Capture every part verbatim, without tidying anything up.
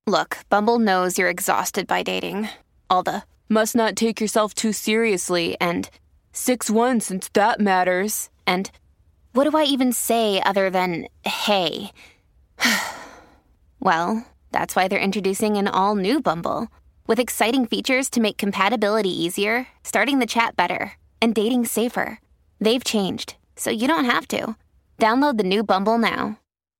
Look, Bumble knows you're exhausted by dating. All the, must not take yourself too seriously, and six one since that matters. And what do I even say other than, hey? Well, that's why they're introducing an all-new Bumble, with exciting features to make compatibility easier, starting the chat better, and dating safer. They've changed, so you don't have to. Download the new Bumble now.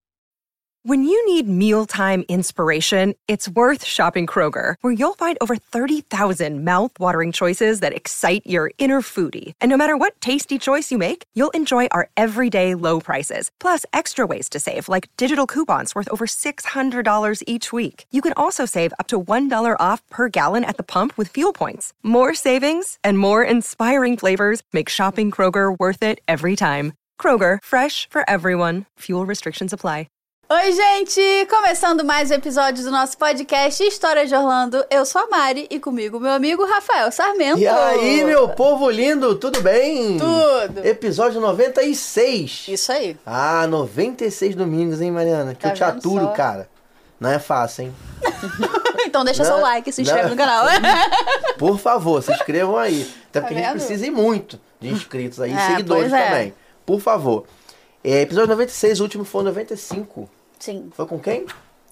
When you need mealtime inspiration, it's worth shopping Kroger, where you'll find over thirty thousand mouth-watering choices that excite your inner foodie. And no matter what tasty choice you make, you'll enjoy our everyday low prices, plus extra ways to save, like digital coupons worth over six hundred dollars each week. You can also save up to one dollar off per gallon at the pump with fuel points. More savings and more inspiring flavors make shopping Kroger worth it every time. Kroger, fresh for everyone. Fuel restrictions apply. Oi, gente! Começando mais um episódio do nosso podcast História de Orlando. Eu sou a Mari e comigo meu amigo Rafael Sarmento. E aí, meu povo lindo, tudo bem? Tudo! Episódio noventa e seis. Isso aí. Ah, noventa e seis domingos, hein, Mariana? Que tá eu te aturo, só? Cara. Não é fácil, hein? Então deixa não, seu like e se inscreve não. no canal. Por favor, se inscrevam aí. Até porque tá a gente precisa ir muito de inscritos aí, é, seguidores é. também. Por favor. É, episódio noventa e seis, o último foi noventa e cinco. Sim. Foi com quem?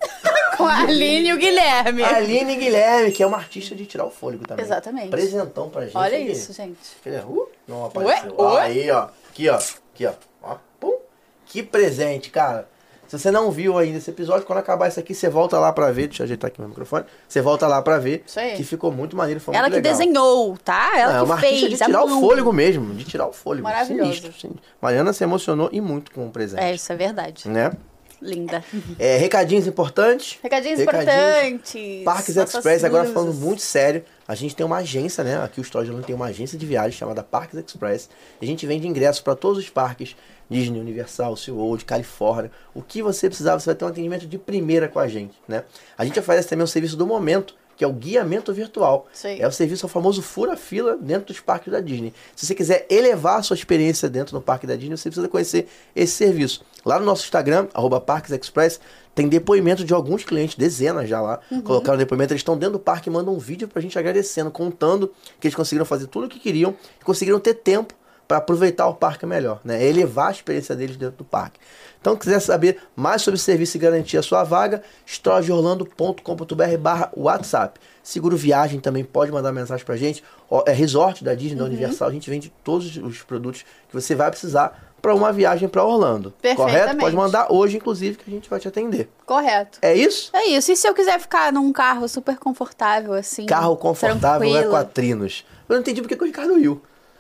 Com a Aline e o Guilherme. A Aline Guilherme, que é uma artista de tirar o fôlego também. Exatamente. Presentão pra gente. Olha aqui. isso, gente. Uh, não apareceu. Ué? Ó, Ué? aí, ó. Aqui, ó. Aqui, ó. Ó. Pum. Que presente, cara. Se você não viu ainda esse episódio, quando acabar isso aqui, você volta lá pra ver. Deixa eu ajeitar aqui meu microfone. Você volta lá pra ver. Isso aí. Que ficou muito maneiro, foi Ela muito que legal. desenhou, tá? Ela Não, é que uma fez. artista de tirar a o mão. fôlego mesmo. De tirar o fôlego. Maravilhoso. Sinistro, sinistro. Mariana se emocionou e muito com o presente. É, isso é verdade. Né? Linda. É, recadinhos importantes. Recadinhos, importantes. Parques Nossas Express, agora musas. falando muito sério, a gente tem uma agência, né? Aqui o História de Orlando tem uma agência de viagem chamada Parques Express. A gente vende ingressos para todos os parques, Disney, Universal, SeaWorld, Califórnia. O que você precisar, você vai ter um atendimento de primeira com a gente, né? A gente oferece também um serviço do momento, que é o guiamento virtual. Sim. É o serviço, é o famoso fura-fila dentro dos parques da Disney. Se você quiser elevar a sua experiência dentro do parque da Disney, você precisa conhecer esse serviço. Lá no nosso Instagram, arroba Parques Express, tem depoimento de alguns clientes, dezenas já lá, uhum. Colocaram depoimento, eles estão dentro do parque e mandam um vídeo pra gente agradecendo, contando que eles conseguiram fazer tudo o que queriam e conseguiram ter tempo para aproveitar o parque melhor, né? Elevar a experiência deles dentro do parque. Então, se quiser saber mais sobre o serviço e garantir a sua vaga, história de orlando ponto com ponto b r barra WhatsApp. Seguro Viagem também pode mandar mensagem pra gente. É resort da Disney, da uhum. Universal, a gente vende todos os produtos que você vai precisar para uma viagem para Orlando. Correto? Pode mandar hoje, inclusive, que a gente vai te atender. Correto. É isso? É isso. E se eu quiser ficar num carro super confortável, assim? Carro confortável tranquilo. é quatrinos. Eu não entendi porque que o Ricardo riu.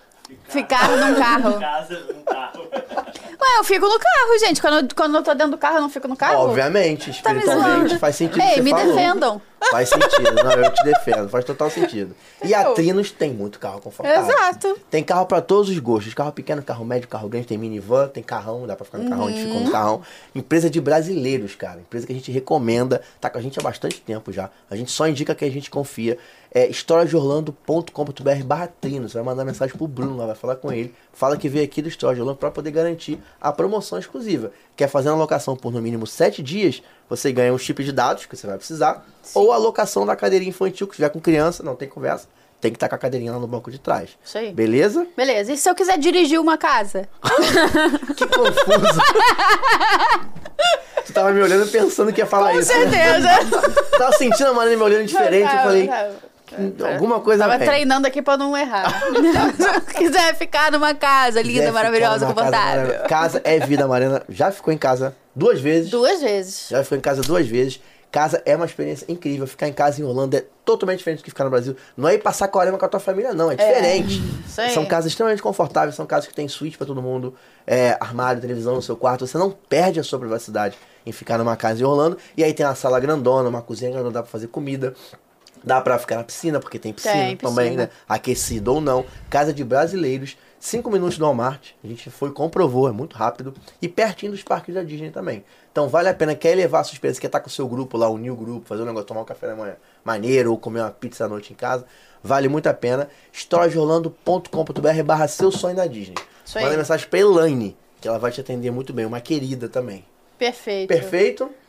Ficar num carro. Casa, num carro. Ué, eu fico no carro, gente. Quando eu, quando eu tô dentro do carro, eu não fico no carro? Obviamente, Tá me espiritualmente, zoando. faz sentido. Ei, que você me falou. defendam. Faz sentido, não, eu te defendo, faz total sentido. E a Trinos tem muito carro confortável. Exato. Tem carro pra todos os gostos, carro pequeno, carro médio, carro grande, tem minivan, tem carrão, dá pra ficar no carrão, a gente ficou no carrão. Empresa de brasileiros, cara, empresa que a gente recomenda, tá com a gente há bastante tempo já, a gente só indica que a gente confia. É história de orlando ponto com ponto b r barra Trinos, vai mandar mensagem pro Bruno lá, vai falar com ele, fala que veio aqui do História de Orlando pra poder garantir a promoção exclusiva. Quer fazer uma locação por no mínimo sete dias, você ganha um chip de dados que você vai precisar, sim, ou a locação da cadeirinha infantil, que tiver com criança, não tem conversa, tem que estar com a cadeirinha lá no banco de trás. Isso aí. Beleza? Beleza. E se eu quiser dirigir uma casa? Que confuso. Tu tava me olhando pensando que ia falar Com isso. Com certeza. Tava sentindo a Marina me olhando diferente, Tava, eu falei... tava. Alguma coisa Tava bem. treinando aqui pra não errar. Se quiser ficar numa casa linda, Quiser maravilhosa, ficar numa confortável. Casa, casa é vida, Mariana. Já ficou em casa duas vezes. Duas vezes. Já ficou em casa duas vezes. Casa é uma experiência incrível. Ficar em casa em Orlando é totalmente diferente do que ficar no Brasil. Não é ir passar Quaresma com a tua família, não. É diferente. É, isso aí. São casas extremamente confortáveis. São casas que tem suíte pra todo mundo. É, armário, televisão no seu quarto. Você não perde a sua privacidade em ficar numa casa em Orlando. E aí tem uma sala grandona, uma cozinha grandona, dá pra fazer comida. Dá pra ficar na piscina, porque tem piscina, tem, também, piscina. né? Aquecido ou não. Casa de brasileiros. Cinco minutos do Walmart. A gente foi, comprovou, é muito rápido. E pertinho dos parques da Disney também. Então vale a pena. Quer elevar a sua experiência, quer estar com o seu grupo lá, unir o grupo, fazer um negócio, tomar um café da manhã maneiro, ou comer uma pizza à noite em casa. Vale muito a pena. história de orlando ponto com ponto b r barra seu sonho da Disney. Manda mensagem pra Elaine, que ela vai te atender muito bem. Uma querida também. Perfeito. Perfeito?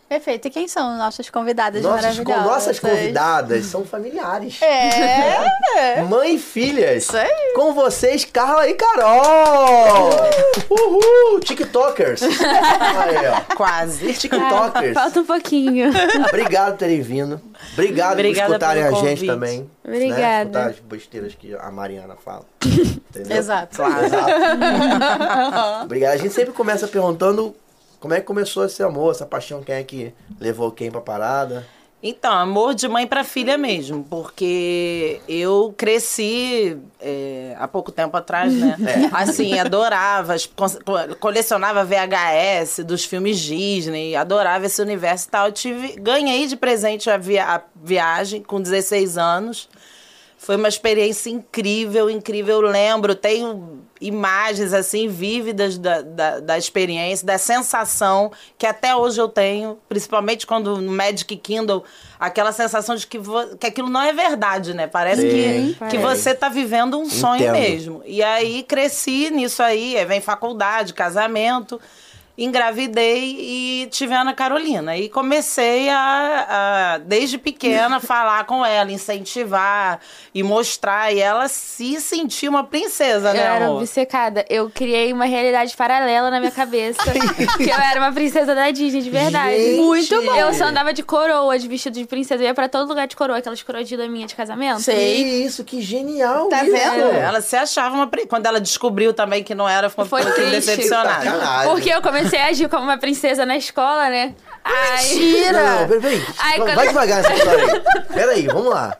Perfeito. E quem são nossas convidadas Nossas, co- maravilhosas? nossas convidadas são familiares. É. Mãe e filhas. Isso aí. Com vocês, Carla e Carol. Uhul. TikTokers. Aí, ó. Quase. TikTokers. Falta um pouquinho. Obrigado por terem vindo. Obrigado Obrigada por escutarem a pelo gente convite. também. Né? Obrigada. Escutar as besteiras que a Mariana fala. Entendeu? Exato. Claro. Exato. Obrigado. A gente sempre começa perguntando como é que começou esse amor, essa paixão, quem é que levou quem pra parada. Então, amor de mãe para filha mesmo, porque eu cresci é, há pouco tempo atrás, né? É. Assim, adorava, co- colecionava V H S dos filmes Disney, adorava esse universo e tal. Eu tive, ganhei de presente a, via, a viagem com dezesseis anos. Foi uma experiência incrível, incrível. Eu lembro, tenho imagens assim vívidas da, da, da experiência, da sensação que até hoje eu tenho, principalmente quando no Magic Kingdom, aquela sensação de que, vo, que aquilo não é verdade, né? Parece Sim, que, parece. que você tá vivendo um sonho Entendo. mesmo. E aí cresci nisso aí, aí vem faculdade, casamento. Engravidei e tive a Ana Carolina. E comecei a, a, desde pequena, falar com ela, incentivar e mostrar. E ela se sentir uma princesa, Eu né, era amor? obcecada. Eu criei uma realidade paralela na minha cabeça. Que eu era uma princesa da Disney, de verdade. Gente! Muito bom. Eu só andava de coroa, de vestido de princesa. Eu ia pra todo lugar de coroa, aquelas coroas minha de casamento. Que Sei. isso, que genial. Tá isso. vendo? É, ela se achava uma princesa. Quando ela descobriu também que não era, ficou Foi um pouquinho triste. decepcionada. Sacanagem. Porque eu comecei a agir como uma princesa na escola, né? Ai, Mentira! Não, não, peraí, peraí. Ai, Vai quando- devagar nessa história aí. Peraí, vamos lá.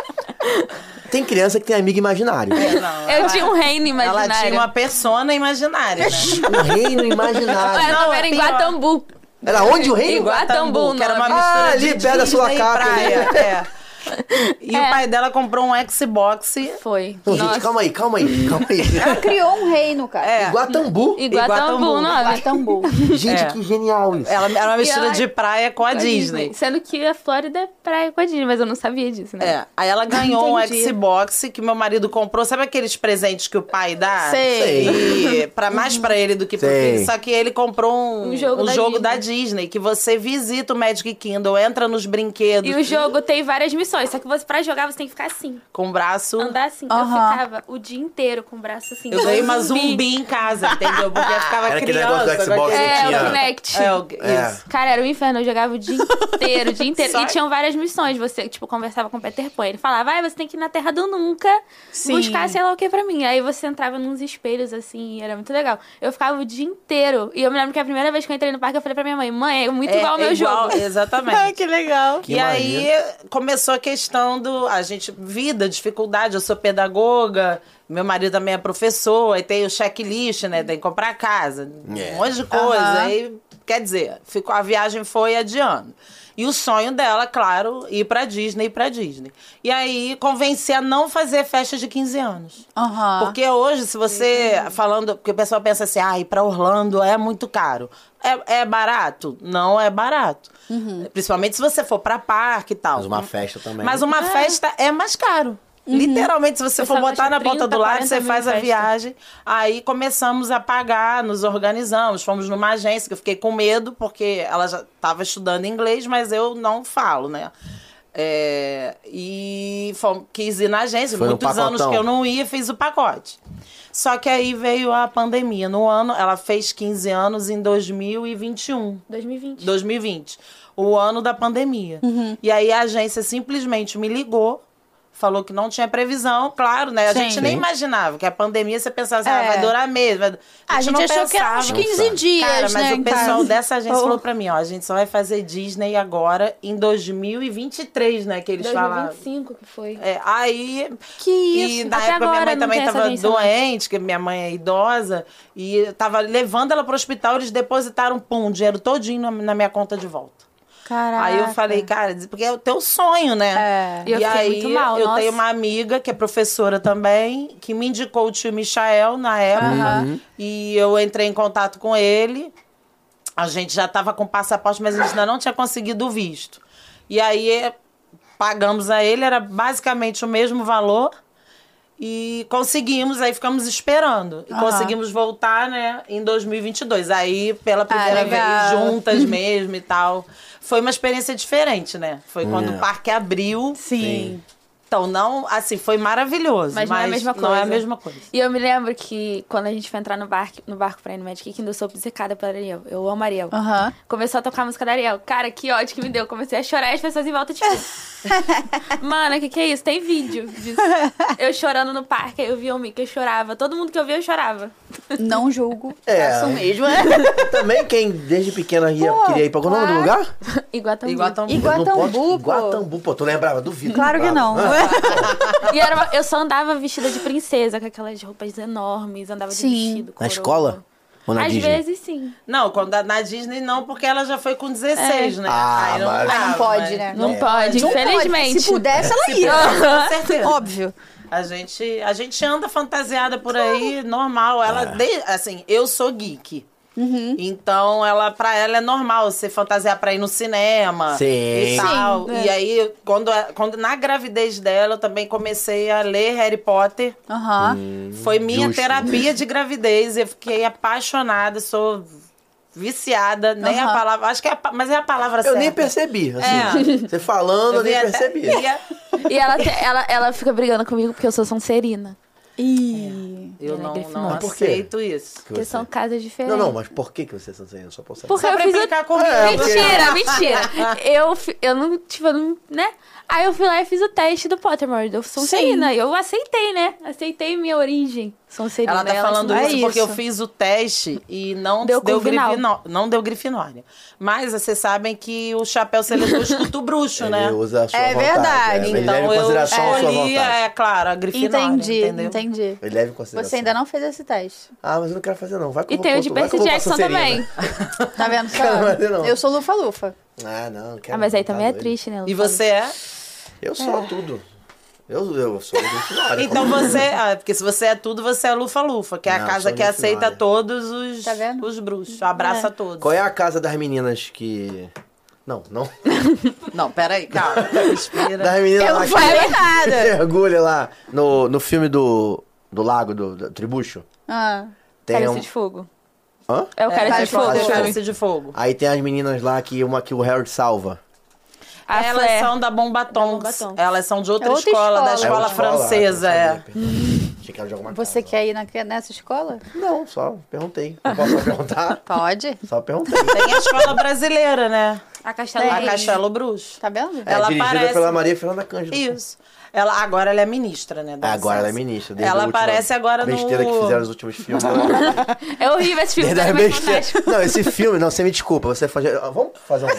Tem criança que tem amigo imaginário. É, não, eu ela- tinha um reino imaginário. Ela tinha uma persona imaginária, né? Um reino imaginário. Ela Não, era em pior. Guatambu. Era onde o reino? Igual- Guatambu, que era uma nome. mistura Ah, ali de perto da Disney sua e capa, praia. né? É. E É. o pai dela comprou um Xbox. Foi. Não, gente, Nossa. calma aí, calma aí, calma aí. Ela criou um reino, cara. É. Guatambu. Iguatambu, Iguatambu. nome. Guatambu. Gente, É. que genial isso. Ela era uma mistura E ela- de praia com a Com a Disney. Sendo que a Flórida é praia com a Disney, mas eu não sabia disso, né? É, aí ela ganhou um Entendi. Xbox que meu marido comprou. Sabe aqueles presentes que o pai dá? Sei. E pra, mais pra ele do que pro Sei. filho. Só que ele comprou um, Um jogo um da jogo da Disney. Disney, que você visita o Magic Kingdom, entra nos brinquedos E o jogo tem várias missões, só que você, pra jogar você tem que ficar assim, com o braço. andar assim. Aham. Eu ficava o dia inteiro com o braço assim. Eu ganhei uma zumbi. zumbi em casa, entendeu? Porque eu ficava Era aquele criança. negócio do Xbox com aquele- É, tinha- o Kinect. É, o- É. isso. Cara, era um inferno, eu jogava o dia inteiro, o dia inteiro. Só- E tinham várias missões, você, tipo, conversava com o Peter Pan. Ele falava, vai, você tem que ir na Terra do Nunca Sim. buscar sei lá o que pra mim. Aí você entrava nos espelhos, assim, e era muito legal. Eu ficava o dia inteiro. E eu me lembro que a primeira vez que eu entrei no parque, eu falei pra minha mãe, mãe, é muito É, igual ao meu é igual, jogo. Exatamente. Que legal. Que e aí maneiro. começou a questão do. A gente, vida, dificuldade. Eu sou pedagoga, meu marido também é professor, aí tem o checklist, né? Tem que comprar casa, É. um monte de coisa. Aham. Aí, quer dizer, ficou, a viagem foi adiando. E o sonho dela, claro, ir pra Disney, ir pra Disney. E aí convenci a não fazer festa de quinze anos. Aham. Porque hoje, se você, falando, porque o pessoal pensa assim, ah, ir pra Orlando é muito caro. É, é barato? Não é barato. Principalmente se você for pra parque e tal. Mas uma festa também. Mas uma festa é mais caro. Literalmente, se você Você for botar gasta na ponta trinta, do lápis, quarenta você mil faz em a festa. viagem. Aí começamos a pagar, nos organizamos. Fomos numa agência, que eu fiquei com medo, porque ela já estava estudando inglês, mas eu não falo, né? É, e fomos, quis ir na agência. Foi no Muitos anos pacotão. que eu não ia, fiz o pacote. Só que aí veio a pandemia. No ano, ela fez quinze anos em dois mil e vinte e um. dois mil e vinte. dois mil e vinte. O ano da pandemia. E aí a agência simplesmente me ligou, falou que não tinha previsão, claro, né? A Sim. gente nem Sim. imaginava que a pandemia, você pensava assim, ah, É. vai durar mês. Vai... A gente não achou que eram uns pensava. quinze dias, Cara, mas né, o em pessoal casa. dessa agência Oh. falou pra mim, ó, a gente só vai fazer Disney agora em dois mil e vinte e três, né? Que eles dois mil e falaram. vinte e cinco que foi. É, aí. Que E isso. na Até época minha agora mãe não também tem essa estava agência mais. doente, que minha mãe é idosa, e eu tava levando ela pro hospital, eles depositaram, pum, o dinheiro todinho na, na minha conta de volta. Caraca. Aí eu falei, cara, porque é o teu sonho, né? É. E eu E fiquei aí muito mal, eu nossa. tenho uma amiga que é professora também, que me indicou o tio Michael na época. Aham. E eu entrei em contato com ele. A gente já estava com passaporte, mas a gente ainda não tinha conseguido o visto. E aí pagamos a ele, era basicamente o mesmo valor. E conseguimos, aí ficamos esperando. E Aham. conseguimos voltar, né, em dois mil e vinte e dois. Aí, pela primeira legal. vez, juntas mesmo e tal. Foi uma experiência diferente, né? Foi quando É. o parque abriu. Sim. Então, não, assim, foi maravilhoso. Mas não é a mesma Não é a coisa. mesma coisa. E eu me lembro que quando a gente foi entrar no barco, no barco pra ir no Magic Kingdom, eu sou obcecada pelo Ariel. Eu amo Ariel. Aham. Começou a tocar a música da Ariel. Cara, que ódio que me deu. Comecei a chorar e as pessoas em volta, tipo... Mano, o que que é isso? Tem vídeo disso. Eu chorando no parque, aí eu via o Mickey, eu chorava. Todo mundo que eu via, eu chorava. Não julgo. É. Faço mesmo. Também quem desde pequena ia, Pô, queria ir pra qual o nome do claro. lugar? Iguatambu. Iguatambu. Eu não posso- Iguatambu, pô. Iguatambu, pô. Tu lembrava? Duvido. Claro que não. E era uma- eu só andava vestida de princesa, com aquelas roupas enormes, andava Sim. de vestido, Na coroa. escola? Ou na Às Disney? vezes, sim. Não, quando a- na Disney não, porque ela já foi com dezesseis, É. né? Ah, Aí não, mas- dava, Não pode, mas- né? Não É. pode, Não pode. infelizmente. Se pudesse, ela ia. Com certeza. Óbvio. A gente, a gente anda fantasiada por aí, normal. Ela, É. de- assim, eu sou geek. Uhum. Então, ela, pra ela é normal você fantasiar pra ir no cinema Sim. e tal. Sim, é. E aí, quando, quando na gravidez dela, eu também comecei a ler Harry Potter. Aham. Foi minha justo. terapia de gravidez. Eu fiquei apaixonada, sou viciada. Nem a Aham. palavra. Acho que é a, pa- mas é a palavra Eu certa. nem percebi, assim. Você falando, eu, Eu nem vi até- percebi. ia- E ela, te- ela, ela fica brigando comigo porque eu sou Sonserina. Ih. Eu Ela é não, não Grifinória. Por quê? aceito isso. Que Porque você- são casas diferentes. Não, não, mas por que que você é Sonserina? Só pra eu saber. Porque Só eu pra fiz o- implicar comigo. É, porque- Mentira, mentira. Eu, fi- eu não, tipo, eu não, né? Aí eu fui lá e fiz o teste do Pottermore, eu sou Sonserina. E eu aceitei, né? Aceitei minha origem. Sonserina. Ela tá Ela falando ensinou- isso É porque eu isso. fiz o teste e não Deu deu, Corvinal. Grifinó- não deu Grifinória. Mas vocês sabem que o chapéu seletor escuta o bruxo, Ele né? usa a sua É vontade. verdade. é, ele Então leva em eu consideração a sua escolhi, vontade. é claro, a Grifinória, Entendi, entendeu? entendi. Ele leva em consideração. Você ainda não fez esse teste. Ah, mas eu não quero fazer, não. Vai que E eu tem vou- o de vai que Percy eu vou pra Jackson Sonserina. também. Tá vendo só? Quero fazer, não. Eu sou lufa-lufa. Ah, não, não quero. Ah, mas aí não, tá também é doido. triste, né? E você é? Eu sou tudo. Eu, eu sou Grifinória. Então você... Ah, porque se você é tudo, você é Lufa-Lufa, que é a Não, casa sou que aceita Grifinória. todos os, Tá vendo? os bruxos. Abraça todos. Qual é a casa das meninas que... Não, não. Não, peraí, calma. Respira. Das meninas Eu lá não que- falei nada. que mergulha lá no, no filme do, do lago do, do Tribucho. Ah. Tem Cálice um... de fogo. Hã? É o É, Cálice de Cálice Fogo. de o Fogo, filme. Cálice de Fogo. Aí tem as meninas lá que, uma, que o Harry salva. A Elas Flair. são da Bombatongs. Da Bombatongs. Elas são de outra, É outra escola, da escola. escola outra escola, francesa, ah, é. eu sabia, Achei que era de alguma Você casa. quer ir na, nessa escola? Não, só perguntei. Eu posso só perguntar? Pode. Só perguntei. Tem a escola brasileira, né? A Castelo Tem. A Bruxo. Castelo Bruxo. Tá vendo? É, Ela dirigida aparece- pela Maria Fernanda Cândido. Isso. Ela, agora ela é ministra, né? da Ah, agora ela é licença. ministra. desde Ela a última aparece agora no... besteira que fizeram nos últimos filmes. É horrível esse filme, Desde a mas é besteira. fantástico. Não, esse filme, não, você me desculpa. Você faz... ah, Vamos fazer um...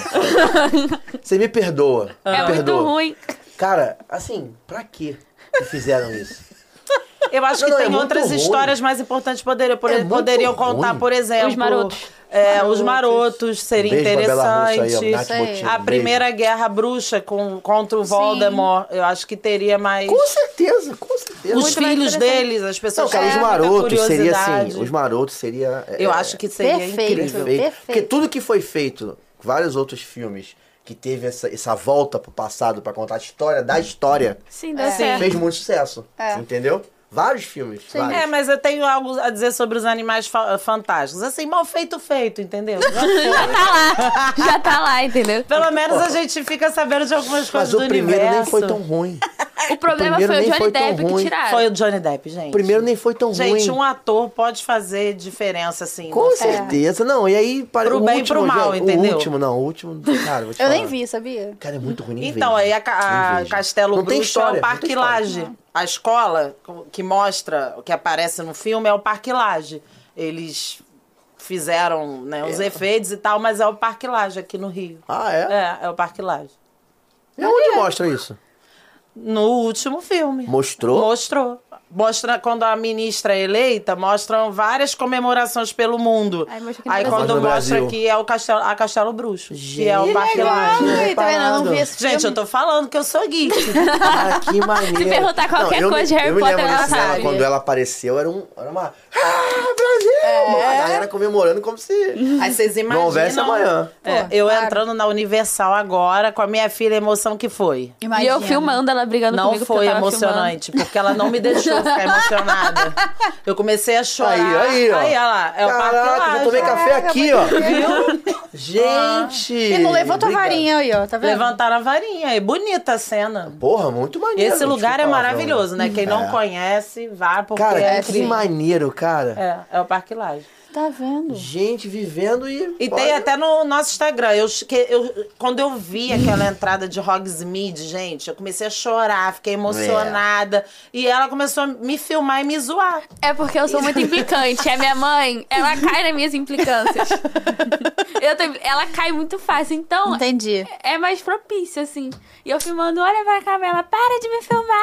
Você me perdoa. É me muito perdoa. ruim. Cara, assim, pra quê que fizeram isso? Eu acho Não, que não, é tem muito outras ruim. histórias mais importantes. Poderiam, por- É muito poderiam contar, ruim. por exemplo... Os Marotos. É, os Marotos, seria Beijo pra Bela Russa aí, ó, interessante. Nath Sei. Bottini, A beijo. primeira guerra bruxa com, contra o Voldemort, eu acho que teria mais... Com certeza, com certeza. Os Muito mais filhos interessante. deles, as Não, pessoas cara, os têm muita marotos seria assim. curiosidade. Os marotos seria. é, Eu acho que seria Perfeito. incrível. perfeito. Perfeito. Porque tudo que foi feito, vários outros filmes que teve essa, essa volta pro passado pra contar a história da história, Sim, deu É. certo. fez muito sucesso. É. Entendeu? Vários filmes. Vários. É, mas eu tenho algo a dizer sobre os animais fa- fantásticos. Assim, mal feito, feito, entendeu? Já foi. Já tá lá. Já tá lá, entendeu? Pelo menos a gente fica sabendo de algumas coisas Mas o do primeiro universo. nem foi tão ruim. O problema primeiro foi o nem Johnny foi tão Depp que ruim. tiraram. Foi o Johnny Depp, gente. O primeiro nem foi tão Gente, ruim. um ator pode fazer diferença, assim. Com no- certeza. Não, e aí... Para, Pro o bem e último, pro mal, gente, entendeu? O último, não. O último, cara, vou te Eu falar. nem vi, sabia? Cara, é muito ruim, nem Então, vejo. aí a, ca- a Nem vejo. Castelo Não tem Bruxo história, é o não tem Parque história. Lage. A escola que mostra, o que aparece no filme é o Parque Lage. Eles fizeram, né, os efeitos e tal, mas é o Parque Lage aqui no Rio. Ah, é? É, é o Parque Lage. E onde mostra isso? No último filme. Mostrou? Mostrou. Mostra quando a ministra é eleita, mostram várias comemorações pelo mundo. Aí mostra aqui no Aí Brasil. quando Mas no mostra Brasil. que é o Castelo, a Castelo Bruxo, que é o Gente, Parque Lage. Ai, tá vendo? Eu não vi esse Gente, filme. eu tô falando que eu sou geek. Ah, que maneiro. Se perguntar qualquer eu me- coisa de Harry eu me Potter, lembro ela dessa cena, sabe. quando ela apareceu, era, um, era uma... Ah, Brasil! A galera comemorando como se... Aí vocês imaginam. Não houvesse amanhã. É, Pô, claro. entrando na Universal agora, com a minha filha, a emoção que foi. Imagina. E eu filmando ela brigando Não comigo porque foi eu tava emocionante, porque ela não me deixou pra ficar emocionada. Eu comecei a chorar. Aí, aí, ó. Aí, olha lá. É o Caraca, Parque já tomei Lage. café aqui, ó. Viu? Gente. E não levou tua obrigado. varinha aí, ó, tá vendo? Levantaram a varinha. É bonita a cena. Porra, muito maneiro. Esse lugar é desculpa, maravilhoso, né? Quem não É. conhece, vá, porque Cara, é que incrível. maneiro, cara. É, é o Parque Lage. Tá vendo? Gente vivendo e... E tem até no nosso Instagram. Eu, que eu, quando eu vi aquela entrada de Hogsmeade, gente, eu comecei a chorar, fiquei emocionada. E ela começou a me filmar e me zoar. É porque eu sou muito implicante. A minha mãe, ela cai nas minhas implicâncias. Eu também- ela cai muito fácil, então Entendi. é mais propício, assim. E eu filmando, olha pra cá, ela, para de me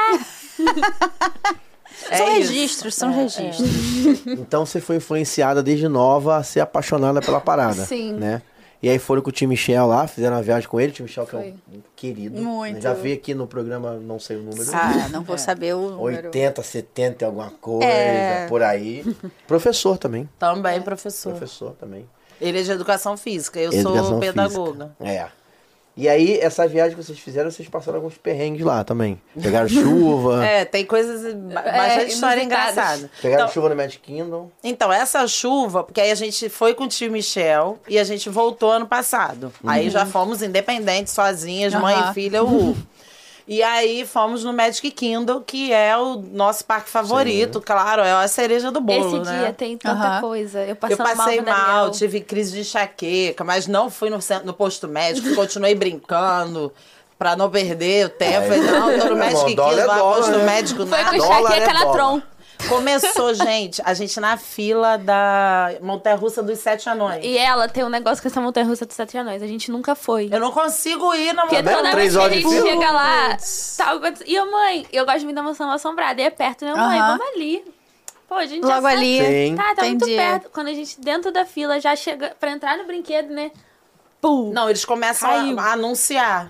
filmar. É são isso. registros, são registros. Então você foi influenciada desde nova a ser apaixonada pela parada. Sim. Né? E aí foram com o tio Michel lá, fizeram uma viagem com ele. O tio Michel que é Foi. um querido. Muito. Já vi aqui no programa, não sei o número. Ah, não vou saber o número. oitenta, setenta e alguma coisa, É. por aí. Professor também. Também, professor. Professor também. Ele é de educação física, eu Educação sou física. pedagoga. É. E aí, essa viagem que vocês fizeram, vocês passaram alguns perrengues lá também. Pegaram chuva. É, tem coisas, ba- bastante história inusitadas. engraçada. Pegaram Então, chuva no Magic Kingdom. Então, essa chuva, porque aí a gente foi com o tio Michel e a gente voltou ano passado. Aí já fomos independentes, sozinhas, mãe Aham. e filha, uhul. E aí fomos no Magic Kingdom, que é o nosso parque favorito, claro, é a cereja do bolo, Esse né? dia tem tanta Aham. coisa. Eu Eu passando passei mal, mal, Daniel. tive crise de enxaqueca, mas não fui no, centro- no posto médico, continuei brincando pra não perder o tempo. Falei, não, tô no Meu Magic irmão, dólar Kingdom, é não dólar, posto né? médico, Foi nada. com Dólar enxaqueca é na dólar. Tron. Começou, gente, a gente na fila da montanha-russa dos Sete Anões. E ela tem um negócio com essa montanha-russa dos Sete Anões. A gente nunca foi. Eu não consigo ir na Porque montanha toda três vez que a horas de gente fila? chega lá, tá algo acontecendo. E a mãe, eu gosto muito da mansão assombrada. E é perto, né? Mãe, Aham. vamos ali. Pô, a gente já Logo sabe. ali. Sim. Tá, tá muito Entendi. perto. Quando a gente, dentro da fila, já chega pra entrar no brinquedo, né? Pum. Não, eles começam Caiu. a, a anunciar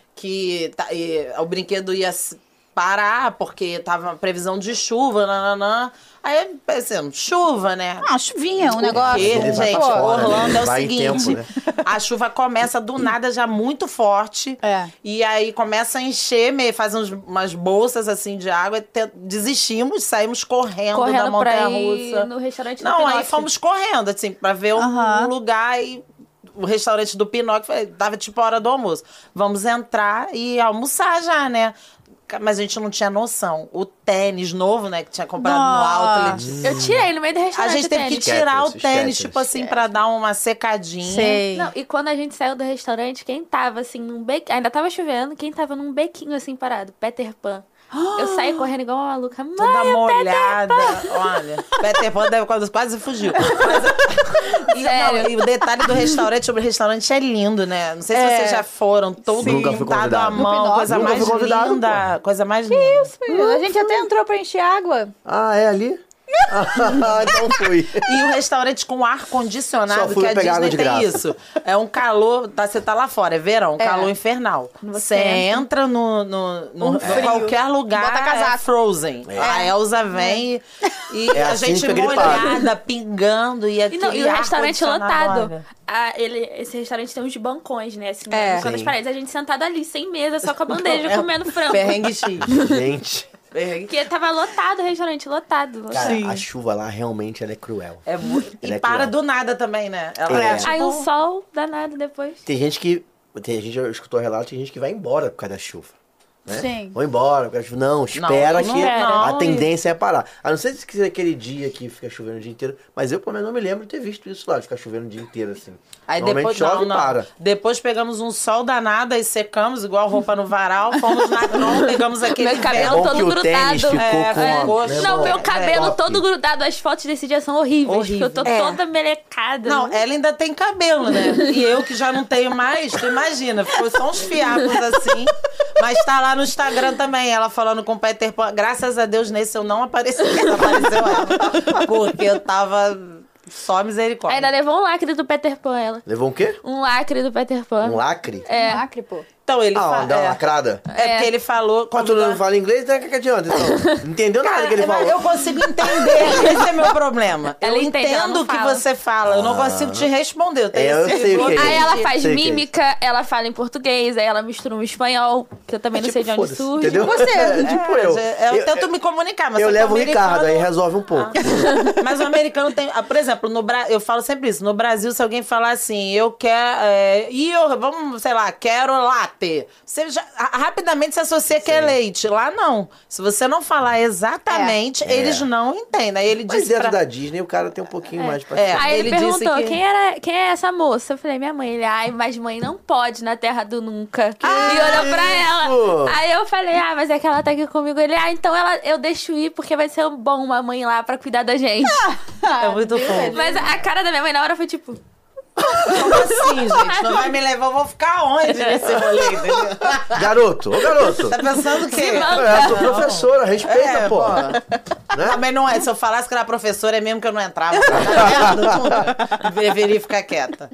que tá- e, o brinquedo ia se parar porque tava previsão de chuva, nananã. Aí pensamos, chuva, né? Ah, chuvinha, um negócio. Porque, Ele vai gente, pra fora, Orlando né? é o Vai em seguinte, tempo, né? a chuva começa do nada já muito forte, É. e aí começa a encher, meio, faz uns, umas bolsas assim de água, e te- desistimos, saímos correndo, da Correndo pra montanha-russa. ir no restaurante do Não, aí Pinóquio. fomos correndo, assim, pra ver um, Aham. um lugar e o restaurante do Pinóquio foi- dava tipo a hora do almoço. Vamos entrar e almoçar já, né? Mas a gente não tinha noção. O tênis novo, né, que tinha comprado Nossa. no outlet. Eu tirei no meio do A restaurante gente o teve que tênis. tirar o Skechers, tênis, Skechers. tipo assim, pra dar uma secadinha. Sei. Não, e quando a gente saiu do restaurante, quem tava assim num bequinho. Ainda tava chovendo, quem tava num bequinho assim parado? Peter Pan. Eu saí correndo igual uma maluca. Mãe, Toda é Peter molhada. Olha, Peter Pan deve quase, quase fugiu. Mas, e, Sério. não, e o detalhe do restaurante, o restaurante é lindo, né? Não sei se É. vocês já foram, todo Sim. Nunca fui pintado à convidado. No mão, Pinóquio? coisa Nunca mais fui convidado, linda. pô. Coisa mais linda. Filho, a gente até entrou pra encher água. Ah, é ali? Ah, então fui. E o restaurante com Só ar-condicionado, fui que a pegar água Disney de tem graça. isso. É um calor, tá, você tá lá fora, é verão, um calor infernal. Você entra no, no, no, Um no frio. qualquer lugar, Bota casaco. é Frozen. A Elsa vem e É a assim gente que fica gripado. molhada, pingando. E, E, não, e o restaurante ar-condicionado, lotado. olha. Ah, ele, esse restaurante tem uns bancões, né? Assim, É. no canto das Sim. paredes. A gente sentado ali, sem mesa, só com a bandeja, É, comendo frango. Perrengue X. Gente, Perrengue. Porque tava lotado o restaurante, lotado. lotado. cara, a chuva lá realmente ela é cruel. É mu- Ele e é para cruel. do nada também, né? Ela É. é, Aí tipo, um sol danado depois. Tem gente que. Tem gente, eu escutou relato, tem gente que vai embora por causa da chuva. Né? Sim. Vão embora, por causa da chuva. Não, espera não que espera. a Não, tendência é parar. A não ser se quiser aquele dia que fica chovendo o dia inteiro. Mas eu, pelo menos, não me lembro de ter visto isso lá, de ficar chovendo o dia inteiro, assim. Aí Normalmente depois, chove não, e não. para. Depois pegamos um sol danado e secamos, igual roupa no varal. Fomos na Tron, pegamos aquele Meu É cabelo bom todo que o tênis grudado. ficou É, com é. uma... né, Não, uma- meu cabelo top. todo grudado. As fotos desse dia são horríveis. Horrível. Porque eu tô É. toda melecada. Não, ela ainda tem cabelo, né? E eu que já não tenho mais, tu imagina, ficou só uns fiapos assim. Mas tá lá no Instagram também, ela falando com o Peter Pan. Graças a Deus, nesse eu não apareci, não apareceu ela. Porque eu tava só misericórdia. Ainda levou um lacre do Peter Pan, ela. Levou um quê? Um lacre do Peter Pan. Um lacre? É. Lacre, pô. Então, ele Ah, fala. dá uma É, lacrada. é porque ele falou. Quando tu não fala inglês, então o que que adianta? Então, não entendeu nada que ele Mas falou. eu consigo entender. Esse é meu problema. Ela eu entende, ela entendo não o que fala. você fala. Eu não consigo te responder. Eu, tenho É, eu esse sei o que é bloqueio. Aí ela Sei faz que é mímica, ela fala em português, aí ela mistura um espanhol, que eu também não sei de onde Foda-se, surge. entendeu? Você. É, tipo eu. Eu, eu tento me comunicar, mas Eu só que levo o americano- Ricardo, aí resolve um pouco. Mas o americano tem. ah, Por exemplo, no Bra... eu falo sempre isso. No Brasil, se alguém falar assim, eu quero. É, e eu, vamos, sei lá, quero latte. Você já, ra- rapidamente se associa que é leite. Lá não. Se você não falar exatamente, É. eles não entendem. Aí ele Mas disse. dentro pra- da Disney, o cara tem um pouquinho mais pra É. Aí ele, Ele disse perguntou, que- quem, era, quem é essa moça? Eu falei, minha mãe. Ele, ai, mas mãe não pode na terra do nunca. e olhou pra isso? ela. Aí eu falei, ah, mas é que ela tá aqui comigo. Ele, ah, então ela, eu deixo ir porque vai ser bom uma mãe lá pra cuidar da gente. É muito fofo. Mas a cara da minha mãe na hora foi tipo... Como assim, gente? Não vai me levar, eu vou ficar onde nesse rolê, entendeu? Garoto, ô garoto. Tá pensando o quê? Se manda. É a sua professora, respeita, É, pô. pô. Né? Também não é. Se eu falasse que era professora, é mesmo que eu não entrava. Tá vendo? Deveria ficar quieta.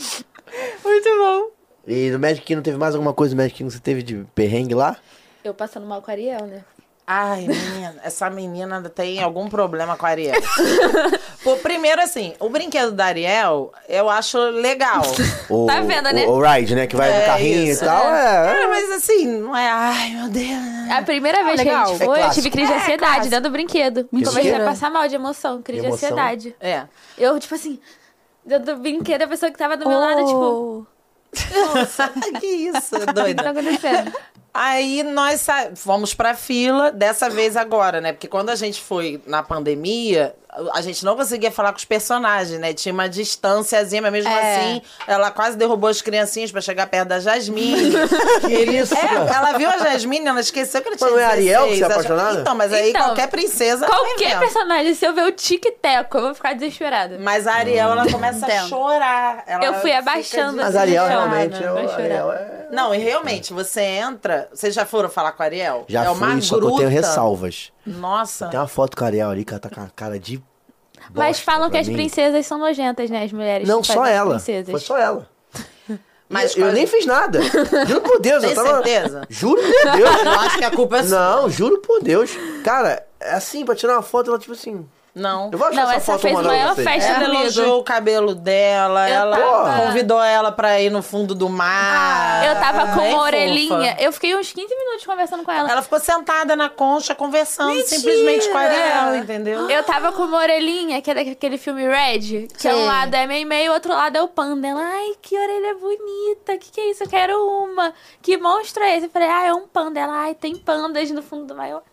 Muito bom. E no Magic Kingdom teve mais alguma coisa no Magic Kingdom que você teve de perrengue lá? Eu passando mal com a Ariel, né? Ai, menina, essa menina tem algum problema com a Ariel. Pô, primeiro, assim, o brinquedo da Ariel, eu acho legal. O, Tá vendo, né? O, o ride, né? Que vai É, no carrinho isso, e tal. É. Cara, mas assim, não é. Ai, meu Deus. A primeira vez que a legal. gente É foi, eu clássico. tive crise de ansiedade clássico. dentro do brinquedo. Comecei Mentira. a passar mal de emoção, crise de Emoção? ansiedade. É. Eu, tipo assim, dentro do brinquedo, a pessoa que tava do meu lado, tipo, Nossa, que isso, o que tá doida. acontecendo? Aí nós sa- fomos pra fila, dessa vez agora, né? Porque quando a gente foi na pandemia, a gente não conseguia falar com os personagens, né? Tinha uma distânciazinha, mas mesmo É. assim, ela quase derrubou as criancinhas pra chegar perto da Jasmine. Que isso, É, cara? ela viu a Jasmine, ela esqueceu que ela tinha Mas não é a Ariel que dezesseis, você é acho- apaixonada? Então, mas aí Então, qualquer princesa... Qualquer inventa. personagem, se eu ver o tic-teco, eu vou ficar desesperada. Mas a Ariel, ela começa a Entendo. chorar. Ela Eu fui fica abaixando, Mas assim, a Ariel no chão, realmente né? é, Vai o- chorar. Ariel é... Não, e realmente, você entra... Vocês já foram falar com a Ariel? Já é uma fui, só que eu tenho gruta. ressalvas. Nossa. Tem uma foto com a Ariel ali que ela tá com a cara de Mas bosta falam que pra as mim. princesas são nojentas, né? As mulheres Não, que só fazem as ela. princesas. Foi só ela. Mas eu, eu quase- nem fiz nada. Juro por Deus. Tem eu tava... certeza? Juro por Deus. Eu acho que a culpa é sua. Não, juro por Deus. Cara, é assim, pra tirar uma foto, ela tipo assim... Não. Eu vou achar Não, essa essa foto fez mandar maior pra vocês. festa Ela do elogiou Lido. o cabelo dela, Eu ela tava- convidou ela pra ir no fundo do mar. Eu tava com Bem uma fofa. orelhinha. Eu fiquei uns quinze minutos conversando com ela. Ela ficou sentada na concha, conversando Mentira! simplesmente com a Ariel, entendeu? Eu tava com uma orelhinha, que é daquele filme Red, que é um Sim. lado é meio meio, o outro lado é o panda. Ela, ai, que orelha bonita, que que é isso? Eu quero uma. Que monstro é esse? Eu falei, ah, é um panda. Ela, ai, tem pandas no fundo do mar. Eu,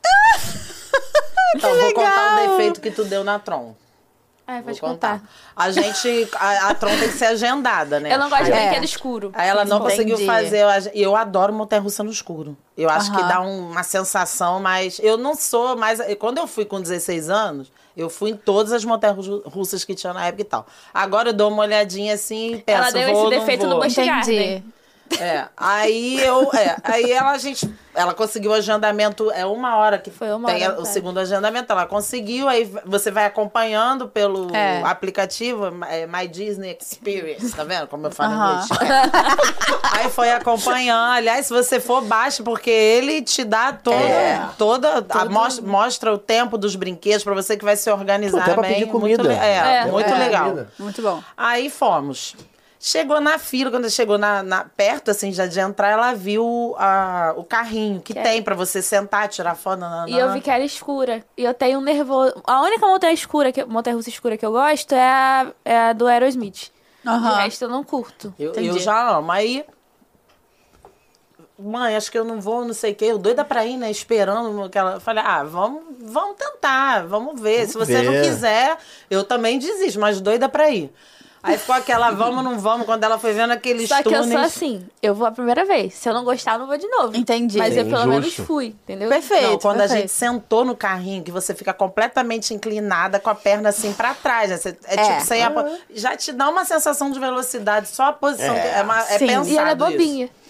Então, vou contar o defeito que tu deu na Tron. ai, Vou pode contar. contar. A gente, a, a Tron tem que ser agendada, né? Eu não gosto de É. brinquedo escuro. Aí ela não Entendi. conseguiu fazer. E eu adoro montanha-russa no escuro. Eu acho que Aham. dá um- uma sensação mais... Eu não sou mais... Quando eu fui com dezesseis anos, eu fui em todas as montanhas-russas que tinha na época e tal. Agora eu dou uma olhadinha assim e penso, Ela deu vou esse ou não defeito vou? no Busch Garden. Entendi. É, aí eu... É, aí ela, a gente... Ela conseguiu o agendamento, é uma hora que Foi uma tem hora, o tá. segundo agendamento, ela conseguiu, aí você vai acompanhando pelo É. aplicativo, é, My Disney Experience, tá vendo como eu falo Aham. inglês? Aí foi acompanhando. Aliás, se você for baixo, porque ele te dá toda, É. toda a, mostra, mostra o tempo dos brinquedos pra você que vai se organizar Até pra bem. pedir Muito comida. le- é, É. muito É. legal. Comida. Muito bom. Aí fomos. Chegou na fila, quando chegou na, na- perto, assim, já de entrar, ela viu a, o carrinho que Que é- tem pra você sentar, tirar foto. nananã. E eu vi que era escura. E eu tenho um nervoso. A única montanha escura, que, montanha russa escura que eu gosto é a, é a do Aerosmith. Aham. O resto eu não curto. Eu, Entendi. eu já amo. Aí, mãe, acho que eu não vou, não sei o quê. Eu doida pra ir, né? Esperando aquela. Eu falei, ah, vamos, vamos tentar, vamos ver. Se você ver. não quiser, eu também desisto, mas doida pra ir. Aí ficou aquela vamos, não vamos, quando ela foi vendo aqueles Só que eu túneis. sou assim, eu vou a primeira vez. Se eu não gostar, eu não vou de novo. Entendi. Mas eu Sim, pelo menos justo. fui, entendeu? Perfeito. Não, quando a perfeito. gente sentou no carrinho, que você fica completamente inclinada com a perna assim pra trás, né? Você- é, É. tipo sem a, já te dá uma sensação de velocidade, só a posição. É. É, é, uma, é Sim. pensado E ela é isso. bobinha.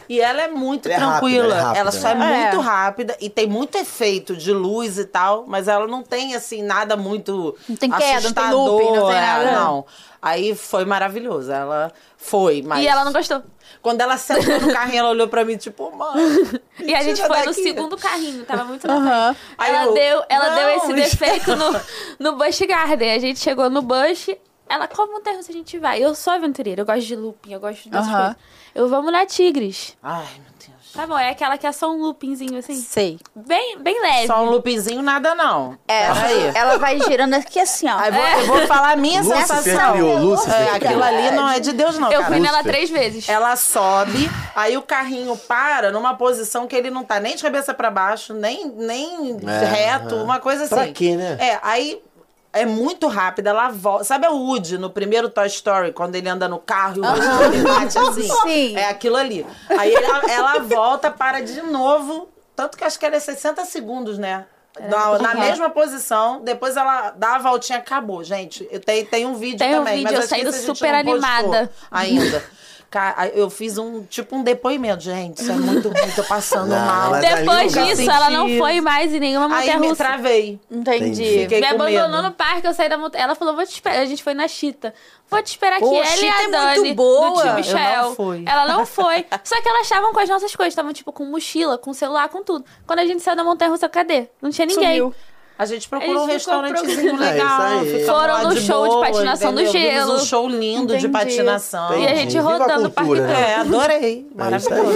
E ela é muito Ela é tranquila. rápida, ela é rápida. Ela só é, É. muito rápida e tem muito efeito de luz e tal, mas ela não tem, assim, nada muito Não tem queda, não tem assustador, looping, não tem é, nada. Não. Aí foi maravilhoso. Ela foi, mas... E ela não gostou. Quando ela sentou no carrinho, ela olhou pra mim, tipo, mãe... E a gente tira foi no daqui. segundo carrinho, tava muito na Aham. frente. Aí Ela, eu, deu, ela não, deu esse isso- defeito no, no Busch Garden. A gente chegou no Busch, ela, qual montanha a gente vai? Eu sou aventureira, eu gosto de looping, eu gosto dessas Aham. coisas. Eu vamos na Tigres. Ai, meu Deus. Tá bom, é aquela que é só um loopingzinho assim. Sei. Bem, bem leve. Só um loopzinho, nada não. É, Peraí. ela vai girando aqui assim, ó. Aí vou, eu vou falar a minha Lúcifer sensação. criou, Lúcifer É, criou. aquilo ali não é de Deus, não, Eu cara. fui nela Lúcifer. três vezes. Ela sobe, aí o carrinho para numa posição que ele não tá nem de cabeça pra baixo, nem, nem É, reto, é. uma coisa assim. Pra quê, né? É, aí é muito rápida, ela volta. Sabe o Woody no primeiro Toy Story, quando ele anda no carro e o rosto dele bate assim? Sim. É aquilo ali. Aí ela, ela volta, para de novo, tanto que acho que era sessenta segundos, né? Na, na mesma posição, depois ela dá a voltinha, acabou, gente. Eu tenho, tem um vídeo Tem um também, vídeo, mas eu acho que saindo esse a gente super não postou animada. ainda. Cara, eu fiz um, tipo um depoimento, gente, isso é muito ruim, tô passando Não, mal. mas ali Depois não dá disso, sentido. ela não foi mais em nenhuma Aí me montanha-russa. travei. Entendi. Fiquei Me com abandonou medo. no parque, eu saí da montanha. Ela falou, vou te esperar. A gente foi na Chita. Vou te esperar aqui. Pô, Ela e Chita a é Dani, muito boa. do tio Eu Michel. não fui. Ela não foi. Só que elas estavam com as nossas coisas. Estavam, tipo, com mochila, com celular, com tudo. Quando a gente saiu da montanha-russa, cadê? Não tinha ninguém. Sumiu. A gente procurou um A gente ficou restaurantezinho procurando. legal. É isso aí. ficamos Foram lá no de show de boa, patinação no entendeu? Vimos gelo. um show lindo de Entendi. patinação. E a gente Viva a rodando o parque cultura, todo. né? É, adorei. É isso Maravilhoso.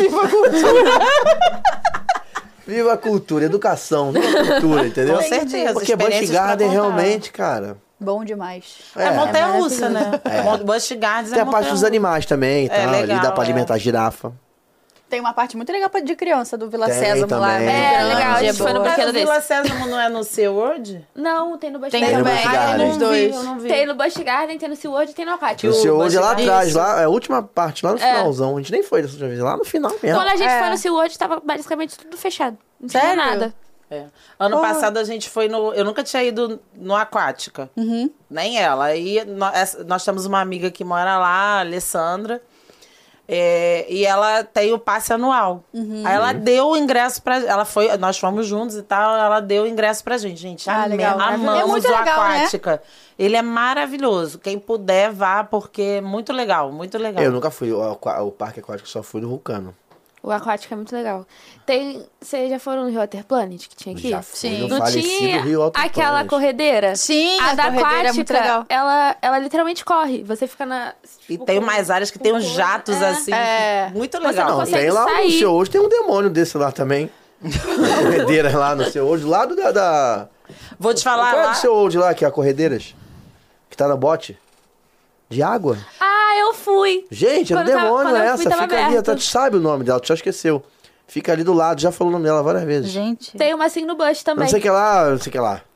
aí. Viva a cultura, educação, viva a cultura, entendeu? Com certeza. Porque Busch experiências pra Garden contar. realmente, cara. Bom demais. É, É, montanha-russa, né? É. Busch Gardens é Tem a parte dos montanha-russa. animais também e É, tal. Ali legal, dá pra é. alimentar a girafa. Tem uma parte muito legal pra- de criança do Vila Tem Sésamo lá. também. né? É, Grande, legal, a gente foi no boa. brinquedo Mas o Vila desse. Sésamo não é no SeaWorld? Não, tem no Busch Tem Tem no Garden. também, Busch tem Garden. nos dois. Eu não vi. Tem no Busch Garden, tem no SeaWorld e tem no Aquático. No o seu hoje Busch lá Garden, atrás, isso. lá, é a última parte, lá no É. finalzão. A gente nem foi dessa última vez, lá no final mesmo. Quando a gente É. foi no SeaWorld, tava basicamente tudo fechado. Não tinha Sério? nada. É. Ano passado a gente foi no... Eu nunca tinha ido no Aquática. Uhum. Nem ela. Aí nós, nós temos uma amiga que mora lá, a Alessandra. É, e ela tem o passe anual. Uhum. Aí ela deu o ingresso pra... Ela foi... Nós fomos juntos e tal. Ela deu o ingresso pra gente. Gente, Ah, amei- legal. amamos É muito o legal, né? Aquática. Ele é maravilhoso. Quem puder, vá, porque é muito legal. Muito legal. Eu nunca fui, o, aqua- o parque aquático só fui no Vulcano. O Aquático é muito legal. Tem... Vocês já foram no Rio Water Planet que tinha aqui? Já fui Sim. no Não falecido tinha Rio Alto aquela Planet. corredeira? Sim, a, a da corredeira é muito aquática, legal. ela, ela literalmente corre. Você fica na... E tipo, tem com- umas áreas que tem uns com- jatos é. assim. É. Muito Você legal. não Não, consegue tem lá no sair. seu hoje, tem um demônio desse lá também. Corredeiras lá no seu hoje, do lado da... da... Vou te falar Qual é lá. do seu hoje lá, que é a Corredeiras? Que tá no bote? De água? Ah, eu fui. Gente, é do Quando tava- demônio quando eu essa. fui, tava Fica ali, aberto. tá, tu sabe o nome dela, tu já esqueceu. Fica ali do lado, já falou o nome dela várias vezes. Gente, Tem uma assim no Busch também. Não sei o que lá, não sei o que lá.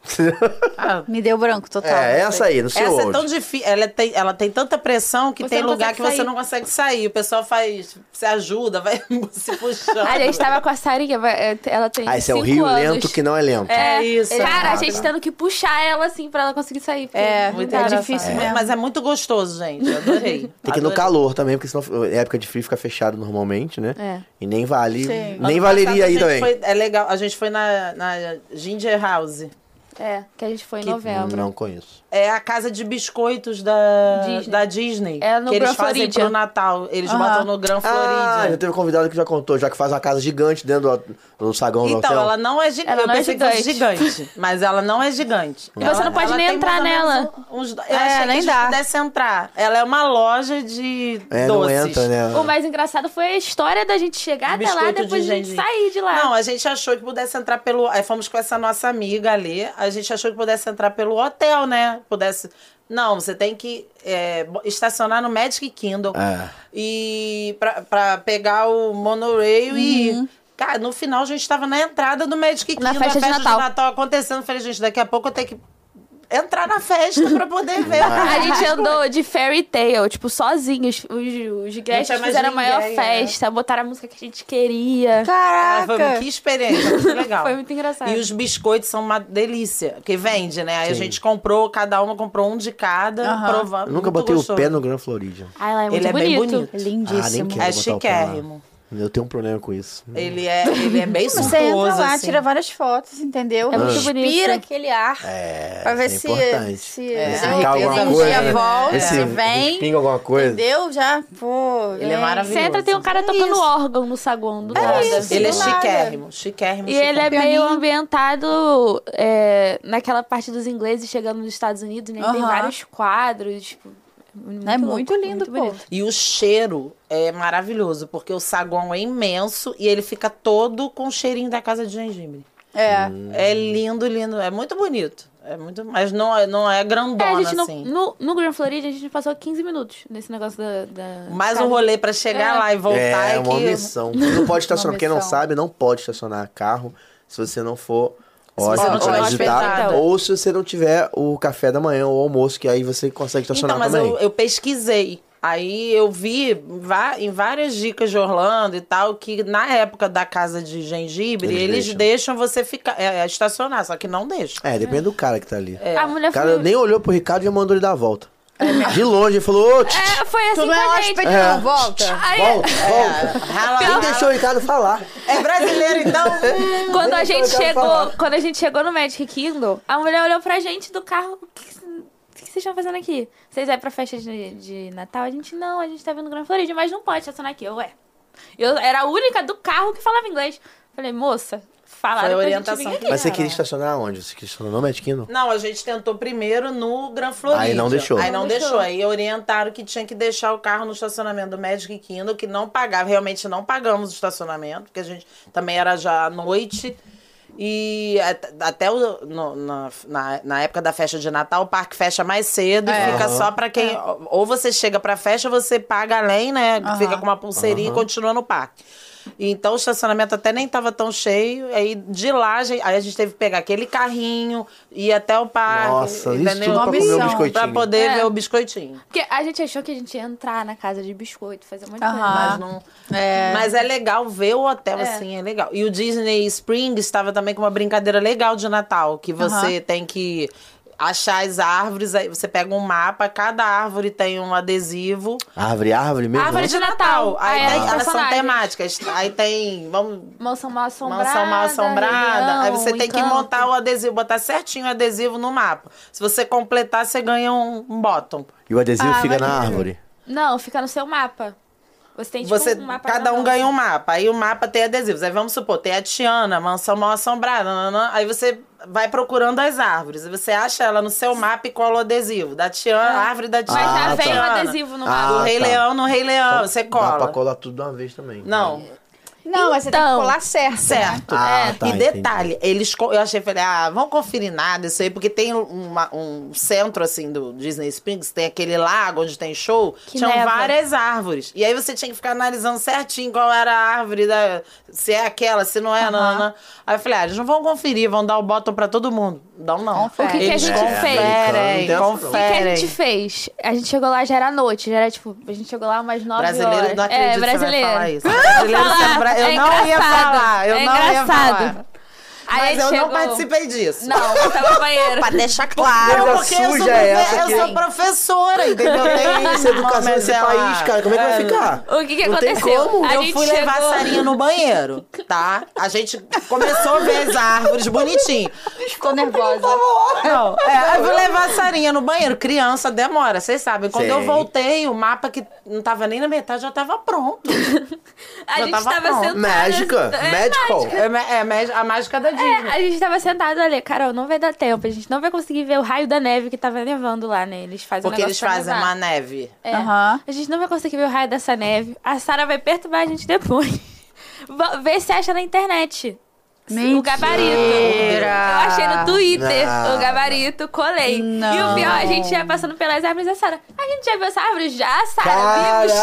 Ah, me deu branco total. É, essa aí, no seu essa é hoje. tão difícil. Ela tem, ela tem tanta pressão que Você tem não lugar que consegue você sair. não consegue sair. O pessoal faz. Você ajuda, vai se puxando. A gente tava com a Sarinha, vai- ela tem Ah, esse é o cinco rio anos. lento que não é lento. É, É isso. Cara, a exato. gente tendo que puxar ela assim pra ela conseguir sair. porque É, não muito dá. difícil É, mesmo. mas é muito gostoso, gente. Eu adorei. Tem que ir no Adorei. calor também, porque senão é época de frio fica fechado normalmente, né? É. E nem vale. Sim. Nem Ano valeria passado a aí gente também. foi- é legal. A gente foi na, na Ginger House. É, que a gente foi em Que- novembro. Não conheço. É a casa de biscoitos da Disney. da Disney. É no que eles Gran fazem Floridian. pro Natal. Eles Aham. botam no Gran Ah, já Floridian. teve um convidado que já contou, já que faz uma casa gigante dentro do, do saguão do Então, hotel. ela não é gigante. Ela Eu não é pensei que fosse gigante, mas ela não é gigante. E você não pode nem tem entrar mais ou menos nela. Uns, eu É, achei que nem a gente dá. pudesse entrar. Ela é uma loja de É, não doces. entra, né? O mais engraçado foi a história da gente chegar até lá Biscoito depois de de a gente gengibre. sair de lá. Não, a gente achou que pudesse entrar pelo... Aí fomos com essa nossa amiga ali. A gente achou que pudesse entrar pelo hotel, né? Pudesse... Não, você tem que é, bo- estacionar no Magic Kingdom. É. E pra, pra pegar o monorail e ir. Cara, no final a gente tava na entrada do Magic Kingdom. Na festa a de festa Natal. de Natal acontecendo. Eu falei, gente, daqui a pouco eu tenho que entrar na festa pra poder ver. A gente andou de fairy tale, tipo, sozinhos. Os, os guests tinha mais fizeram a maior ninguém, festa, botaram a música que a gente queria. Ah, foi, Caraca! que experiência, muito legal. Foi muito engraçado. E os biscoitos são uma delícia, que vende, né? Aí a gente comprou, cada uma comprou um de cada, Aham. provando. Eu nunca muito botei gostoso. o pé no Gran Floridian. Ah, ela é muito Ele é bem bonito. bonito. Lindíssimo. Ah, nem quero. É botar o pé lá. chiquérrimo. Eu tenho um problema com isso. Ele é, ele é bem Você entra suntuoso, lá, assim. tira várias fotos, entendeu? É muito Inspira bonito. aquele ar. É, Pra ver isso se, é importante. se, É, se arriscar a alguma energia coisa, né? volta, Esse- se vem. respinga alguma coisa. Entendeu? Já, pô. Ele é vem. maravilhoso. Você entra, tem um cara É tocando isso. órgão no saguão do nada. isso. Ele é do nada. chiquérrimo, chiquérrimo, E ele é chiquérrimo. meio Pianinho. ambientado é, naquela parte dos ingleses chegando nos Estados Unidos, né? Tem Aham. vários quadros, tipo... Muito É louco, muito lindo, pô. bonito. E o cheiro é maravilhoso, porque o saguão é imenso e ele fica todo com o cheirinho da casa de gengibre. É. É lindo, lindo. É muito bonito. É muito, mas não, é- não é É, grandona, a gente não, assim. no, no Grand Florida, a gente passou quinze minutos nesse negócio da... da Mais um casa. rolê pra chegar É. lá e voltar É, é, uma que... missão. Não pode estacionar. Uma Quem não missão. sabe, não pode estacionar carro se você não for Se você ótimo não para tiver visitar. hospedado. Ou se você não tiver o café da manhã ou o almoço, que aí você consegue estacionar Então, mas também. eu, eu pesquisei. Aí eu vi va- em várias dicas de Orlando e tal, que na época da casa de gengibre, Eles eles, deixam. deixam. você ficar é, é, estacionar, só que não deixam. É, depende do cara que tá ali. A mulher O cara foi... nem olhou pro Ricardo e já mandou ele dar a volta. De longe, ele falou, ô, tch, É, foi assim Tu não com é a gente. hóspede, não, volta. Aí, volta, volta. Rala- Quem deixou o Ricardo falar? É brasileiro, então. quando a Nem gente eu quero chegou, falar. quando a gente chegou no Magic Kingdom, a mulher olhou pra gente do carro, o que, que, o que vocês estão fazendo aqui? Vocês vão pra festa de, de Natal? A gente, não, a gente tá vindo Grand Florida, mas não pode estacionar aqui. Eu, ué. Eu era a única do carro que falava inglês. Falei, moça, falaram Foi a pra orientação gente vir aqui. Mas você Cara. queria estacionar onde? Você queria estacionar no Magic Kingdom? Não, a gente tentou primeiro no Grand Florida. Aí não deixou. Aí não, Não deixou. deixou. Aí orientaram que tinha que deixar o carro no estacionamento do Magic Kingdom, que não pagava. Realmente não pagamos o estacionamento, porque a gente também era já à noite. E at- até o- no- na, na, na época da festa de Natal, o parque fecha mais cedo É. e fica Aham. só pra quem. Ou você chega pra festa, ou você paga além, né? Aham. Fica com uma pulseirinha e continua no parque. Então o estacionamento até nem tava tão cheio. Aí de lá, a gente, aí a gente teve que pegar aquele carrinho, ir até o parque. Nossa, isso entendeu? tudo pra comer o Missão. biscoitinho. Pra poder É. ver o biscoitinho. Porque a gente achou que a gente ia entrar na casa de biscoito, fazer um monte de Aham. coisa. Mas não. É. Mas é legal ver o hotel É. assim, é legal. E o Disney Springs estava também com uma brincadeira legal de Natal, que você Aham. tem que achar as árvores, aí você pega um mapa, cada árvore tem um adesivo. Árvore, árvore mesmo? Árvore né? de Natal. Aí Ah, tem- é, elas são personagens. temáticas. Aí tem, vamos, Mansão mal assombrada. mansão mal assombrada. Rei Aí você Leão, tem que Encanto. montar o adesivo, botar certinho o adesivo no mapa. Se você completar, você ganha um, um bottom. E o adesivo Ah, fica na maneiro. árvore. Não, fica no seu mapa. Você tem tipo Você, um mapa cada um grandão. ganha um mapa. Aí o mapa tem adesivos. Aí vamos supor, tem a Tiana, mansão mal assombrada. nananã. Aí você vai procurando as árvores. Aí você acha ela no seu mapa e cola o adesivo. Da Tiana, a árvore da Mas Tiana. já Ah, vem tá. o adesivo no Ah, mapa. Do Rei tá. Leão no Rei Leão. você Dá cola. pra colar tudo de uma vez também. Não. Não, mas você tem que Então, colar certo. Certo. Ah, É. tá, e entendi. detalhe, eles, co- eu achei, falei, ah, vamos conferir nada isso aí, porque tem uma- um centro, assim, do Disney Springs, tem aquele lago onde tem show, Que tinham neva. várias árvores. E aí você tinha que ficar analisando certinho qual era a árvore, da, se é aquela, se não é, Aham. não, não. Aí eu falei, ah, eles não vão conferir, vão dar o bottom pra todo mundo. Não, não. Confere. O que que a Eles gente conferem, fez? Americano não tem essa, não. O que, que a conferem. gente fez? A gente chegou lá, já era noite, já era tipo, a gente chegou lá umas nove Brasileiro horas. não acredito é, que você vai brasileiro. falar isso. Brasileiro Falar. sendo bra- Eu É não ia engraçado. falar, eu É não ia engraçado. falar. Aí Mas a gente eu chegou... não participei disso. Não, eu tava no banheiro. Pra deixar Não, claro. Coisa porque eu sou, suja é essa profe- aqui. eu sou professora, entendeu? Tem Essa educação Mas desse ela- país, cara, como é que vai É, ficar? O que que Não tem aconteceu? como. A Eu gente fui levar chegou- a Sarinha no banheiro, tá? A gente começou a ver as árvores bonitinho. Ficou nervosa. Não, é, eu fui levar a Sarinha no banheiro. Criança demora, vocês sabem. Quando Sim. eu voltei, o mapa que não tava nem na metade já tava pronto. A Já gente tava tava pronto. sentada... Mágica, É, magical. É, ma- é ma- a mágica da Disney. É, a gente tava sentado ali, Carol, não vai dar tempo, a gente não vai conseguir ver o raio da neve que tava nevando lá, né? Eles fazem Porque um eles negócio pra fazem nevar. uma neve. É. Aham. A gente não vai conseguir ver o raio dessa neve. A Sara vai perturbar a gente depois. Va- Vê se acha na internet. O gabarito. Eu achei no Twitter Não. o gabarito, colei. Não. E o pior, a gente ia passando pelas árvores da Sara. A gente já viu essa árvore? Já, Sara, vimos.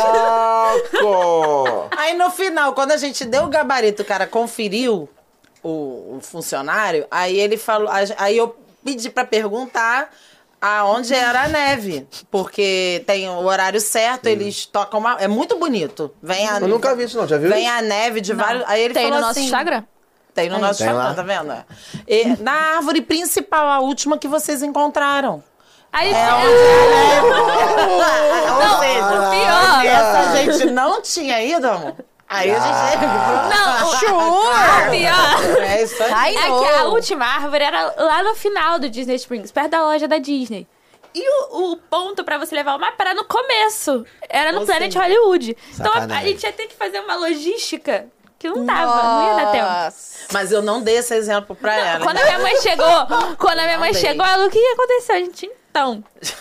Caraca! Aí no final, quando a gente deu o gabarito, o cara conferiu o, o funcionário, aí ele falou. Aí eu pedi pra perguntar aonde era a neve. Porque tem o horário certo, eles tocam uma. É muito bonito. Vem a, Eu nunca vi isso não, já viu? Vem a neve de vários. Aí ele Tem falou no nosso assim, Instagram? Tem no nosso Tem Instagram, lá. tá vendo? É. E na árvore principal, a última que vocês encontraram. Aí, É não, onde Ou seja, o pior. essa gente não tinha ido, amor. Aí a gente... Não, Sure! pior. É isso aí. Ai, É que a última árvore era lá no final do Disney Springs, perto da loja da Disney. E o, o ponto pra você levar o mapa era no começo. Era no Ou Planet seja, Hollywood. Então a, a sacanagem. gente ia ter que fazer uma logística que não dava, não ia dar tempo. Nossa. Mas eu não dei esse exemplo pra ela. Quando a minha mãe chegou, quando a minha mãe dei. chegou, ela, o que aconteceu? A gente, então,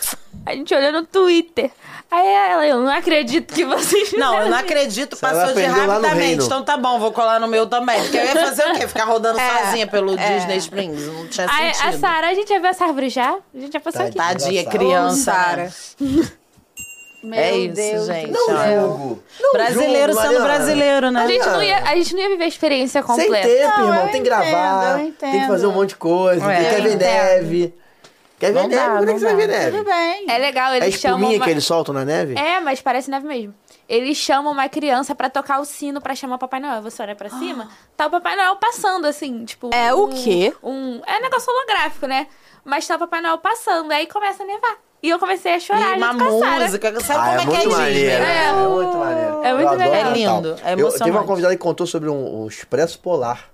a gente olhou no Twitter. Aí ela, eu não acredito que vocês Não, eu fizeram não isso. acredito, Ela passou de aprendeu lá no rapidamente. reino. Então tá bom, vou colar no meu também. Porque eu ia fazer o quê? Ficar rodando É, sozinha pelo é. Disney Springs. Não tinha Aí, a sentido. Sara, a gente já viu essa árvore já? A gente já passou aqui. Tadinha, Engraçado. criança. Sara. né? Meu É isso, Deus gente. do Não céu. julgo. Não Brasileiro julgo, sendo Mariana. brasileiro, né? A gente, não ia, a gente não ia viver a experiência Sem completa. tempo, Não, irmão. eu Tem que entendo, gravar, eu tem que fazer um entendo. monte de coisa. É, tem que eu ver entendo. neve. Quer ver Não neve? dá, Como é não que você vai ver dá. neve? Tudo bem. É legal, É a eles chamam espuminha uma... que eles soltam na neve? É, mas parece neve mesmo. Eles chamam uma criança pra tocar o sino pra chamar o Papai Noel. Você olha pra cima, tá o Papai Noel passando, assim, tipo... É o um- quê? Um, é negócio holográfico, né? Mas tá o Papai Noel passando, aí começa a nevar. E eu comecei a E chorar uma junto com a Sara. música. Sabe Ah, como é é que é muito Disney? maneiro. né? É, é muito maneiro. É muito Eu adoro legal. É Natal. lindo, é Eu, teve emocionante. uma convidada que contou sobre um, um expresso polar.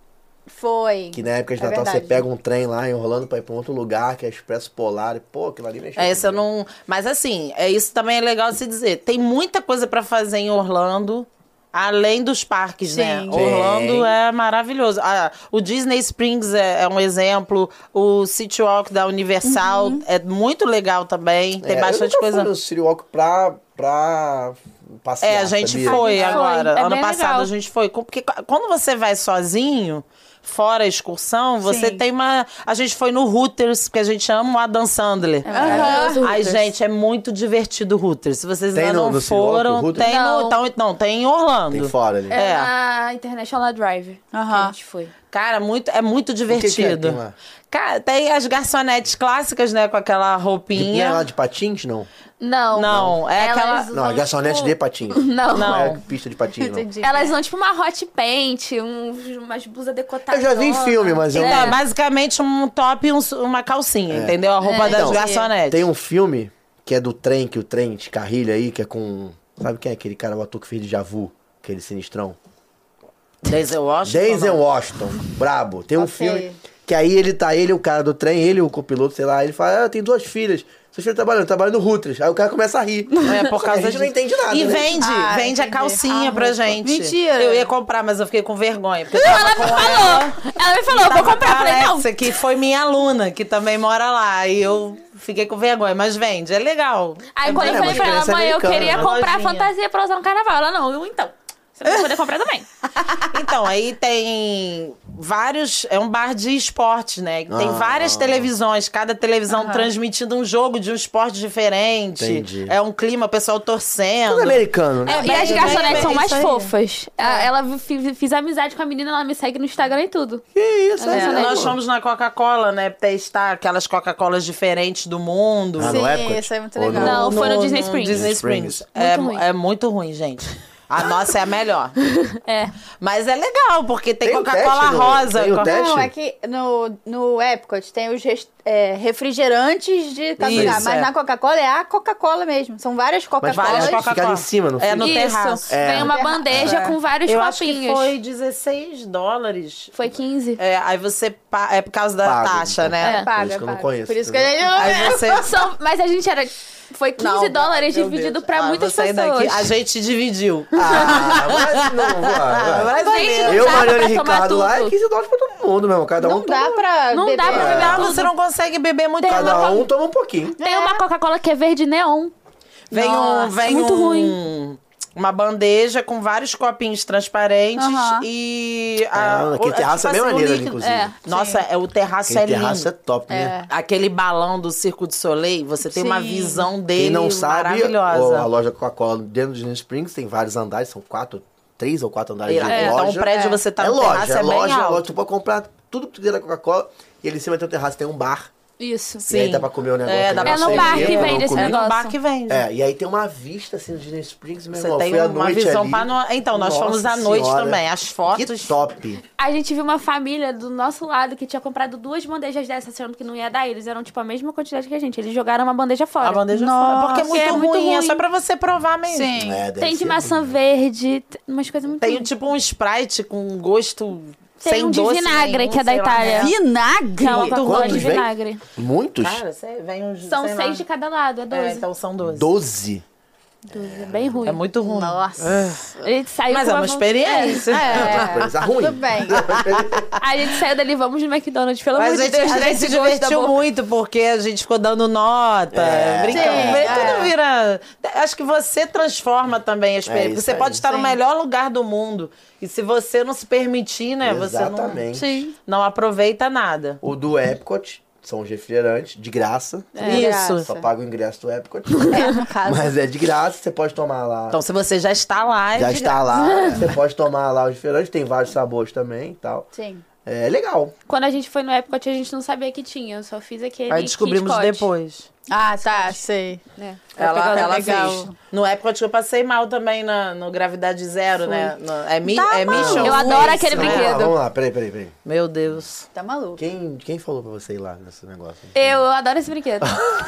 Foi. Que na época de É Natal você verdade. pega um trem lá em Orlando pra ir pra um outro lugar, que é expresso polar. E, pô, aquilo ali mexeu. É, esse eu comigo. não... Mas assim, é isso também é legal se dizer. Tem muita coisa pra fazer em Orlando, além dos parques, né? Sim. Orlando Sim. é maravilhoso. Ah, o Disney Springs é, é um exemplo. O City Walk da Universal Uhum. é muito legal também. Tem É, bastante eu nunca coisa. fui no City Walk pra, pra passear, É, a gente sabia? foi Foi, agora. é ano bem passado legal. a gente foi. Porque quando você vai sozinho, fora a excursão, você Sim. tem uma... A gente foi no Hooters, que a gente ama o Adam Sandler. É maravilhoso, Ai, Hooters. gente, é muito divertido o Hooters. Se vocês Tem ainda no- não no City Walk, foram, o Hooters? tem no... Não. Então, não, tem em Orlando. Tem fora ali. É, É. na International Drive que a Aham. gente foi. Cara, muito, é muito que que é que divertido. tem lá? Cara, tem as garçonetes clássicas, né? Com aquela De, roupinha. não é lá de patins, não? Não. Não, é Elas aquela- Não, a vão, garçonete tipo, de patins. Não. Não é Não. pista de patins, não. Entendi. Elas vão tipo uma hot paint, um, umas blusas decotadas. Eu já vi em filme, mas eu Então, não... é basicamente um top e um- uma calcinha, entendeu? A roupa É, das então, garçonetes. Tem um filme que é do trem, que o trem descarrilha aí, que é com... Sabe quem é aquele cara, o ator que fez de Javu? Aquele sinistrão? Denzel Washington. Denzel não. Washington, brabo. Tem um Ok. filme que aí ele tá, ele, o cara do trem, ele, o copiloto, sei lá, ele fala, ah, tem duas filhas. Seus filhos trabalhando, trabalhando no Hooters. Aí o cara começa a rir. É, por Só que causa a gente de... não entende nada, E né? vende, Ah, vende a entendi. calcinha A pra roupa. gente. Mentira. Eu ia comprar, mas eu fiquei com vergonha. Porque eu tava Ela me com falou. Ela me falou, eu vou Tava comprar. Eu com a falei, não. Alexa, que foi minha aluna, que também mora lá. E eu fiquei com vergonha, mas vende, é legal. Aí é quando eu É, falei mas pra ela, criança mãe, eu americana, queria né? comprar Lojinha. fantasia pra usar no carnaval. Ela, não, eu então. Você vai poder comprar também. Então, aí tem vários... É um bar de esportes, né? Tem Ah. várias televisões, cada televisão transmitindo um jogo de um esporte diferente. Entendi. É um clima, o pessoal torcendo. Tudo americano, né? É, e bem- as bem- garçonetes bem- são mais isso aí. fofas. A- Ela fi- fiz amizade com a menina, ela me segue no Instagram e tudo. Que isso, É, É, essa nós daí? fomos na Coca-Cola, né? Testar aquelas Coca-Colas diferentes do mundo. Ah, no Sim, Epcot? isso é muito Ou legal. Não, foi no Disney Springs. Disney Springs. Springs. É, Muito ruim. é muito ruim, gente. A nossa é a melhor. É. Mas é legal, porque tem, Tem um Coca-Cola teste no- rosa. tem o Co- teste? Não, é que no, no Epcot tem os res- é, refrigerantes de cada Isso, lugar, mas é. na Coca-Cola é a Coca-Cola mesmo. São várias Mas Coca-Colas. várias fica Coca-Cola. ali em cima, não É, fica? no Isso. terraço. É. Vem uma bandeja É. com vários Eu acho que copinhos. foi dezesseis dólares. Foi quinze. É, aí você... Pa... É por causa da Pago, taxa, então. né? É. Paga, Por isso que eu não paga. conheço, Por isso que entendeu? ele Aí você... São- mas a gente era... Foi quinze Não, dólares meu dividido Deus. pra Ah, muitas vou sair pessoas. daqui. A gente dividiu. Ah, mas não, vai, vai. Brasileiro. Eu, dá Mariana e pra tomar Ricardo lá é tudo. quinze dólares pra todo mundo, meu. Cada um não dá toma, pra Não beber. dá pra beber Ah, tudo. você não consegue beber muito. cada um toma um pouquinho. Tem uma Coca-Cola que é verde neon. Vem um, Nossa, vem muito um, ruim. uma bandeja com vários copinhos transparentes Aham. e Ah, aquele o- terraço é bem assim, o maneiro ali, líquido. inclusive. É. Nossa, é, o terraço Aquele é lindo. terraço é top, né? Aquele balão do Circo du Soleil, você tem uma Sim. visão dele Quem não sabe, maravilhosa. a loja Coca-Cola dentro de Disney Springs tem vários andares, são quatro, três ou quatro andares de É, loja. então o prédio você tá é no loja, terraço, é é bem loja, é alto. loja. Tu pode comprar tudo que tu quiser da Coca-Cola e ali em cima tem um terraço, tem um bar. Isso. E aí dá pra comer o negócio. É, dá pra É no comer. bar que Eu vende não esse comi. negócio. É no bar que vende. É, e aí tem uma vista assim do Disney Springs, meu Você irmão. tem Fui à uma noite visão ali. pano... Então, nós Nossa fomos à noite Senhora. também. As fotos... Que top. A gente viu uma família do nosso lado que tinha comprado duas bandejas dessas, achando que não ia dar. Eles eram, tipo, a mesma quantidade que a gente. Eles jogaram uma bandeja fora. A bandeja Nossa, fora. Porque é muito, é muito ruim, é ruim. só pra você provar mesmo. Sim. É, deve Tem de ser maçã ruim. verde, t- umas coisas muito... Tem tipo um Sprite com gosto Tem sem um de doce vinagre, nenhum, que é da sei lá, Itália. né? Vinagre? Não, Coca-Cola de Quantos vem? vinagre. Muitos? Cara, sei, vem uns... São sei seis lá. de cada lado, é doze. É, então são doze. Doze. doze. É bem ruim. É muito ruim. Nossa. A gente saiu Mas com é uma von- experiência. É. Coisa ruim. Tudo bem. A gente saiu dali, vamos no McDonald's, pelo Mas amor a de gente, Deus. a tira gente se esse gosto da divertiu boca. muito, porque a gente ficou dando nota, É. brincando. Sim, Vê, é. Tudo vira... Acho que você transforma também a experiência. É isso você aí. pode estar no Sim. melhor lugar do mundo. E se você não se permitir, né? Exatamente. Você não, não aproveita nada. O do Epcot são os refrigerantes, de graça. Isso. Só paga o ingresso do Epcot. É, no caso. Mas é de graça, você pode tomar lá. Então, se você já está lá... é Já de está lá, você pode tomar lá os refrigerantes, tem vários sabores também e tal. Sim. É legal. Quando a gente foi no Epcot, a gente não sabia que tinha. Eu só fiz aquele Aí descobrimos Kit Kat. depois. Ah, tá, sei. É. Ela, Ela ela legal. fez. No Epcot eu passei mal também na, no Gravidade Zero, né? No, é mi, Tá é Mission Eu adoro Space, aquele né? Vamos lá, brinquedo. vamos lá, peraí, peraí, peraí. Meu Deus. Tá maluco. Quem, quem falou pra você ir lá nesse negócio? Eu, eu adoro esse brinquedo.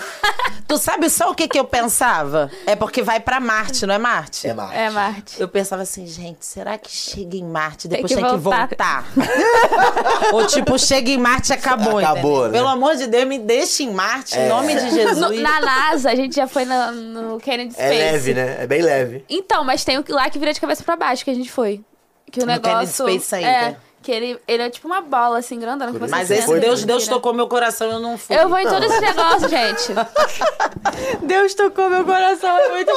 Tu sabe só o que, que eu pensava? É porque vai pra Marte, não é Marte? É Marte. É, Marte. Eu pensava assim, gente, será que chega em Marte e Tem depois que tem que voltar. voltar? Ou tipo, chega em Marte e acabou, Acabou, entendeu? né? Pelo amor de Deus, me deixa em Marte, em nome de Jesus. No- na NASA, a gente já foi no, no Kennedy É Space. leve, né? É bem leve. Então, mas tem o lá que vira de cabeça pra baixo, que a gente foi. Que o No Kennedy negócio... Space Center. É, que ele, ele é tipo uma bola, assim, grandona. Que você Mas senta esse foi, e Deus, vira. Deus tocou meu coração, eu não fui. Eu vou em todos esses negócios, gente. Deus tocou meu coração, é muito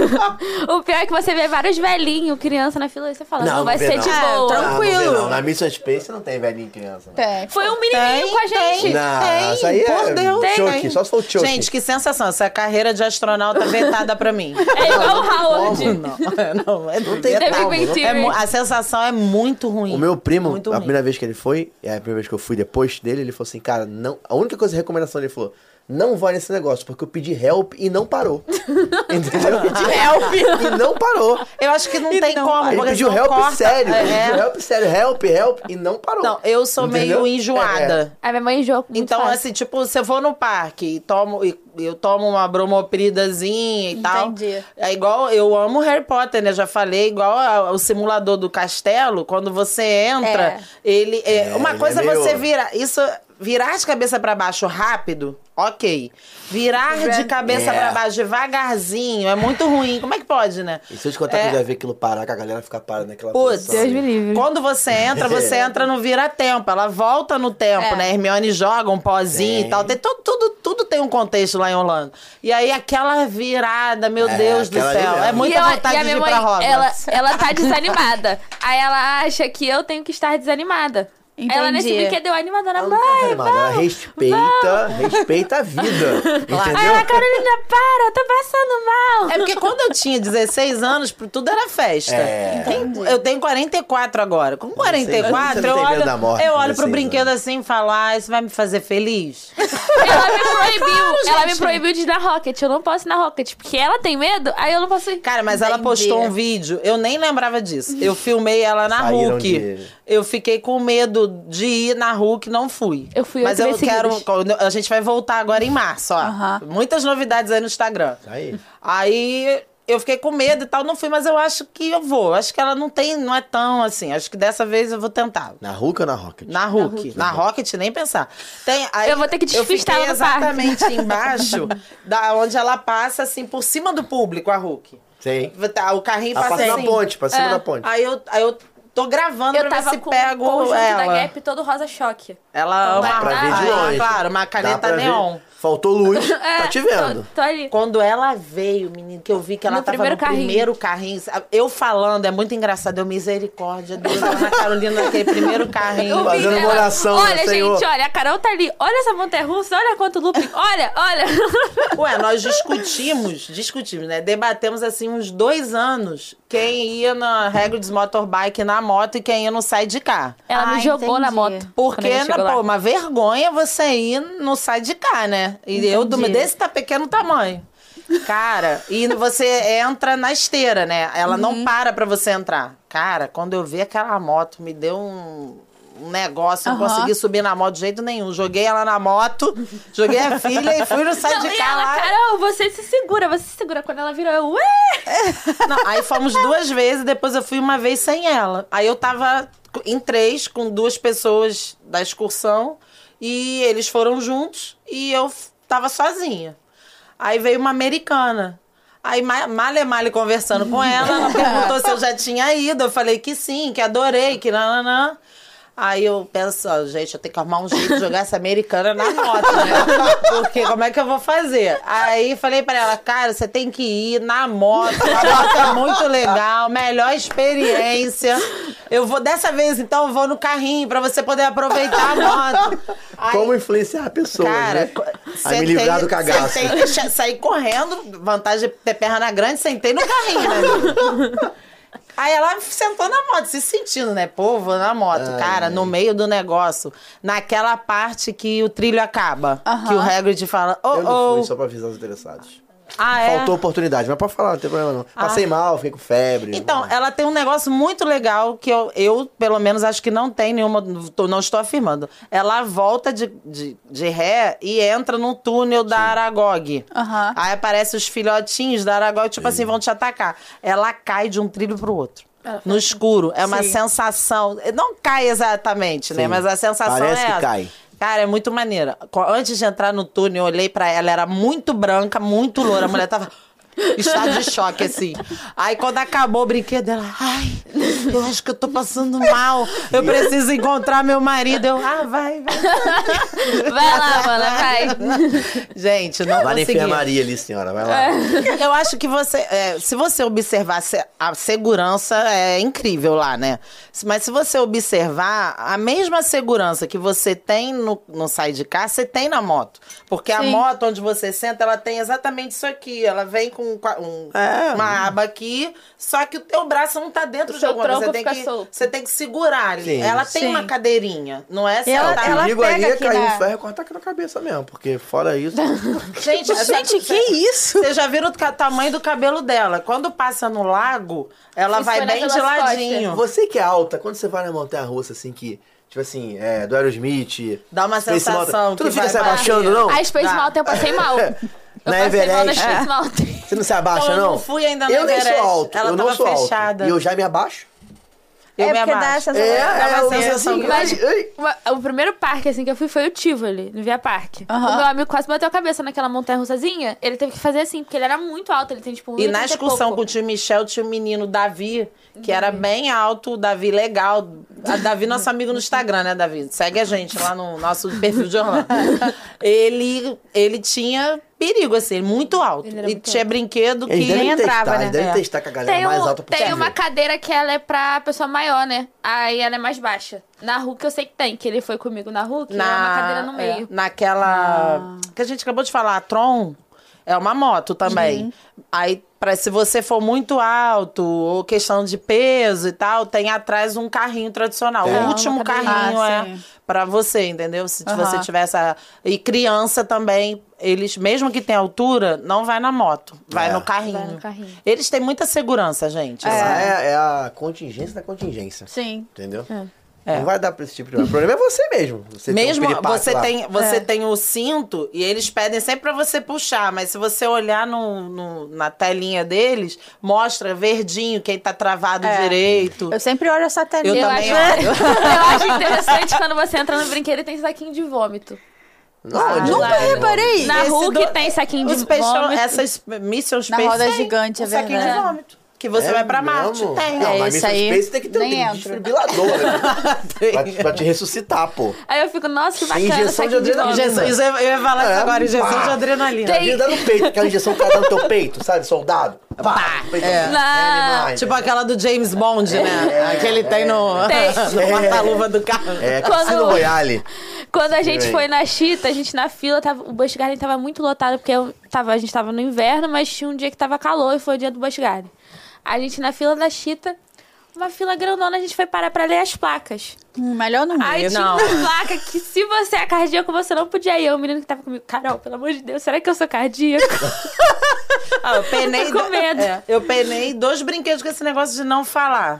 bom. O pior é que você vê vários velhinhos, criança na fila, e você fala, não, vai vê ser não. de É, boa. tranquilo. Ah, não vê não. Na Mission Space não tem velhinho e criança. Não. Tem. Foi um menininho Tem, com a gente. tem. Não, Tem, isso aí por é Deus, choque, tem. só se for o choque. Gente, que sensação. Essa carreira de astronauta é vetada pra mim. É igual o Howard. Não, não, é Não tem vetada. como, Big Bang É mu- Theory. a sensação é muito ruim. O meu primo, Muito a ruim. primeira vez que ele foi, é a primeira vez que eu fui depois dele, ele falou assim, cara, não, a única coisa, recomendação dele falou, não vai nesse negócio, porque eu pedi help e não parou. Entendeu? Eu pedi help e não parou. Eu acho que não tem não, como. Ele porque pediu senão help corta. sério, É. ele pediu help sério, help, help, e não parou. Não, eu sou Entendeu? meio enjoada. A minha mãe enjoou muito Então, fácil. assim, tipo, se eu vou no parque e tomo, e eu tomo uma bromopridazinha e tal. Entendi. É igual, eu amo Harry Potter, né? Já falei, igual a- o simulador do castelo, quando você entra, É. ele. É, É, uma ele coisa é é meio- você virar. Isso. Virar de cabeça pra baixo rápido, ok. Virar de cabeça É. pra baixo devagarzinho é muito ruim. Como é que pode, né? E se eu te contar É. que eu já vi aquilo parar, que a galera fica parada naquela Putz, posição. Deus me livre. Quando você entra, você entra no vira-tempo. Ela volta no tempo, É. né? Hermione joga um pozinho Tem. e tal. Tem tudo, tudo, tudo tem um contexto lá em Orlando. E aí aquela virada, meu É, Deus do aquela ali céu. mesmo. É muita E ela- vontade e a de ir minha pra mãe, Hogwarts. ela, ela tá desanimada. Aí ela acha que eu tenho que estar desanimada. Entendi. Ela nesse brinquedo eu animadona, Ela não tá mãe, animada, ela vamos. respeita, respeita a vida. Aí Entendeu? ela, Carolina, para, eu tô passando mal. É porque quando eu tinha dezesseis anos, tudo era festa. É. Com- Eu tenho quarenta e quatro agora. Com quarenta e quatro, Você eu não tem medo olho, da morte, eu olho pro dezesseis brinquedo anos. assim e falo, ah, isso vai me fazer feliz. Ela me proibiu, ela me gente. proibiu de ir na Rocket. Eu não posso ir na Rocket, porque ela tem medo, aí eu não posso ir. Cara, mas ela Entendi. postou um vídeo, eu nem lembrava disso. Eu filmei ela na Saíram Hulk. de- Eu fiquei com medo de ir na Hulk, não fui. Eu fui Mas oito eu vezes quero. seguidas. A gente vai voltar agora em março, ó. Aham. Muitas novidades aí no Instagram. Aí. Aí eu fiquei com medo e tal, não fui, mas eu acho que eu vou. Acho que ela não tem, não é tão assim. Acho que dessa vez eu vou tentar. Na Hulk ou na Rocket? Na Hulk. Na Rocket, nem pensar. Tem, aí, Eu vou ter que eu despistar fiquei ela no parque. exatamente embaixo da onde ela passa, assim, por cima do público, a Hulk. Sim. Tá, o carrinho Ela passa passa assim. na ponte, pra cima É. da ponte. Aí eu, aí eu tô gravando Eu pra ver tava se com pego o conjunto ela. da Gap todo rosa choque. Ela Dá ama pra ver de ah, longe. claro, uma Dá caneta pra ver. neon. Faltou luz, tá te vendo. Tô, tô ali. Quando ela veio, menino, que eu vi que ela No tava primeiro no carrinho. primeiro carrinho. Eu falando, é muito engraçado. Eu, misericórdia, Deus, a Ana Carolina naquele primeiro carrinho. Eu vi Fazendo ela- uma oração, Olha, né, gente, Senhor? olha, a Carol tá ali. Olha essa montanha-russa, olha quanto looping. Olha, olha. Ué, nós discutimos, discutimos, né? Debatemos, assim, uns dois anos quem ia na Hagrid's Motorbike na moto e quem ia no sidecar. Ela Ah, me jogou na entendi. moto. quando a Porque, gente chegou né, lá. pô, uma vergonha você ir no sidecar. cá, né? E eu do- desse tá pequeno tamanho. Cara, e você entra na esteira, né? Ela não para pra você entrar. Cara, quando eu vi aquela moto, me deu um, um negócio, eu não Aham. consegui subir na moto de jeito nenhum. Joguei ela na moto, joguei a filha e fui no sai Não, de e cá ela, lá. Carol, você se segura, você se segura. Quando ela virou, eu, ué! Não, aí fomos duas vezes, depois eu fui uma vez sem ela. Aí eu tava em três, com duas pessoas da excursão, e eles foram juntos, e eu f- tava sozinha. Aí veio uma americana. Aí, ma- male male conversando com ela, ela perguntou se eu já tinha ido. Eu falei que sim, que adorei, que nananã. Aí eu penso, ó, gente, eu tenho que arrumar um jeito de jogar essa americana na moto, né? Porque como é que eu vou fazer? Aí falei pra ela, cara, você tem que ir na moto, a moto é muito legal, melhor experiência. Eu vou, dessa vez, então, eu vou no carrinho pra você poder aproveitar a moto. Aí, Como influenciar pessoas, cara, né? co- Aí me livrar do cagaço. Sentei, que cha- saí correndo, vantagem de ter perna grande, sentei no carrinho, né? Aí ela sentou na moto, se sentindo, né? Pô, vou na moto. Ai, Cara, ai. no meio do negócio, naquela parte que o trilho acaba, Aham. que o Hagrid fala, ô, Eu não ô. fui, só pra avisar os interessados. Ah, é? Faltou oportunidade, mas pode falar, não tem problema não. Passei mal, fiquei com febre. Então, ela tem um negócio muito legal que eu, eu pelo menos, acho que não tem nenhuma. tô- Não estou afirmando. Ela volta de, de, de ré e entra no túnel da Aragog. Aham. Aí aparecem os filhotinhos da Aragog, tipo assim, vão te atacar. Ela cai de um trilho pro outro. No escuro. É uma Sim. sensação. Não cai exatamente, né? Sim. Mas a sensação Parece é que essa. cai. Cara, é muito maneira. Co- Antes de entrar no túnel, eu olhei pra ela, era muito branca, muito loura. A mulher tava em estado de choque, assim. Aí, quando acabou o brinquedo, ela... Ai, eu acho que eu tô passando mal. Eu preciso encontrar meu marido. Eu, ah, vai, vai. Vai lá, mana, vai. Gente, não Vai na consegui. enfermaria ali, senhora, vai lá. Eu acho que você... é, se você observar, se- a segurança é incrível lá, né? Mas se você observar, a mesma segurança que você tem no, no sai de cá, você tem na moto. Porque a Sim. moto, onde você senta, ela tem exatamente isso aqui. Ela vem com um- É. uma aba aqui, só que o teu braço não tá dentro O de seu alguma coisa. Você tronco tem fica que, solto. você tem que segurar ali. Sim. Ela tem Sim. uma cadeirinha, não é E ela- sentada. ela O perigo ali pega é aqui cair na- um ferro e cortar aqui na cabeça mesmo, porque fora isso... Gente, Gente, que isso? Vocês já viram o ca- tamanho do cabelo dela? Quando passa no lago, ela Isso vai foi na bem de Velocity. ladinho. Você que é alta, quando você vai na montanha-russa, assim, que... Tipo assim, é, do Aerosmith... Dá uma Space sensação Mountain, Tu não que fica vai se abaixando, bater. não? A Space Dá. Mountain eu passei mal. Eu Na passei mal na Everest. Space Mountain. Você não se abaixa, Eu não? não fui ainda na Eu nem sou Everest. alto, Ela eu não tava sou fechada. alto. E eu já me abaixo? Eu É me porque dá abaixo. essa sensação. É, dá uma é, eu sensação assim, que- mas- Ei. Uma- O primeiro parque, assim, que eu fui foi o Tivoli, no Via Parque. Aham. O meu amigo quase bateu a cabeça naquela montanha russazinha. Ele teve que fazer assim, porque ele era muito alto. Ele tem, tipo, um E metro na e excursão com pouco. o tio Michel, tinha o menino Davi, que era bem alto, o Davi legal. A Davi, nosso amigo no Instagram, né, Davi? Segue a gente lá no nosso perfil de Orlando. Ele, ele tinha perigo, assim, muito alto. Ele era E muito tinha alto. brinquedo Eles que... devem nem testar, entrava, né? eles devem É. testar com a galera Tem, mais um- alta tem possível. uma cadeira que ela é pra pessoa maior, né? Aí ela é mais baixa. Na Hulk eu sei que tem, que ele foi comigo na Hulk, é uma cadeira no é, meio. naquela... Que a gente acabou de falar, a Tron é uma moto também. Aí, pra, se você for muito alto, ou questão de peso e tal, tem atrás um carrinho tradicional. Tem. O último uma cadeirinha. carrinho Ah, é sim. pra você, entendeu? Se Aham. você tiver essa... E criança também, eles, mesmo que tenha altura, não vai na moto. Vai É. no carrinho. Vai no carrinho. Eles têm muita segurança, gente. Essa assim. é, é a contingência da contingência. Sim. Entendeu? É. Não vai dar pra esse tipo de problema. O problema é você mesmo. Você tem um Mesmo piripaque você lá. tem, você É. tem o cinto e eles pedem sempre pra você puxar, mas se você olhar no, no- na telinha deles, mostra verdinho quem tá travado É. direito. Eu sempre olho essa telinha. Eu Eu também acho, olho. eu acho interessante quando você entra no brinquedo e tem saquinho de vômito. Não, de Nunca lá, né? reparei. Na Esse Hulk do- tem saquinho de Os peixão- vômito. essas Mission Na Space roda tem gigante, é um saquinho verdade. de vômito. Que você É vai pra Marte, mesmo? tem. Não, É, mas isso Mission aí Space tem que ter um nem entra. desfibrilador, né? pra, te- pra te ressuscitar, pô. Aí eu fico, nossa, que Tem bacana, injeção de saquinho de adrenalina. vômito. Injeção, isso eu eu ia falar isso É, agora, injeção pá. de adrenalina. Tem- Imagina no peito, aquela injeção que tá no teu peito, sabe? Soldado. Pá, peito. É. Não. Tipo aquela do James Bond, né? A que ele tem no, Tem. no porta-luva do carro. É, Quando- Cassino Royale. Quando a gente Sim. foi na Chita, a gente na fila, tava, o Busch Garden tava muito lotado, porque eu tava, a gente tava no inverno, mas tinha um dia que tava calor e foi o dia do Busch Garden. A gente na fila da Chita, uma fila grandona, a gente foi parar pra ler as placas. Hum, melhor não Aí ir. tinha não. uma placa que se você é cardíaco, você não podia ir. O menino que tava comigo, Carol, pelo amor de Deus, será que eu sou cardíaco? Ah, eu penei, Tô com medo. É, eu penei dois brinquedos com esse negócio de não falar.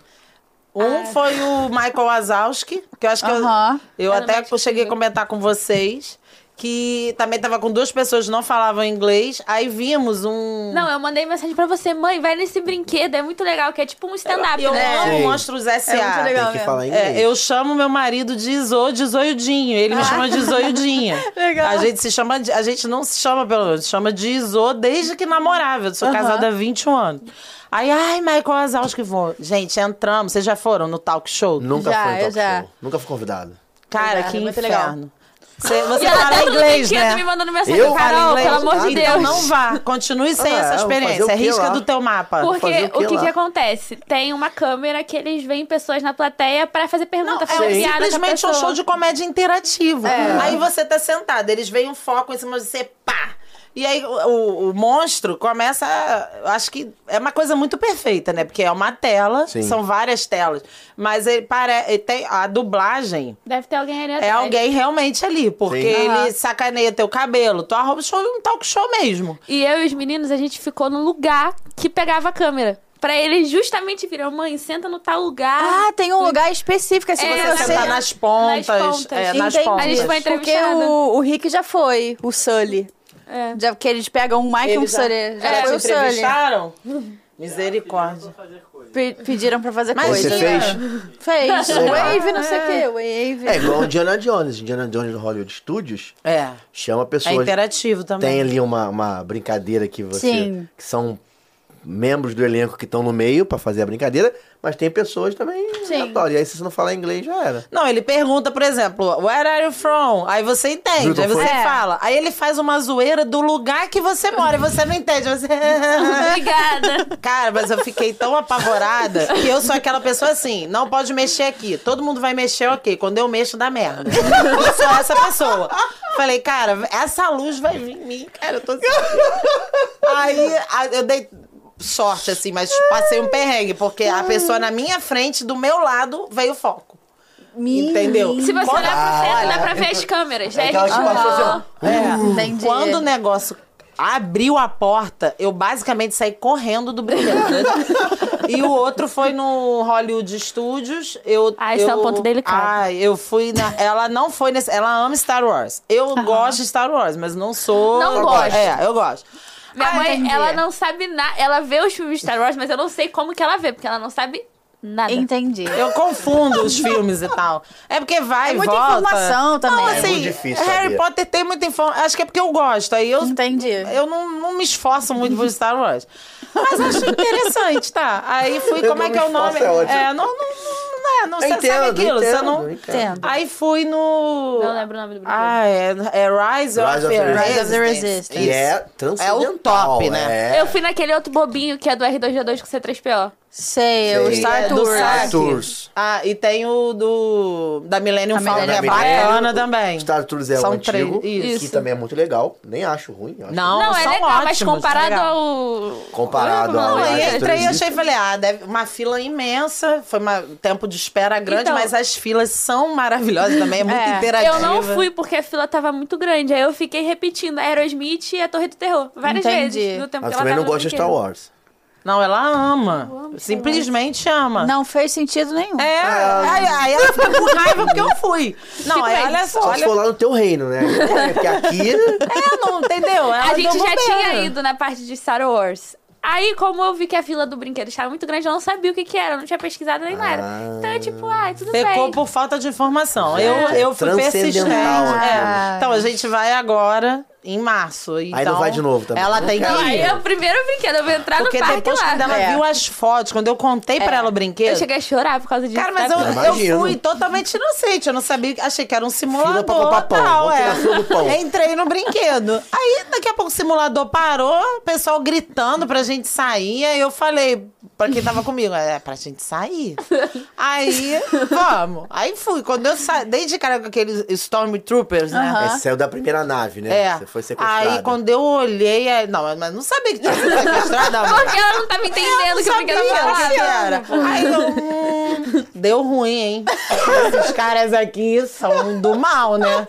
Um foi o Michael Wazowski, que eu acho que Aham. eu, eu Era até Magic cheguei a Finger. comentar com vocês, que também tava com duas pessoas que não falavam inglês. Aí vimos um... Não, eu mandei mensagem pra você, mãe, vai nesse brinquedo, é muito legal, que é tipo um stand-up, eu né? amo Sim. Monstros S A. É muito legal. Tem que mesmo. falar inglês. É, eu chamo meu marido de Iso, de Zoiudinho. Ele me chama de Zoiudinha. Legal. A gente se chama de, a gente não se chama pelo, se chama de Iso desde que namorava. Eu sou Aham. casada há vinte e um anos. Aí, ai, Michael Wazowski, vou. Gente, entramos. Vocês já foram no talk show? Nunca Já, foi no eu talk já. show. Nunca fui convidado. Cara, É, que muito legal. inferno. Você, você E ela fala tá no inglês, brinquedo né? me mandando mensagem, Eu Carol, falo inglês. pelo amor de Então Deus. não vá. Continue sem Ah, essa é, vou fazer experiência. o quê Risca lá? do teu mapa. Porque fazer o o quê que lá? que acontece? Tem uma câmera que eles veem pessoas na plateia pra fazer pergunta, É fazer um- piada com a simplesmente um pessoa. show de comédia interativo. É. Aí você tá sentado, eles veem um foco em cima de você, pá! E aí o, o- o monstro começa. a- Acho que é uma coisa muito perfeita, né? Porque é uma tela, Sim. são várias telas. Mas ele parece. Tem a dublagem. Deve ter alguém ali É atrás. alguém realmente ali, porque Sim. ele Aham. sacaneia teu cabelo, tua roupa, show, um talk show mesmo. E eu e os meninos, a gente ficou no lugar que pegava a câmera. Pra eles justamente viram, mãe, senta no tal lugar. Ah, tem um lugar específico, assim, É, você na Você verdade, tá nas pontas. nas pontas. É, nas Entendi. pontas. A gente foi Porque entrevistada. o, o Rick já foi, o Sully. É. Já, que eles pegam um Mike e um Eles já, Sully. Já é, foi te o Sully. entrevistaram? Misericórdia. Pe- pediram pra fazer Mas coisa. Você tinha- fez? Fez. Legal. Wave, não sei o quê. Wave. É igual o Indiana Jones. Indiana Jones no Hollywood Studios É. chama É pessoas. interativo também. Tem ali uma, uma brincadeira que você. Sim. Que são membros do elenco que estão no meio pra fazer a brincadeira, mas tem pessoas também Sim. aleatórias. E aí, se você não falar inglês, já era. Não, ele pergunta, por exemplo, where are you from? Aí você entende, Viu que aí você foi? fala. Aí ele faz uma zoeira do lugar que você mora e você não entende. Você... Obrigada. Cara, mas eu fiquei tão apavorada que eu sou aquela pessoa assim, não pode mexer aqui. Todo mundo vai mexer, ok. Quando eu mexo, dá merda. Eu sou essa pessoa. Falei, cara, essa luz vai vir em mim. Cara, eu tô... Aí a- eu dei sorte, assim, mas passei um perrengue, porque a pessoa na minha frente, do meu lado, veio o foco. Entendeu? Se você Quando- olhar pro centro, dá olha, pra ver as câmeras. É Aí aquela a gente que passou assim, olhou. ó. É, Entendi. quando o negócio abriu a porta, eu basicamente saí correndo do brinquedo. Né? E o outro foi no Hollywood Studios. Eu, Ah, esse eu, é um ponto delicado. Ah, eu fui na. Ela não foi nesse. Ela ama Star Wars. Eu gosto de Star Wars, mas não sou. Não eu gosto. É, eu gosto. Minha Ah, mãe, entendi. ela não sabe nada. Ela vê os filmes de Star Wars, mas eu não sei como que ela vê, porque ela não sabe nada. Entendi. Eu confundo os filmes e tal. É porque vai É e muita volta. informação também. Não, É assim, muito difícil Harry saber. Potter tem muita informação. Acho que é porque eu gosto. Aí eu, Entendi. eu não, não me esforço muito por Star Wars. Mas acho interessante, tá? Aí fui, Eu como não é que me é o nome? esforço, é ótimo. É, não, não, não, é, não, Eu você sabe entendo, aquilo. Você entendo, não... entendo. Aí fui no... Não lembro o nome do brinquedo. Ah, é, é Rise, Rise of, of the the Rise of the Resistance. Resistance. E é É transcendental. o top, né? É. Eu fui naquele outro bobinho que é do R dois D dois com C três P O. Sei, o Sei. Star É, do Tours. Star Tours. Ah, e tem o do da Millennium A Falcon, que é Millennium bacana Falcon. também. Star Tours é São o antigo, três, que isso. também é muito legal. Nem acho ruim. Acho Não, Não, é são legal, mas ótimos, comparado legal. ao... Comparado Não, ao Não, Rise aí of the entrei e Resistance. achei, falei, ah, deve uma fila imensa, foi um tempo de espera grande, Então, mas as filas são maravilhosas também, é muito É, interativa. Eu não fui porque a fila tava muito grande. Aí eu fiquei repetindo Aerosmith e a Torre do Terror várias Entendi. vezes. No tempo Mas que ela também não tava no gosta de brinquedo. Star Wars. Não, ela ama. amo Simplesmente ama. Não fez sentido nenhum. É, aí, aí ela fica com raiva porque eu fui. Não, Fico aí bem. olha só, Só se olha... for lá no teu reino, né? É, porque aqui... É, não, entendeu? Ela A gente deu já bobeira. tinha ido na parte de Star Wars. Aí, como eu vi que a fila do brinquedo estava muito grande, eu não sabia o que que era. Eu não tinha pesquisado nem nada. Ah. Então, eu tipo, ai, tudo Pecou bem. por falta de informação. É, Eu, eu fui persistente. transcendental, É. Então, a gente vai agora em março. Então, Aí não vai de novo também. Ela Não tem que quero. Não, aí ir. é o primeiro brinquedo. Eu vou entrar Porque no parque depois, lá. quando ela É. viu as fotos, quando eu contei pra ela o brinquedo... Eu cheguei a chorar por causa disso. Cara, mas sabe? eu, eu Imagino. fui totalmente inocente. Eu não sabia, achei que era um simulador. pra comprar pão. Tal, Vou é. tirar a fila do pão. Entrei no brinquedo. Aí, daqui a pouco, o simulador parou, o pessoal gritando pra gente sair. Aí eu falei pra quem tava comigo. É pra gente sair. Aí, vamos. Aí fui. Quando eu saí, desde cara com aqueles Stormtroopers, né? Aham. Esse saiu da primeira nave, né? É. Você foi sequestrada. Aí, quando eu olhei... é- Não, mas não sabia que tinha sido sequestrada, mãe. Porque ela não tava entendendo o que eu Sabia queria falar. que era. Aí eu... Hum, deu ruim, hein? Esses caras aqui são do mal, né?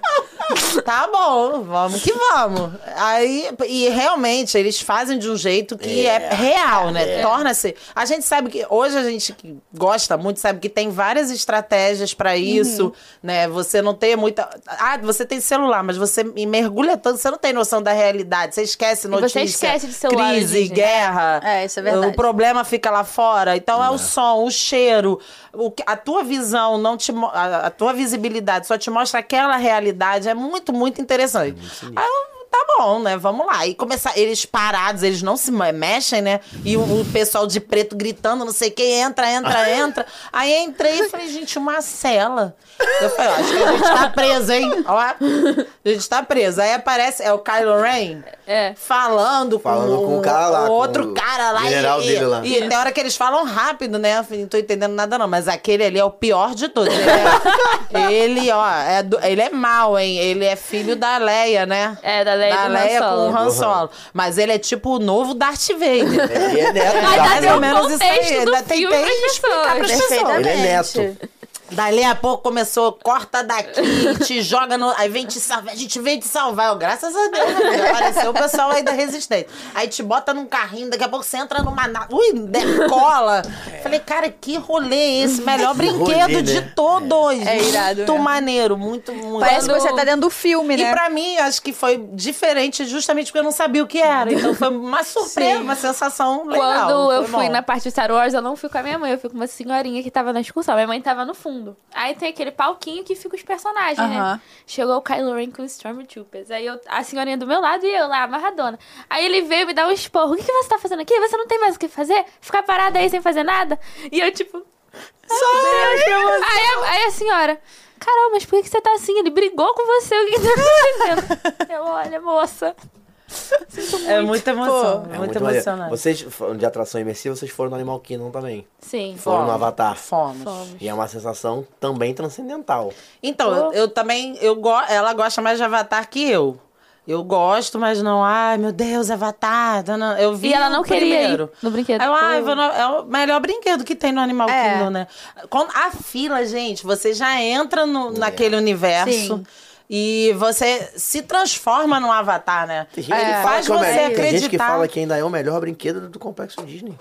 Tá bom, vamos que vamos. Aí, e realmente, eles fazem de um jeito que é, É, real, né? é. Torna-se... A gente sabe que... Hoje a gente que gosta muito, sabe que tem várias estratégias pra isso, Uhum. né? Você não tem muita... Ah, você tem celular, mas você mergulha tanto, você não tem noção da realidade. Você esquece você notícia, esquece de celular, crise, gente. guerra. É, isso é verdade. O problema fica lá fora. Então é o som, o cheiro, o que- a tua visão não te mo- a, a tua visibilidade só te mostra aquela realidade. É muito, muito interessante. Aí eu, tá bom, né? Vamos lá. E começar, eles parados, eles não se me- mexem, né? E o, o pessoal de preto gritando, não sei quem, entra, entra, entra. Aí entrei e falei, gente, uma cela. Eu falei, ó, acho que a gente tá preso, hein? Ó, a gente tá preso. Aí aparece, é o Kylo Ren É. falando, Falando com, com o cara lá, o com outro o cara lá. general e, dele lá. E tem hora que eles falam rápido, né? Eu falei, não tô entendendo nada não, mas aquele ali é o pior de todos. Ele, é, ele ó, é do- ele é mau, hein? Ele é filho da Leia, né? É, da Leia da e do Han Leia Solo. com o Han Solo. Mas ele é tipo o novo Darth Vader. Ele é neto. Mas da- dá mais deu ou um menos isso aí. contexto do Ainda filme tentei pras explicar pras pessoas. pessoas. Ele é Perfeitamente. neto. Dali a pouco começou, corta daqui, te joga no. Aí vem te salvar, a gente vem te salvar. Eu, graças a Deus, né? Apareceu o pessoal aí da Resistência. Aí te bota num carrinho, daqui a pouco você entra numa. na- Ui, decola. Falei, cara, que rolê é esse? Melhor brinquedo rolê, de né? todos. É irado Muito mesmo. maneiro, muito, muito. Parece que Quando- você tá dentro do filme, E né? pra mim, acho que foi diferente justamente porque eu não sabia o que era. Então foi uma surpresa, Sim. uma sensação legal. Quando eu foi fui bom. na parte de Star Wars, eu não fui com a minha mãe, eu fui com uma senhorinha que tava na excursão. Minha mãe tava no fundo. Aí tem aquele palquinho que fica os personagens, Aham. né? Chegou o Kylo Ren com os Stormtroopers. Aí eu, a senhorinha do meu lado e eu lá, amarradona. Aí ele veio me dar um esporro. O que, que você tá fazendo aqui? Você não tem mais o que fazer? Ficar parada aí sem fazer nada? E eu, tipo... Só aí, a- aí a senhora... Carol, mas por que que você tá assim? Ele brigou com você, o que que tá acontecendo? Eu, olha, moça... Sinto muito. É muita emoção, É é muito maneiro. emocionante. Vocês, foram de atração imersiva, vocês foram no Animal Kingdom também. Sim. Foram no Avatar. Fomos. E é uma sensação também transcendental. Então, eu, eu também, eu go ela gosta mais de Avatar que eu. Eu gosto, mas não, ai, meu Deus, Avatar. Não, não. Eu vi E ela não o queria primeiro. ir no brinquedo. Aí eu, ai, Pô. vou no- é o melhor brinquedo que tem no Animal É. Kingdom, né? Quando, a fila, gente, você já entra no, naquele universo. Sim. E você se transforma num Avatar, né? Tem gente, Ele que, fala faz que é o você melhor- tem acreditar. gente que fala que ainda é o melhor brinquedo do complexo Disney.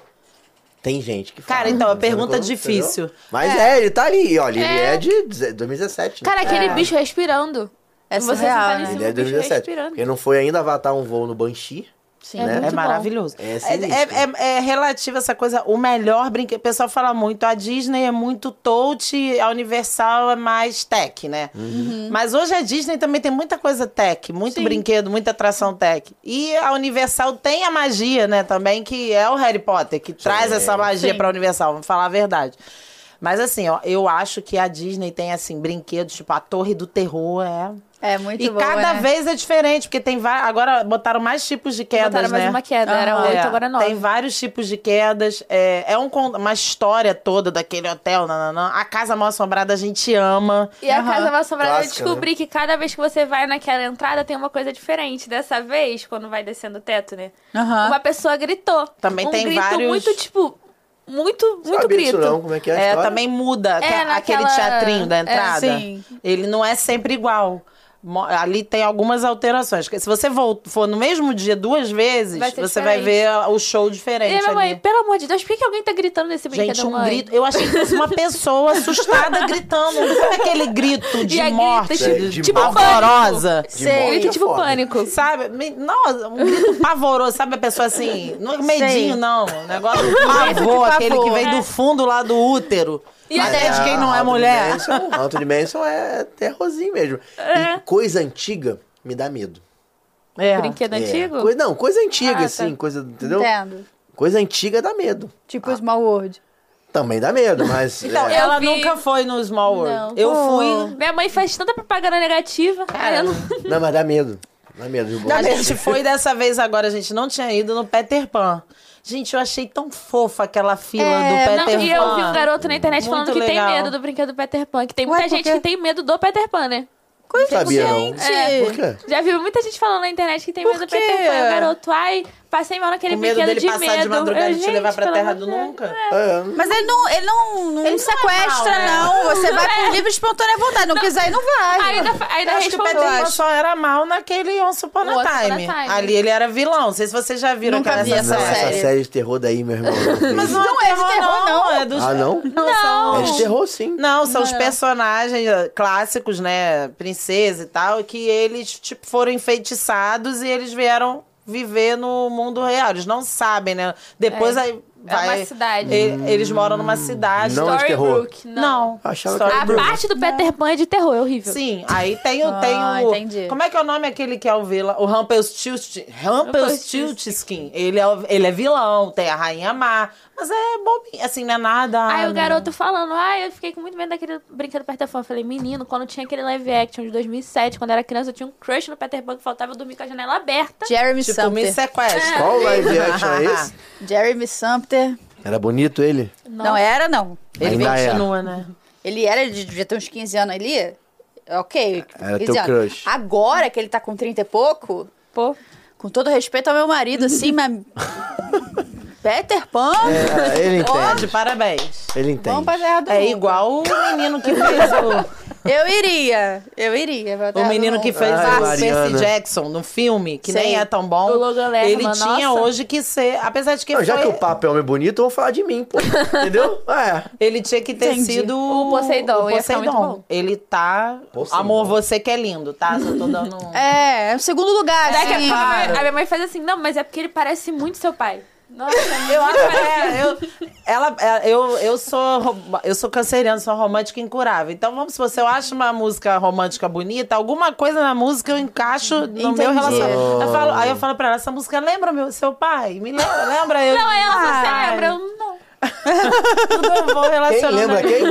Tem gente que fala. Cara, então, a Entendeu? pergunta Entendeu? difícil. Mas é. ele tá ali, olha, ele É. é de dois mil e dezessete. Cara, né? aquele É. bicho respirando. É Você surreal, sentar né? em cima Ele é do de bicho dois mil e dezessete. respirando. Porque não foi ainda avatar um voo no Banshee. Sim. É né? muito É bom. maravilhoso. É É, sinistro. é, é, é relativo essa coisa, o melhor brinquedo. O pessoal fala muito, a Disney é muito touch, a Universal é mais tech, né? Mas hoje a Disney também tem muita coisa tech, muito Sim. brinquedo, muita atração tech. E a Universal tem a magia, né, também, que é o Harry Potter, que traz essa magia Sim. pra Universal, vamos falar a verdade. Mas assim, ó, eu acho que a Disney tem, assim, brinquedos, tipo, a Torre do Terror é... É muito E boa, cada né? vez é diferente, porque tem vários. Agora botaram mais tipos de quedas, Botaram mais né? uma queda, era Aham. oito, É, agora nove. Tem vários tipos de quedas. É, é um, con- uma história toda daquele hotel. Nananã. A Casa Mal Assombrada a gente ama. E a Aham. Casa Mal Assombrada, eu Clássica, descobri que cada vez que você vai naquela entrada tem uma coisa diferente. Dessa vez, quando vai descendo o teto, né? Aham. Uma pessoa gritou. Também um tem grito vários- muito, tipo... Muito, muito Sabia grito. disso não, como é que é a É, história? também muda. que- naquela- Aquele teatrinho da é, entrada. sim. Ele não é sempre igual. Mo- Ali tem algumas alterações. Se você vol- for no mesmo dia duas vezes, Vai ser você vai ver diferente. o show E diferente. aí, minha mãe, ali. pelo amor de Deus, por que que alguém tá gritando nesse brinquedo, Gente, um mãe? grito. Eu achei que fosse uma pessoa assustada gritando. Não foi aquele grito de E a morte, grita, de, de tipo morte. pavorosa. De morte Grito é tipo foda. pânico. Sabe? Me- Não, um grito pavoroso. Sabe a pessoa assim? Não é medinho, Sei. não. Um negócio do pavor, de aquele que pavor. vem do fundo lá do útero. E Mas até é de quem não é Haunted mulher. Mansion- Haunted Mansion é terrorzinho mesmo. É. E coisa antiga me dá medo. É. Brinquedo É. antigo? Coi- não, coisa antiga, Ah, tá. assim, coisa, entendeu? Entendo. Coisa antiga dá medo. Tipo Small World. Também dá medo, mas... Então, é. ela vi- nunca foi no Small World. Não. Eu Pô. fui. Minha mãe faz tanta propaganda negativa. Aí eu não... Não, mas dá medo. Dá medo. A gente foi dessa vez agora, a gente não tinha ido no Peter Pan. Gente, eu achei tão fofa aquela fila É, do Não, Peter Pan. e eu vi um garoto na internet Muito falando que legal. tem medo do brinquedo do Peter Pan. Que tem Ué, muita por gente quê? que tem medo do Peter Pan, né? Não sabia, não. Gente. Por quê? Já viu muita gente falando na internet que tem Por medo do quê? Peter Pan. O garoto, ai, passei mal naquele Com medo brinquedo dele de passar medo. de madrugada e Eu, te levar gente, pra pelo terra amor do de Deus. nunca. É. Mas ele não, ele não, não Ele não é sequestra, mal, né? não. Você vai por livre e espontânea vontade. Não, quiser ir, não vai. Ainda, ainda Eu acho que o respondeu. Peter Pan só era mal naquele Once Upon a Once Upon a Time. Time. Ali ele era vilão. Não sei se vocês já viram Nunca aquela vi essa Não, essa série. série de terror daí, meu irmão. não Mas vi. não, Não é é de terror, não. É dos... Ah, não? Não, são... É de terror, sim. Não, são os personagens clássicos, né? Princesa e tal, que eles, tipo, foram enfeitiçados e eles vieram viver no mundo real. Eles não sabem, né? Depois É. aí É vai... uma cidade. e- Eles moram numa cidade. Não é de terror. Storybrooke, não. Não. Achava que Story era A de terror. parte do Peter Pan é de terror, é horrível. Sim, aí tem o... Tem Ah, o entendi. Como é que é o nome aquele que é o vilão? O Rumpelstiltskin. Rumpelstiltskin. Ele é, o- ele é vilão, tem a Rainha Má. Mas é bobinho, assim, não é nada... Aí ah, o garoto falando, ai, eu fiquei com muito medo daquele brinquedo Peter Pan. Eu falei, menino, quando tinha aquele live action de dois mil e sete, quando eu era criança, eu tinha um crush no Peter Pan que faltava eu dormir com a janela aberta. Jeremy Tipo, me Sumpter. sequestra. Qual live action é esse? Jeremy Sumpter. Era bonito ele? Não era, não. Ele Ainda é. continua, né? Ele era, ele devia ter uns quinze anos ali. Ok. Era quinze teu anos. crush. Agora que ele tá com trinta e pouco, Pô, com todo respeito ao meu marido, assim, mas... Peter Pan? É, ele De entende. parabéns. Ele entende. Vamos pra Terra do É Nunca. igual o menino que fez o... Eu iria. Eu iria pra O Terra do menino que Nunca. fez Ai, o Mariana. Percy Jackson no filme, que Sei. nem é tão bom. O Logan Lerman, Ele tinha nossa. hoje que ser, apesar de que Não, já foi, que o papo é homem bonito, vamos falar de mim, pô. Entendeu? É. ele tinha que ter Entendi. sido O Poseidon, o ia ficar muito Poseidon. bom. Ele tá, Poseidon. amor, você que é lindo, tá? Só tô dando um... É, é o segundo lugar, Daqui a assim. pouco a minha- claro. a minha mãe faz assim, não, mas é porque ele parece muito seu pai. Nossa, Eu acho que é, eu, ela, é, eu, eu sou ro- eu sou canceriana, sou romântica incurável. Então, vamos supor, se eu acho uma música romântica bonita, alguma coisa na música eu encaixo no Entendi. meu relacionamento. Eu falo- aí eu falo pra ela, essa música lembra meu, seu pai? Me lembra? lembra eu? Não, ela Ai, você lembra? Eu não. Tudo eu vou Quem relacionando. lembra quem?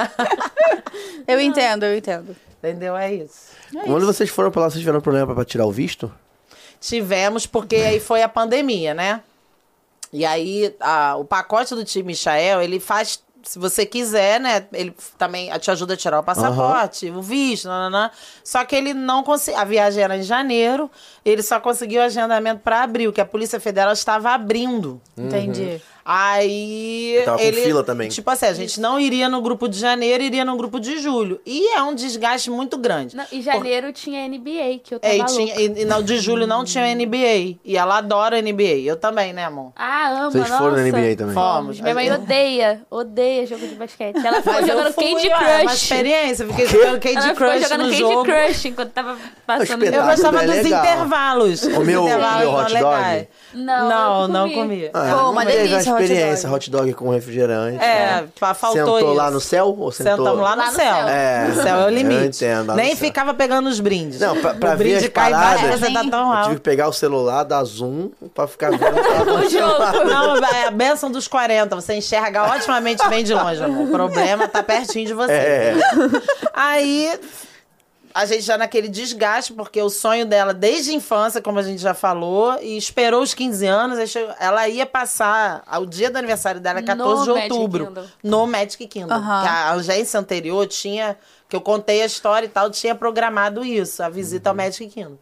Eu entendo, eu entendo. Entendeu? É isso. Quando vocês foram pra lá, vocês tiveram problema pra tirar o visto? Tivemos, porque aí foi a pandemia, né? E aí, a- o pacote do time Michael, ele faz, se você quiser, né? Ele também te ajuda a tirar o passaporte, o visto, nananã. Só que ele não conseguiu. A viagem era em janeiro, ele só conseguiu agendamento para abril, que a Polícia Federal estava abrindo. Entendi. Aí. Tava com ele, fila também. Tipo assim, a gente não iria no grupo de janeiro, iria no grupo de julho. E é um desgaste muito grande. Não, em janeiro tinha N B A, que eu tava É, e, louca. tinha, e, e no de julho não tinha N B A. E ela adora N B A. Eu também, né, amor? Ah, ama, Vocês nossa. foram na N B A também? Fomos. Minha mãe odeia, odeia jogo de basquete. Ela ficou Mas eu jogando fui, Candy ué, é uma Crush. experiência. Fiquei jogando Candy Ela ficou Crush jogando no Candy jogo. Crush enquanto tava passando. Eu espetáculo. gostava É dos legal. intervalos. O Os meu- o intervalos meu eram hot dog? legais. Não, Não, eu não comi. comi. Ah, Pô, uma teve delícia, hot experiência, dog. hot dog com refrigerante. É, fa- faltou Sentou isso. lá no céu ou sentou? Sentamos lá no Lá no céu. céu. É, O céu é o limite. eu entendo, lá no Nem céu. ficava pegando os brindes. Não, pra, pra o ver brinde as cai paradas, embaixo, você tá tão eu tive alto. que pegar o celular, dar zoom, pra ficar vendo o que tava O acontecendo lá. jogo. Não, é a benção dos quarenta. Você enxerga otimamente bem de longe, amor. O problema tá pertinho de você. É. Aí, a gente já naquele desgaste, porque o sonho dela desde a infância, como a gente já falou, e esperou os quinze anos, aí chegou- ela ia passar, o dia do aniversário dela é quatorze No de Magic outubro, Kingdom. no Magic Kingdom. Aham. Que a agência anterior tinha, que eu contei a história e tal, tinha programado isso, a visita ao Magic Kingdom.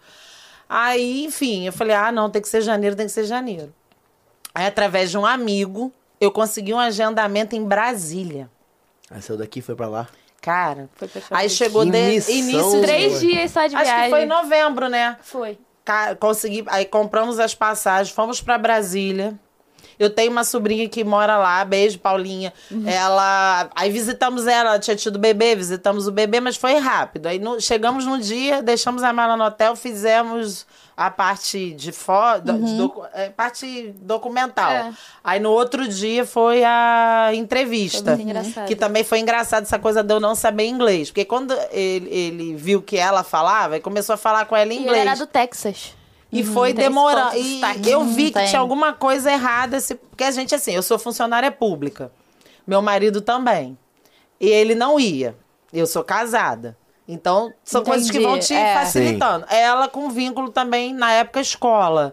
Aí, enfim, eu falei, ah, não, tem que ser janeiro, tem que ser janeiro. Aí, através de um amigo, eu consegui um agendamento em Brasília. Aí saiu daqui, foi pra lá. Cara, Foi pra aí Shopping. chegou Que de missão, início de... Três Ué. dias só de Acho viagem. que foi em novembro, né? Foi. Ca- Consegui, aí compramos as passagens, fomos pra Brasília. Eu tenho uma sobrinha que mora lá, beijo, Paulinha. Ela, aí visitamos ela, ela tinha tido bebê, visitamos o bebê, mas foi rápido. Aí no- chegamos no dia, deixamos a mala no hotel, fizemos a parte de foto, parte documental. É. Aí no outro dia foi a entrevista. Foi muito engraçado. Que também foi engraçado essa coisa de eu não saber inglês. Porque quando ele, ele viu que ela falava, ele começou a falar com ela em E inglês. ele era do Texas. E foi tem esse demorando. ponto do E sotaque. eu vi que tem. tinha alguma coisa errada. se- Porque a gente, assim, eu sou funcionária pública. Meu marido também. E ele não ia. Eu sou casada. Então, são Entendi, coisas que vão te é. facilitando. Ela com vínculo também, na época, escola.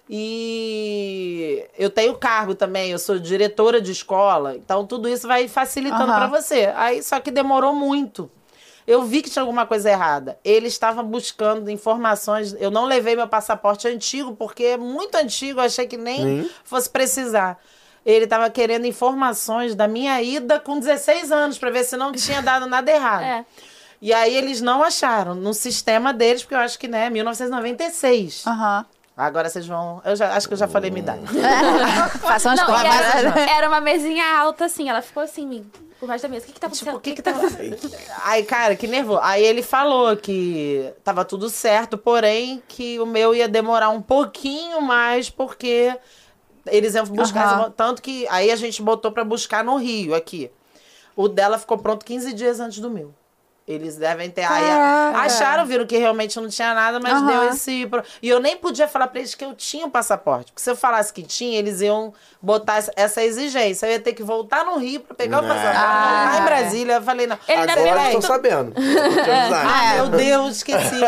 E eu tenho cargo também, eu sou diretora de escola, então tudo isso vai facilitando Aham. pra você. Aí, só que demorou muito. Eu vi que tinha alguma coisa errada. Ele estava buscando informações. Eu não levei meu passaporte antigo, porque é muito antigo, eu achei que nem Hum. fosse precisar. Ele estava querendo informações da minha ida com dezesseis anos, para ver se não tinha dado nada errado. É. E aí eles não acharam no sistema deles, porque eu acho que, né, mil novecentos e noventa e seis. Aham. Agora vocês vão... Eu já, acho que eu já falei minha idade. Façam as Não, contas. e era, era uma mesinha alta, assim. Ela ficou assim, em mim, por baixo da mesa. O que que tá acontecendo? Tipo, o que que tá acontecendo? Aí, cara, que nervoso. Aí ele falou que tava tudo certo, porém que o meu ia demorar um pouquinho mais, porque eles iam buscar... Aham. essa- Tanto que aí a gente botou pra buscar no Rio, aqui. O dela ficou pronto quinze dias antes do meu. Eles devem ter... Aí, Caraca. acharam, viram que realmente não tinha nada, mas Aham. deu esse... pro- E eu nem podia falar pra eles que eu tinha o passaporte. Porque se eu falasse que tinha, eles iam botar essa- essa exigência. Eu ia ter que voltar no Rio pra pegar o Não. passaporte. Lá em Brasília, eu falei, não. Ele ainda Agora peraí. estou sabendo. Vou te avisar. Ah, meu Deus, esqueci.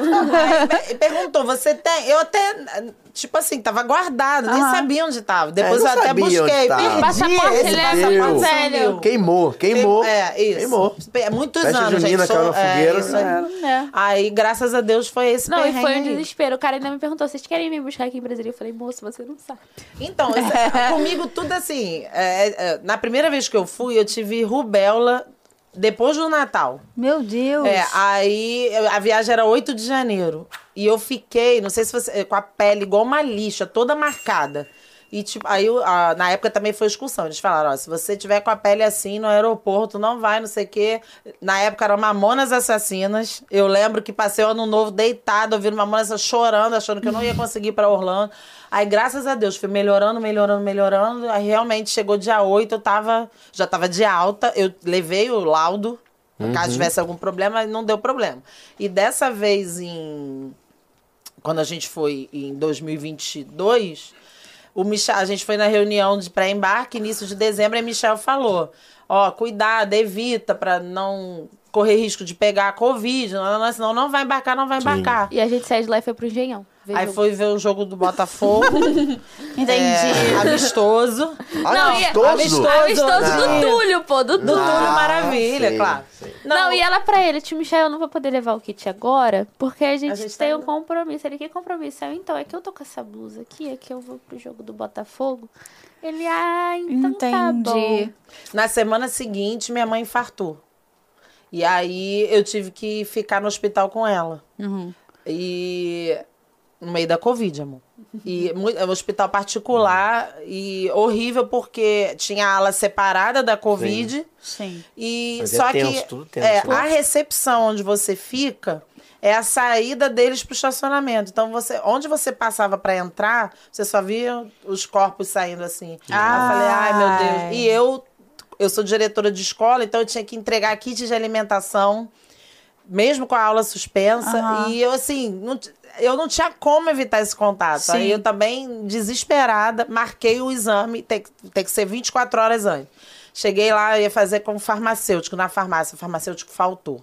Aí me- perguntou, você tem? Eu até, tipo assim, tava guardado, nem Aham. sabia onde tava. Depois É, eu não até sabia onde busquei. tava. Perdi Passaporte, esse ele é passaporte muito sumiu. velho. Queimou, queimou. É, isso. Queimou. É muitos Festa anos, junina, gente. caiu na Sou- é, fogueira, isso aí. já era. É. Aí, graças a Deus, foi esse Não, e perrengue foi um aí. desespero. O cara ainda me perguntou, vocês querem me buscar aqui em Brasília? Eu falei, moço, você não sabe. Então, isso é- comigo tudo assim. é, é, na primeira vez que eu fui, eu tive rubéola depois do Natal. Meu Deus. É, aí eu- a viagem era oito de janeiro. E eu fiquei, não sei se você. Com a pele igual uma lixa, toda marcada. E, tipo, aí eu- a- na época também foi excursão. Eles falaram: ó, se você tiver com a pele assim no aeroporto, não vai, não sei o quê. Na época eram Mamonas Assassinas. Eu lembro que passei o ano novo deitado, ouvindo Mamonas Assassinas, chorando, achando que eu não ia conseguir ir pra Orlando. Aí, graças a Deus, fui melhorando, melhorando, melhorando. Aí, realmente, chegou dia oito, eu tava, já tava de alta. Eu levei o laudo, caso tivesse algum problema, não deu problema. E dessa vez, em... quando a gente foi em dois mil e vinte e dois... O Michel, a gente foi na reunião de pré-embarque, início de dezembro, e Michel falou: ó, cuidado, evita pra não correr risco de pegar a Covid, não, não, senão não vai embarcar, não vai embarcar. E a gente saiu de lá e foi pro Engenhão. Ver Aí jogo. foi ver o jogo do Botafogo. Entendi. é, amistoso. Não, e- Amistoso? amistoso. Amistoso do Não. Túlio, pô, do Do Túlio. Túlio Maravilha, sei, claro. sei. Não, e ela pra ele, tio Michel, eu não vou poder levar o kit agora, porque a gente, gente tem tá um indo. compromisso. Ele, que compromisso? Eu, então, é que eu tô com essa blusa aqui, é que eu vou pro jogo do Botafogo. Ele, ah, então tá bom. Entendi. Na semana seguinte, minha mãe infartou. E aí eu tive que ficar no hospital com ela. E no meio da Covid, amor. E mui- é um hospital particular e horrível porque tinha a ala separada da Covid. Sim. E Mas é só tenso, que tudo tenso, é, né? a recepção onde você fica é a saída deles pro estacionamento. Então você, onde você passava para entrar, você só via os corpos saindo assim. Ah, eu falei, ai meu Deus. E eu eu sou diretora de escola, então eu tinha que entregar kit de alimentação mesmo com a aula suspensa. Aham. E eu assim, não t- eu não tinha como evitar esse contato. Sim. Aí eu também, desesperada, marquei o exame, tem, que- tem que ser vinte e quatro horas antes. Cheguei lá, ia fazer como farmacêutico na farmácia, o farmacêutico faltou.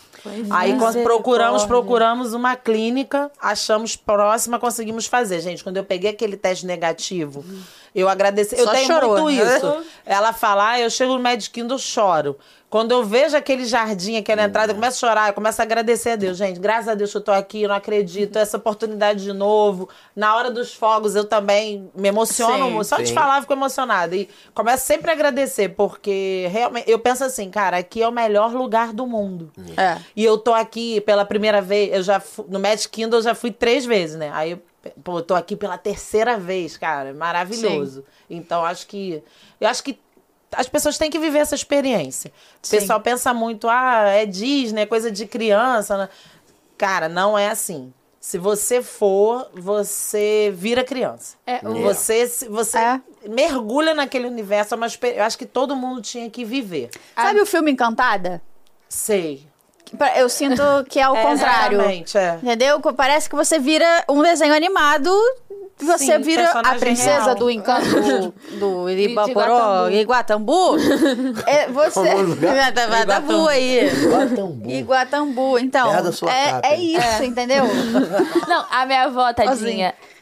Aí quando procuramos, procuramos uma clínica, achamos próxima, conseguimos fazer. Gente, quando eu peguei aquele teste negativo, eu agradeci. Eu Só tenho chorou, muito né? isso. Ela fala, ah, eu chego no Magic Kingdom, eu choro. Quando eu vejo aquele jardim, aquela entrada, eu começo a chorar, eu começo a agradecer a Deus. Gente, graças a Deus que eu tô aqui, eu não acredito, essa oportunidade de novo. Na hora dos fogos, eu também me emociono Sim, muito. Só de sim. falar, eu fico emocionada. E começo sempre a agradecer, porque realmente, eu penso assim, cara, aqui é o melhor lugar do mundo. É. E eu tô aqui pela primeira vez, eu já fu- no Magic Kingdom eu já fui três vezes, né? Aí eu, pô, eu tô aqui pela terceira vez, cara, maravilhoso. Então acho que eu acho que as pessoas têm que viver essa experiência. O Sim. pessoal pensa muito, ah, é Disney, é coisa de criança, né? Cara, não é assim. Se você for, você vira criança. É, o- Você, se- você É. mergulha naquele universo, é uma exper- eu acho que todo mundo tinha que viver. Sabe o filme Encantada? Sei. Pra- Eu sinto que é o É, contrário. exatamente, é. Entendeu? Parece que você vira um desenho animado. Você Sim, vira a personagem princesa real. do encanto do, do Iribaporó, Iguatambu. Iguatambu. É você. Famoso lugar. Iguatambu aí. Guatambu. Iguatambu. Então, Terra da sua é, cata. é isso, entendeu? Não, a minha avó, tadinha,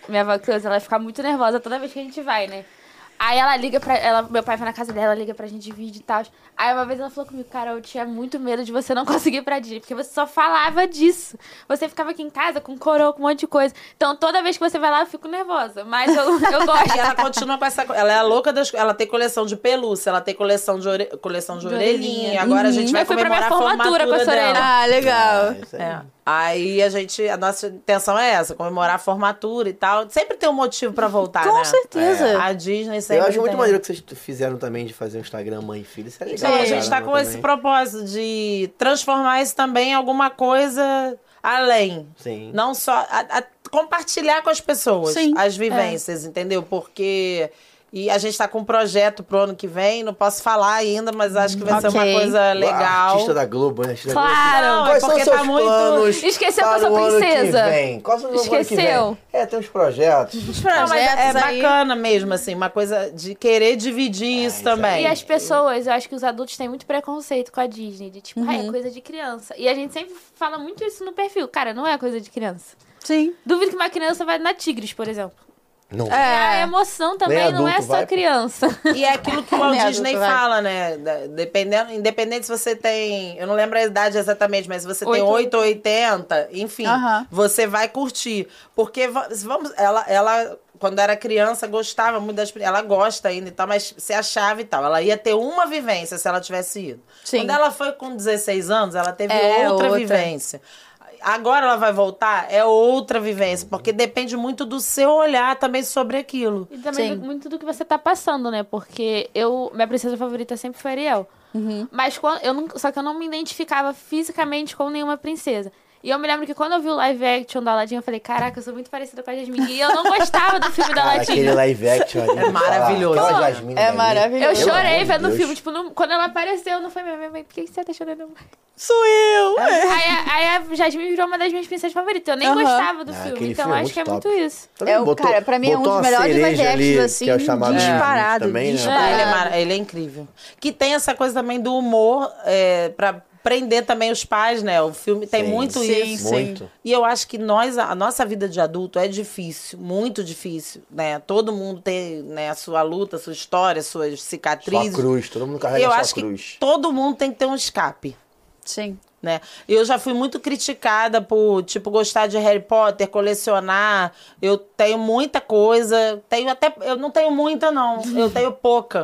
minha avó Cleusa, ela fica muito nervosa toda vez que a gente vai, né? Aí ela liga pra... Ela, meu pai vai na casa dela, liga pra gente de vídeo e tal. Aí uma vez ela falou comigo, cara, eu tinha muito medo de você não conseguir ir pra Disney, porque você só falava disso. Você ficava aqui em casa com coroa, com um monte de coisa. Então toda vez que você vai lá, eu fico nervosa. Mas eu, eu gosto. E ela continua com essa... Ela é a louca das... Ela tem coleção de pelúcia, ela tem coleção de, ore... coleção de, de orelhinha. orelhinha. Agora uhum. a gente vai eu fui comemorar pra minha formatura, a formatura com essa dela. Ah, legal. É, isso aí. É. Aí a gente, a nossa intenção é essa, comemorar a formatura e tal. Sempre tem um motivo pra voltar, Com né? certeza. É. A Disney sempre Eu acho muito tem. maneiro que vocês fizeram também de fazer um Instagram mãe e filho. Isso é legal. Então, a gente tá caramba, com também. esse propósito de transformar isso também em alguma coisa além. Sim. Não só... A, a, compartilhar com as pessoas Sim, as vivências, é. entendeu? Porque... E a gente tá com um projeto pro ano que vem, não posso falar ainda, mas acho que vai okay. ser uma coisa legal. A artista da Globo, né? Artista Claro. Da Globo. Não, Quais é são porque seus tá muito- planos Esqueceu que eu para sou o ano princesa. que vem? Quais são os planos que Esqueceu. vem? É, tem uns projetos. Não, mas é, é projetos aí. bacana mesmo, assim, uma coisa de querer dividir isso isso também. E as pessoas, eu acho que os adultos têm muito preconceito com a Disney. De tipo, ah, é coisa de criança. E a gente sempre fala muito isso no perfil. Cara, não é coisa de criança. Sim. Duvido que uma criança vai na Tigres, por exemplo. Não. É, a emoção também Nem não é adulto só vai, pô. criança. E é aquilo que o Walt Nem Disney adulto vai. fala, né? Da- Dependendo, independente se você tem... Eu não lembro a idade exatamente, mas se você tem Oito. oito ou oitenta, enfim, Aham. você vai curtir. Porque, va- vamos, ela, ela, quando era criança, gostava muito das... Ela gosta ainda e tal, mas se achava e tal. Ela ia ter uma vivência se ela tivesse ido. Sim. Quando ela foi com dezesseis anos, ela teve É, outra, outra. vivência. Agora ela vai voltar, é outra vivência, porque depende muito do seu olhar também sobre aquilo. E também Sim. do- muito do que você tá passando, né? Porque eu... Minha princesa favorita sempre foi Ariel. Mas quando, eu não, só que eu não me identificava fisicamente com nenhuma princesa. E eu me lembro que quando eu vi o live action da Aladdin, eu falei, caraca, eu sou muito parecida com a Jasmine. E eu não gostava do filme da Cara, Aladdin. aquele live action ali. É maravilhoso. Aquela Jasmine É dali. maravilhoso. Eu Pelo chorei amor de vendo o Deus. filme. Tipo, não- quando ela apareceu, não foi minha mãe. Por que você tá chorando? Sou eu. Aí, a- aí a Jasmine virou uma das minhas princesas favoritas. Eu nem Aham. gostava do Ah, filme. aquele Então filme é acho que é muito muito top. isso. Também É o- cara, pra mim é um botou dos uma melhores live cereja ali, actions, assim, que é o chamado de disparado, também, né? disparado. Ele é, mara- ele é incrível. Que tem essa coisa também do humor, é, pra prender também os pais, né? O filme tem Sim, muito sim, isso. Muito. E eu acho que nós, a nossa vida de adulto é difícil, muito difícil, né? Todo mundo tem, né, a sua luta, a sua história, suas Sua cicatrizes. cruz, todo mundo carrega Eu sua acho cruz. que todo mundo tem que ter um escape. Sim. Né? Eu já fui muito criticada por, tipo, gostar de Harry Potter, colecionar. Eu tenho muita coisa. Tenho até. Eu não tenho muita, não. Eu tenho pouca.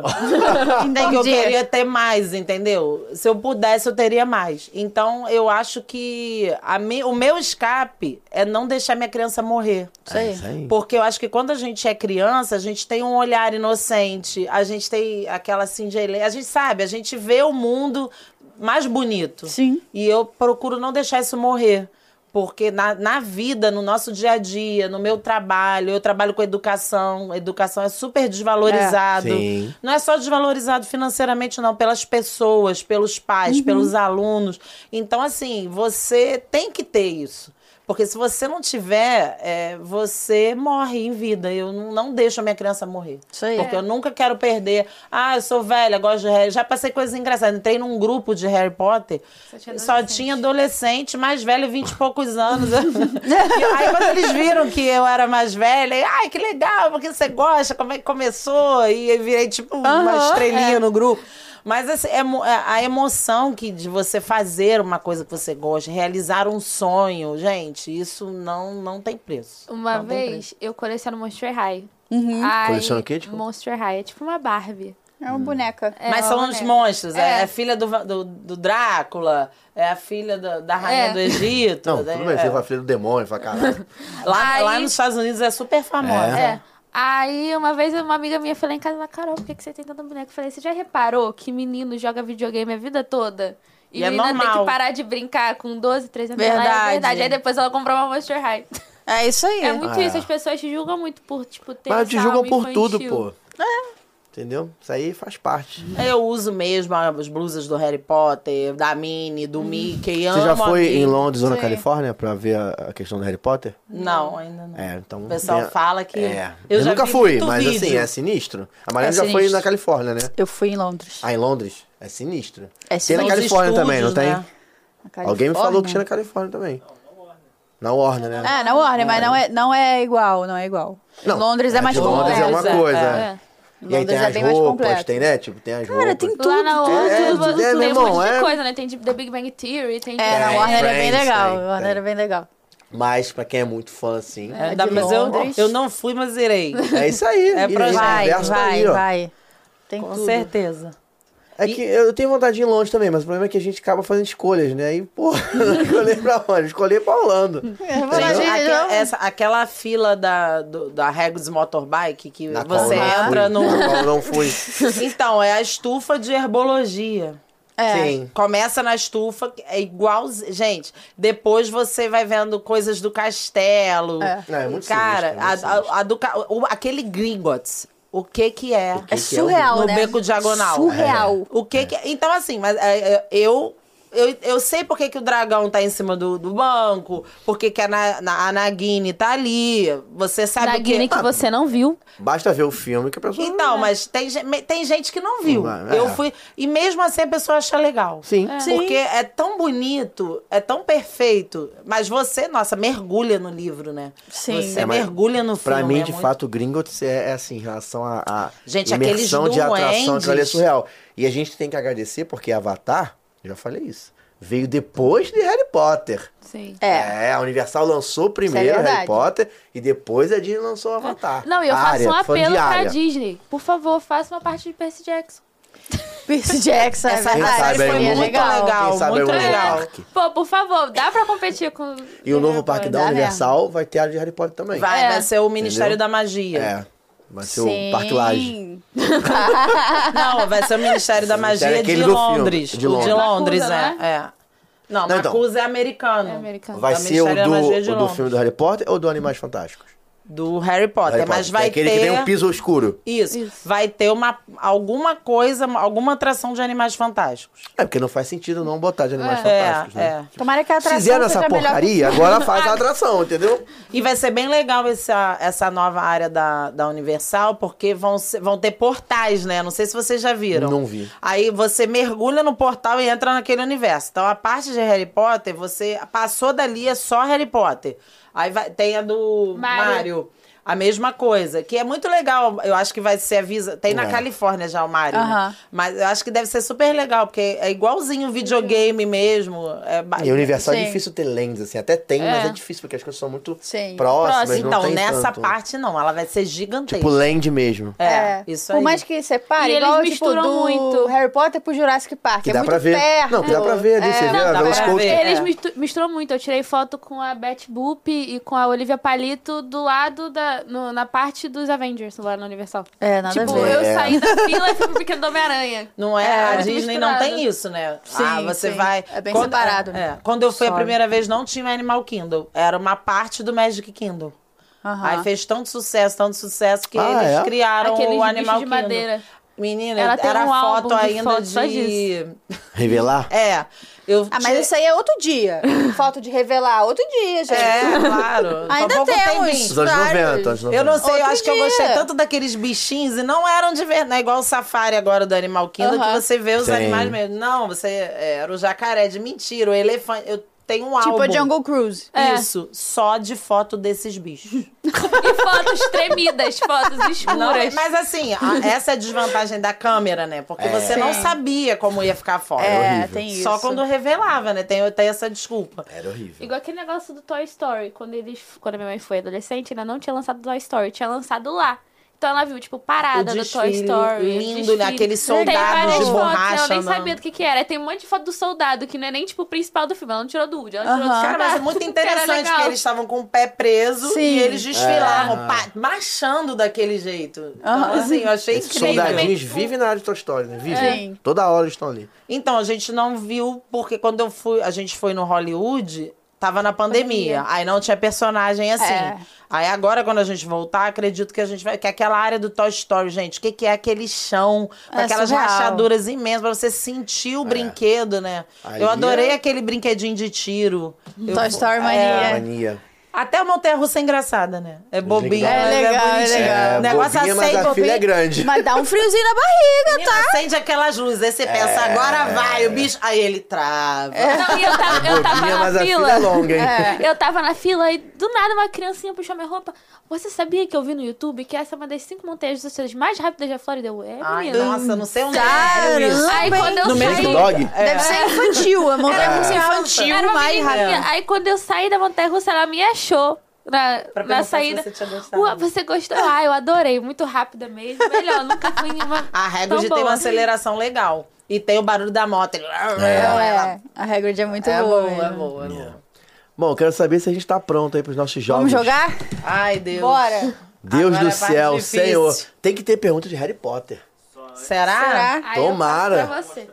Tem que eu queria ter mais, entendeu? Se eu pudesse, eu teria mais. Então, eu acho que a me, o meu escape é não deixar minha criança morrer. Isso aí. É isso aí. Porque eu acho que quando a gente é criança, a gente tem um olhar inocente, a gente tem aquela singeleza, a gente sabe, a gente vê o mundo mais bonito. Sim. E eu procuro não deixar isso morrer. Porque na, na vida, no nosso dia a dia, no meu trabalho, eu trabalho com educação, a educação é super desvalorizado. É. Sim. Não é só desvalorizado financeiramente, não, pelas pessoas, pelos pais, pelos alunos. Então, assim, você tem que ter isso. Porque se você não tiver, é, você morre em vida. Eu não, não deixo a minha criança morrer. Isso aí. Porque eu nunca quero perder. Ah, eu sou velha, gosto de Harry. Já passei coisas engraçadas. Entrei num grupo de Harry Potter. Só tinha Só adolescente. tinha adolescente, mais velho, vinte e poucos anos. E aí, quando eles viram que eu era mais velha, ai, que legal, porque você gosta, como é que começou? E eu virei, tipo, uma Aham, estrelinha no grupo. Mas assim, é mo- é a emoção que de você fazer uma coisa que você gosta, realizar um sonho, gente, isso não, não tem preço. Uma Não tem vez, preço. eu coleciono Monster High. Uhum. Aí, Coleciona o quê, tipo? Monster High. É tipo uma Barbie. É uma boneca. É, Mas uma são os boneca. monstros, é, É. é filha do, do, do Drácula, é a filha da, da rainha É. do Egito. Não, né? tudo bem, É. você vai filho do demônio, fala, caralho. Lá, Aí- lá nos Estados Unidos é super famosa. É. Aí, uma vez, uma amiga minha foi lá em casa e falou, Carol, por que que você tem tanta boneca? Eu falei, você já reparou que menino joga videogame a vida toda? E, E é menina tem normal. que parar de brincar com doze, treze anos. Ela, Verdade. É verdade. Aí depois ela comprou uma Monster High. É isso aí. É muito Ah. isso, as pessoas te julgam muito por, tipo, ter Mas te essa julgam alma por tudo, infantil. pô. É. Entendeu? Isso aí faz parte. Eu uso mesmo as blusas do Harry Potter, da Minnie, do Mickey. Você já amo a foi Minnie. em Londres ou na Sim. Califórnia pra ver a, a questão do Harry Potter? Não, ainda não. É, então... O pessoal tem a- fala que... É. Eu, Eu, já nunca vi fui, muito mas vídeo. assim, é sinistro. A Mariana É já foi sinistro. na Califórnia, né? Eu fui em Londres. Ah, em Londres? É sinistro. É Tem na Nos sinistro. Califórnia também, não estúdios, tem? né? Na Alguém me falou que tinha Califórnia. na Califórnia também. Na Warner, né? É, na Warner, mas não é, não é igual, não é igual. Não, Londres é a mais de Londres completo. é uma É, coisa. É. E aí Londres tem é as bem mais roupas, completo. tem, né? Tipo, tem as Cara, roupas. tem tudo. Lá na outra, É, tu, tu é, lê meu um irmão, monte de é- coisa, né? Tem tipo The Big Bang Theory, tem... É, na Tem, Warner é bem Friends, legal. tem, A Warner tem. é bem legal. Mas pra quem é muito fã, assim, É, Ainda- de mas eu, Londres. eu não fui, mas irei. é isso aí. É E pra esse gente. Vai, universo tá vai, aí, ó. vai. Tem Com tudo. certeza. É que eu tenho vontade de ir longe também, mas o problema é que a gente acaba fazendo escolhas, né? Aí, pô, não escolher pra onde? Escolher pra Orlando. É, Tem verdade, aque- não. essa- aquela fila da, do, da Regis Motorbike que Na qual você eu não entra fui, no. Na qual eu não fui. Então, é a estufa de herbologia. É. Sim. Começa na estufa, é igual. Gente, depois você vai vendo coisas do castelo. É. Não, é muito Cara, sinistro, é muito a, a, a do, ca- o- aquele Gringotts, o que que é? que É que é o surreal, no né? beco diagonal. Surreal. O que que. Então, assim, mas é, é, eu. Eu, eu sei por que, que o dragão tá em cima do, do banco, por que que a, Na- na- a Nagini tá ali. Você sabe Na o Guiné que. que você não viu. Basta ver o filme que a pessoa... Então, mas tem, ge- me- tem gente que não viu. Não vai, é. Eu fui. E mesmo assim a pessoa acha legal. Sim. Porque é tão bonito, é tão perfeito. Mas você, nossa, mergulha no livro, né? Sim. Você É, mas mergulha no filme. Pra mim, é de muito- fato, o Gringotts é, é assim, em relação a, a Gente, aqueles imersão de atração, duendes. aquilo ali é surreal. E a gente tem que agradecer, porque Avatar, eu já falei isso, veio depois de Harry Potter. Sim. É. É, a Universal lançou primeiro verdade. Harry Potter e depois a Disney lançou o Avatar. Não, e eu faço Área, um fã de apelo pra Área. Disney. Por favor, faça uma parte de Percy Jackson. Percy Jackson, é Essa Quem verdade. sabe aí Seria um- legal. legal. Quem sabe muito aí um novo legal. parque. Pô, por favor, dá pra competir com... E o novo parque da Dá Universal vai ter a de Harry Potter também. Vai, É. vai ser o Ministério Entendeu? da Magia. É. Vai ser Sim. o Parque Laje. Não, vai ser o Ministério da Ministério Magia é de aquele do filme, Londres. de O Londres. de Londres, Macusa, é. né? é. Não, Não, então. Macusa é americano. É americano. Vai É o ser o Ministério da Magia de do, o do Londres. filme do Harry Potter ou do Animais Fantásticos? Do Harry Potter. Harry Mas Potter, vai que é aquele ter... que tem um piso escuro. Isso. Isso. Vai ter uma, alguma coisa, alguma atração de Animais Fantásticos. É, porque não faz sentido não botar de Animais É, Fantásticos, né? é. Tomara que a atração Fizeram seja essa melhor porcaria, agora faz a atração, entendeu? E vai ser bem legal essa, essa nova área da, da Universal, porque vão, ser- vão ter portais, né? Não sei se vocês já viram. Não vi. Aí você mergulha no portal e entra naquele universo. Então a parte de Harry Potter, você passou dali, é só Harry Potter. Aí vai, tem a do Mario. Mario. A mesma coisa, que é muito legal. Eu acho que vai ser a Visa. Tem na É. Califórnia já o Mario, Aham. né? Mas eu acho que deve ser super legal, porque é igualzinho o videogame mesmo. É ba- E Universal é Sim. difícil ter lentes, assim. Até tem, É. mas é difícil, porque as coisas são muito Sim. próximas, Próximo. não Então, tem nessa tanto. parte não, ela vai ser gigantesca. Tipo, land mesmo. É, isso aí. Por mais que separe, E eles igual tipo, misturam do muito. Harry Potter pro Jurassic Park. Que é dá muito pra ver. perto. Não, que dá pra ver ali, você vê, não, a dá pra Velocicoaster. ver. Eles É. mistu- misturam muito. Eu tirei foto com a Beth Boop e com a Olivia Palito do lado da... no- na parte dos Avengers, lá na Universal. É, nada Tipo, a ver. eu É. saí da fila e fui pro Pequeno do Homem-Aranha. Não é, É, a muito Disney não misturado. tem isso, né? Sim, ah, você sim. vai. É bem quando, separado, É, né? é. Quando eu fui a Sobe. primeira vez, não tinha Animal Kingdom. Era uma parte do Magic Kingdom. Aham. Aí fez tanto sucesso, tanto sucesso que Ah, eles é? criaram Aqueles o Animal bichos de Kingdom. madeira. Menina, Ela tem era um foto álbum de ainda fotos só de. Revelar? É. Eu Ah, mas tirei- isso aí é outro dia. Foto de revelar, outro dia, gente. É, claro. Ainda Pouco temos. tempinho. Os anos Vários. noventa, anos noventa. Eu não sei, eu Outro acho que eu dia. gostei tanto daqueles bichinhos e não eram de verdade. Não é igual o safari agora do Animal Kingdom, Aham. que você vê os Sim. animais mesmo. Não, você é, era o jacaré de mentira, o elefante. Eu tenho um Tipo álbum. a Jungle Cruise. É. Isso, só de foto desses bichos. E fotos tremidas, fotos escuras. Não, mas assim, a- essa é a desvantagem da câmera, né? Porque É. você não Sim. sabia como ia ficar a foto. É, horrível. tem isso. Só quando revelava, né? Tem, tem essa desculpa. Era horrível. Igual aquele negócio do Toy Story. Quando eles, quando a minha mãe foi adolescente, ainda não tinha lançado Toy Story. Tinha lançado lá. Então ela viu, tipo, parada O do Toy desfile Story. lindo, desfile. né? Aqueles Tem soldados várias de fotos, borracha ela nem andando. sabia do que que era. Aí tem um monte de foto do soldado, que não é nem, tipo, o principal do filme. Ela não tirou do Woody, ela tirou do Aham. Cara, mas é muito Que era interessante, legal. porque eles estavam com o pé preso Sim. e eles desfilavam, É. pá, marchando daquele jeito. Então, Aham. assim, eu achei Esses incrível. soldadinhos vivem na área de Toy Story, né? Vivem. Sim. Toda hora eles estão ali. Então, a gente não viu, porque quando eu fui, a gente foi no Hollywood, tava na pandemia. Pandemia. Aí não tinha personagem assim. É. Aí agora, quando a gente voltar, acredito que a gente vai. Que é aquela área do Toy Story, gente. O que, que é aquele chão, com É aquelas surreal. rachaduras imensas, pra você sentir o brinquedo, né? Ali eu adorei é- aquele brinquedinho de tiro. Eu- Toy Story é, Mania. Mania. Até a montanha-russa é engraçada, né? É bobinha, É mas legal, é bonitinha. legal. É, O negócio bobinha, mas acende, a filha bobinha. é grande. Mas dá um friozinho na barriga, Menina, tá? acende aquelas luzes, aí você pensa, agora vai, o bicho... Aí ele trava. Não, e eu tava, eu tava Bobinha, na mas a fila. filha é longa, hein? Eu tava na fila e do nada uma criancinha puxou minha roupa. Você sabia que eu vi no YouTube que essa é uma das cinco montanhas russas mais rápidas da Flórida? Eu, é, Ai, menina. nossa, não sei onde Caramba. é isso. Aí quando eu No saí... mesmo Dog? Deve ser infantil, a montanha-russa É. infantil, Era uma mais menininha. rápida. Aí quando eu saí da montanha-russa, ela me achou na, Pra na perguntar se saída. você tinha gostado. Ué, você gostou? Ah, eu adorei. Muito rápida mesmo. Melhor, nunca fui em uma A tão Hagrid tem boa. uma aceleração legal. E tem o barulho da moto. Ele... É, a Hagrid é muito É boa. boa, é mesmo. boa, é boa. Bom, eu quero saber se a gente tá pronto aí pros nossos jogos. Vamos jogar? Ai, Deus. Bora. Deus Agora do é a parte céu, difícil. Senhor. Tem que ter pergunta de Harry Potter. Será? Será? Aí eu Tomara. passo pra você.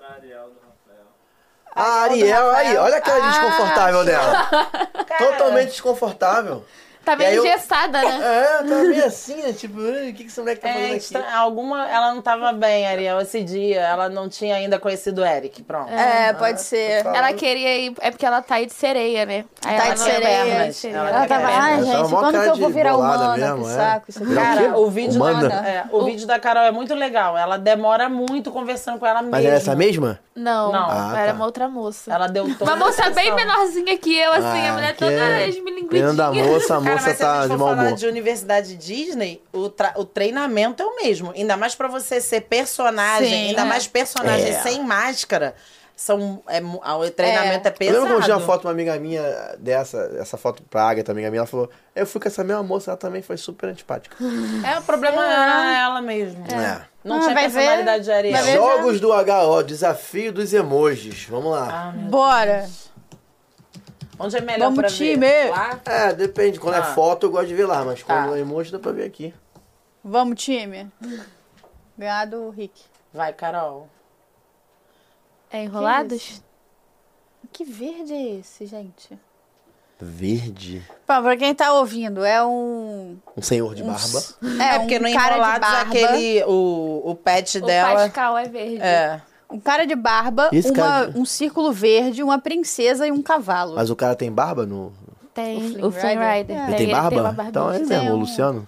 A Ariel, aí, olha aquela Ah, desconfortável dela. Totalmente desconfortável. Tá E meio aí eu- engessada, né? É, tá meio assim, né? Tipo, "Ai, o que, que esse moleque tá É, fazendo aqui? estra- alguma, ela não tava bem, Ariel, esse dia. Ela não tinha ainda conhecido o Eric, pronto. É, pode ser. Ela queria ir. É porque ela tá aí de sereia, né? Aí Tá ela de não quer sereia. pernas. Ela Ela quer tava, pernas. ai, Ela tava gente, mó quando cara que eu de vou virar bolada humana? mesmo, Que é. saco, isso aqui. Virar o Cara, quê? o vídeo, da, Humana? é, o vídeo da Carol é muito legal. Ela demora muito conversando com ela mesma. Mas é essa mesma? Não, Não. Ah, era tá. uma outra moça. Ela deu toda Uma moça a bem atenção. menorzinha que eu, assim, a mulher que toda é- esmilinguidinha. Dependendo da moça, a Cara, moça mas se a tá gente de for mau falar humor. de universidade Disney, o, tra- o treinamento é o mesmo. Ainda mais pra você ser personagem, Sim, ainda é. mais personagem É. sem máscara. São, é, mu- o treinamento é, É. Eu pesado. lembro quando eu tinha uma foto de uma amiga minha dessa, essa foto pra Agatha, amiga minha, ela falou, eu fui com essa mesma moça, ela também foi super antipática. É, o problema era ela mesmo. É. Não Ah, tinha vai ver. personalidade de Ariel. Vai ver. Jogos do H O, desafio dos emojis. Vamos lá. Ah, meu Bora. Onde é melhor Vamos, pra time. ver? Lá? É, depende. Quando é Ah. foto, eu gosto de ver lá, mas quando Tá. é emoji, dá pra ver aqui. Vamos, time. Ganhar do Rick. Vai, Carol. É enrolados? Que verde é esse, gente? Verde. Bom, pra quem tá ouvindo, é um... Um senhor de barba. É, É, porque um no cara de Enrolados, barba. aquele, o, o pet O dela... Pascal é verde. É. Um cara de barba, Esse uma- cara de- um círculo verde, uma princesa e um cavalo. Mas o cara tem barba no... Tem. O O Flynn Flynn Rider. Rider. É. Ele tem barba? uma barbinha. Então é ele Tem mesmo, o um- Luciano.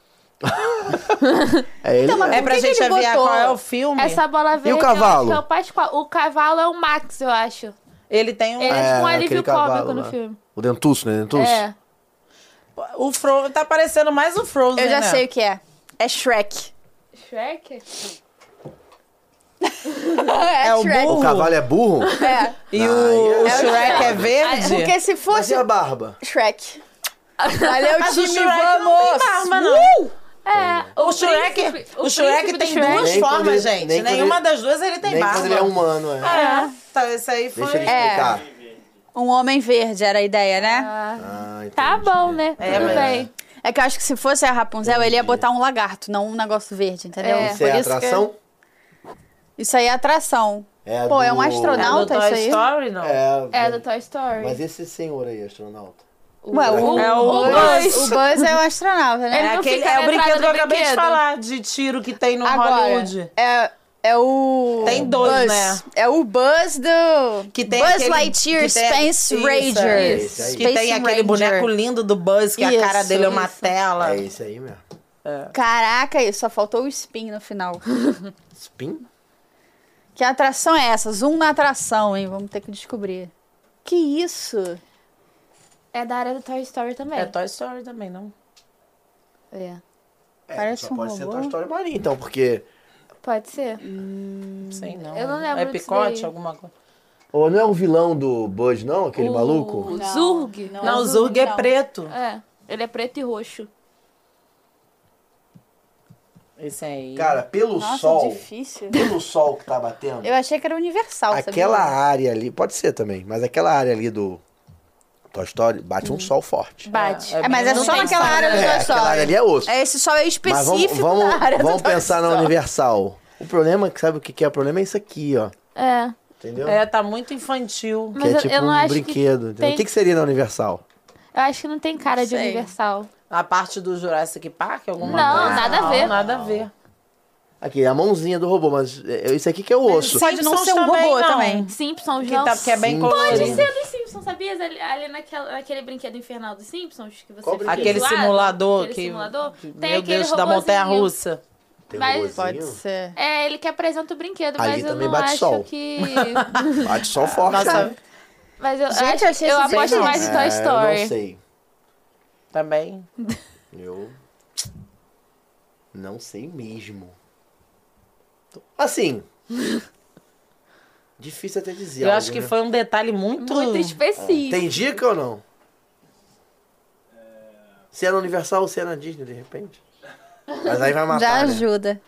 é ele Então, mas mesmo. É pra Por que gente que ele aviar botou? qual é o filme. Essa bola verde. o cavalo? eu acho que é o Pascal. O cavalo é o Max, eu acho. Ele tem um... Ele é, tipo um aquele alívio cavalo cômico no lá. filme. O Dentuço, né? Dentuço? É. O Frozen tá parecendo mais o Frozen, Eu já né? sei o que é. É Shrek. Shrek? é, É o Shrek. burro? O cavalo é burro? É. E Ah, o, o é- Shrek é verde? Porque se Mas fosse e a barba? Shrek. Valeu, Mas o time, Shrek vamos! não tem barba, não. É. O Shrek, príncipe- o Shrek príncipe tem do Shrek. duas Nem quando formas, ele- gente. nem quando Nenhuma ele- das duas ele tem Nem barba. quando ele é humano, é. É, tá, isso aí foi... Deixa ele É. explicar. Um homem verde era a ideia, né? Ah, entendi. Tá bom, né? É, Tudo mas- bem. É que eu acho que se fosse a Rapunzel, ele ia botar um lagarto, não um negócio verde, entendeu? É. Isso é Por que- atração? Isso aí é atração. É Pô, é do- um É astronauta do Toy isso aí? Story, não? É, É do Toy Story. Mas esse senhor aí, astronauta? Ué, o, É o o Buzz. O Buzz é um astronauta, né? Ele É, não aquele, fica é na o brinquedo entrada que eu do acabei de brinquedo. falar, de tiro que tem no Agora, Hollywood. é, é o... Tem dois, Buzz. né? É o Buzz do... Que tem Buzz aquele- Lightyear que tem- Space isso, Ranger. é esse aí. Que Space tem aquele Ranger. boneco lindo do Buzz, que a Isso, cara dele é uma isso. tela. É esse aí mesmo. Caraca, isso, só faltou o spin no final. Spin? Que atração é essa? Zoom na atração, hein? Vamos ter que descobrir. Que isso? É da área do Toy Story também. É Toy Story também, não? É. É, Parece só um pode ser robô. Toy Story Marinho, então, porque... Pode ser. Sei não. Eu não lembro É disso picote, daí. alguma coisa? Ou não é o vilão do Buzz, não? Aquele O maluco? Zurg. Não, Não, o Zurg Zurg é não. preto. É. Ele é preto e roxo. Esse aí. Cara, pelo Nossa, sol... difícil. Pelo sol que tá batendo... Eu achei que era universal, Aquela sabia? área ali... Pode ser também, mas aquela área ali do Toy Story bate um sol forte. Bate. É, É, mas é Não só tem naquela sol, área do né? Toy É, aquela área Story. ali é osso. É, esse sol é Mas específico vamos, vamos, da área vamos do Toy pensar na Story. Universal. O problema, é que sabe o que que é? O problema é isso aqui, ó. É. Entendeu? É, tá muito infantil. Mas que é eu- tipo eu não um acho que brinquedo. entendeu? tem- O que, que seria na Universal? Eu acho que não tem cara de Sei. Universal. A parte do Jurassic Park, alguma Não, coisa? nada a Não, ver. Nada a ver. Aqui, a mãozinha do robô, mas é, isso aqui que é o osso. Pode não Simpsons ser um também robô não. também. Simpsons Que, não. tá, que é bem Simpsons. colorido. Pode ser dos Simpsons Simpsons, sabia? Ali, ali naquela, naquele brinquedo infernal dos Simpsons, que você Qual fica Aquele zoado, simulador aquele que... simulador, tem Meu aquele Deus, da robozinho. montanha-russa. Tem Mas- robozinho. Pode ser. É, ele que apresenta o brinquedo, Ali mas eu também não bate acho sol. que... Bate só forte. Nossa, né? Mas eu, Gente, acho, eu achei eu esse aposto desenho. mais em Toy É, Story. Eu não sei. também. Eu não sei mesmo. Assim, difícil até dizer. Eu algo, acho que né? foi um detalhe muito... Muito específico. Tem dica ou não? Se é na Universal ou se é na Disney, de repente. Mas aí vai matar, Já né? ajuda.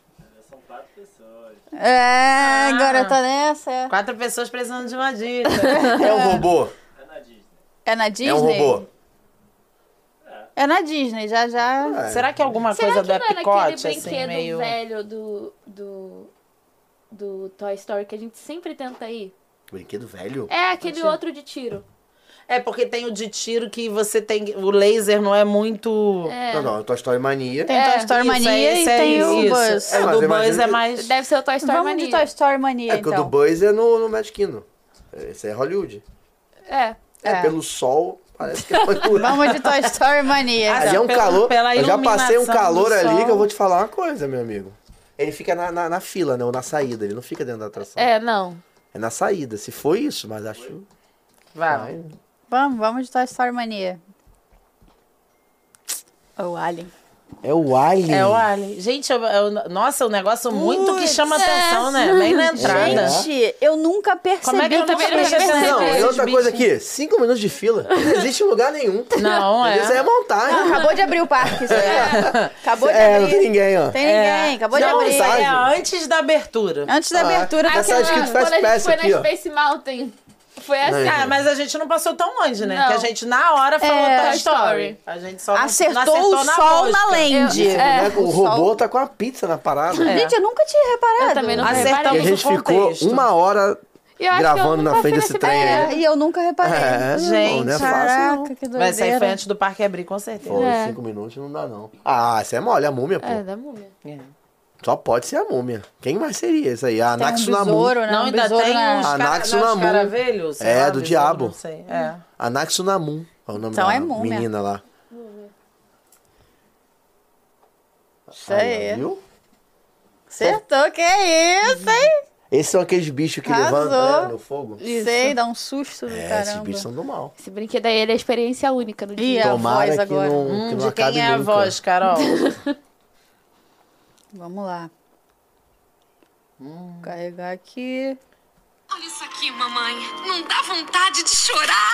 É, agora tá nessa. Quatro pessoas precisando de uma dica. É um robô? É na Disney? É um robô? É na Disney, já já. É. Será que é alguma Será coisa que do não é Epicote, naquele assim, brinquedo meio... velho do, do, do Toy Story que a gente sempre tenta ir? Brinquedo velho? É aquele outro de tiro. É, porque tem o de tiro que você tem... O laser não é muito... É. Não, não, é Toy Story Mania. Tem É, Toy Story isso, Mania é, e esse é tem o isso. Buzz. É, o mas do eu Buzz imagino é que- mais... Deve ser o Toy Story Vamos Mania. de Toy Story Mania, É que o então. do Buzz é no, no Magic Kingdom. Esse é Hollywood. É. É, É. pelo sol, parece que é Hollywood. Vamos de Toy Story Mania. Ah, Ali é um pela- calor. pela Eu já passei um iluminação calor do ali sol. que eu vou te falar uma coisa, meu amigo. Ele fica na, na, na fila, né? Ou na saída. Ele não fica dentro da atração. É, não. É na saída. Se foi isso, mas acho. Vai. Vamos, vamos de Toy Story Mania. O Alien. É o Alien. É o Alien. Gente, eu, eu- nossa, um negócio muito que Putz, chama é. atenção, né? Bem na entrada. Gente, eu nunca percebi. Como é que eu que nunca tinha prestei esse atenção? Não, negócio. e outra Esses coisa bichos. aqui, cinco minutos de fila. Não existe em lugar nenhum. Não, é. Isso aí é montagem. Acabou de abrir o parque. isso aí. Acabou de É, abrir. não tem ninguém, ó. Tem ninguém, acabou de Não, abrir. isso aí é Montagem. antes da abertura. Antes da Ah, abertura, tá tá certo. escrito Fast Quando a gente Pass foi aqui, na ó. Space Mountain, foi assim. Não, Ah, mas a gente não passou tão longe, né? Não. Que a gente na hora falou É. Toy Toy Story. Story. A gente só não, Acertou não acertou o na sol mosca. na land. Eu- Né, É, o o robô sol- tá com a pizza na parada. Gente, eu nunca tinha reparado. Eu também nunca Acertamos E a reparei. gente o ficou contexto. uma hora E eu acho que eu gravando na nunca frente fui desse nesse trem pé. aí. E eu nunca reparei. É, Gente, não é fácil, Caraca, não. que doideira. Mas isso aí foi antes do parque abrir, com certeza. Foi, É. cinco minutos não dá, não. Ah, isso é mole, a múmia, pô. É, da múmia. É. Só pode ser a múmia. Quem mais seria isso aí? A Tem um Anaxunamun. besouro, né? Não, um ainda besouro tem na... uns cara, Anaxunamun. uns caravelhos. sei É, lá, do besouro, diabo. Não sei. É. Anaxunamun é o nome Então da é múmia. menina lá. Isso aí. Aí, ó, viu? Acertou, que é isso, hein? Esses são aqueles bichos que Arrasou. levantam, né, no fogo. Sei, dá um susto do É, esses caramba. bichos são do mal. Esse brinquedo aí ele é experiência única no Ih, dia. a Tomara voz que agora. não, Hum, que não de acabe quem é a nunca. voz, Carol? Vamos lá. Carregar aqui. Olha isso aqui, mamãe. Não dá vontade de chorar?